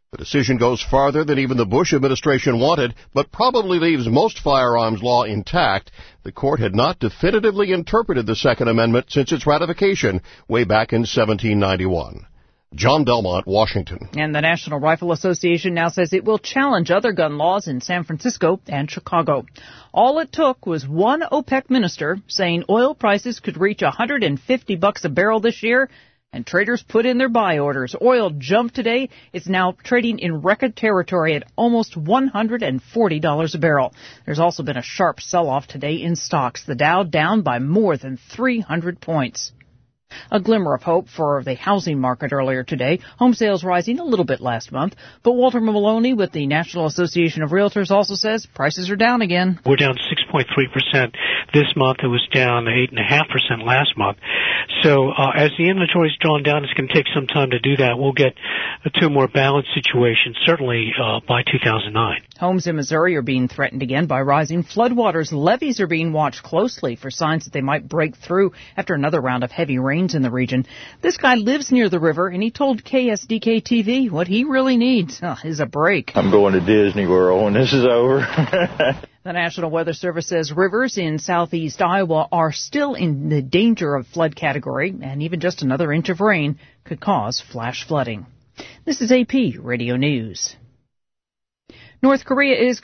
The decision goes farther than even the Bush administration wanted, but probably leaves most firearms law intact. The court had not definitively interpreted the Second Amendment since its ratification way back in 1791. John Belmont, Washington. And the National Rifle Association now says it will challenge other gun laws in San Francisco and Chicago. All it took was one OPEC minister saying oil prices could reach $150 a barrel this year, and traders put in their buy orders. Oil jumped today. It's now trading in record territory at almost $140 a barrel. There's also been a sharp sell-off today in stocks. The Dow down by more than 300 points. A glimmer of hope for the housing market earlier today. Home sales rising a little bit last month. But Walter Maloney with the National Association of Realtors also says prices are down again. We're down 6.3% this month. It was down 8.5% last month. So as the inventory is drawn down, it's going to take some time to do that. We'll get to a more balanced situation, certainly by 2009. Homes in Missouri are being threatened again by rising floodwaters. Levees are being watched closely for signs that they might break through after another round of heavy rains in the region. This guy lives near the river, and he told KSDK-TV what he really needs is a break. I'm going to Disney World when this is over. The National Weather Service says rivers in southeast Iowa are still in the danger of flood category, and even just another inch of rain could cause flash flooding. This is AP Radio News. North Korea is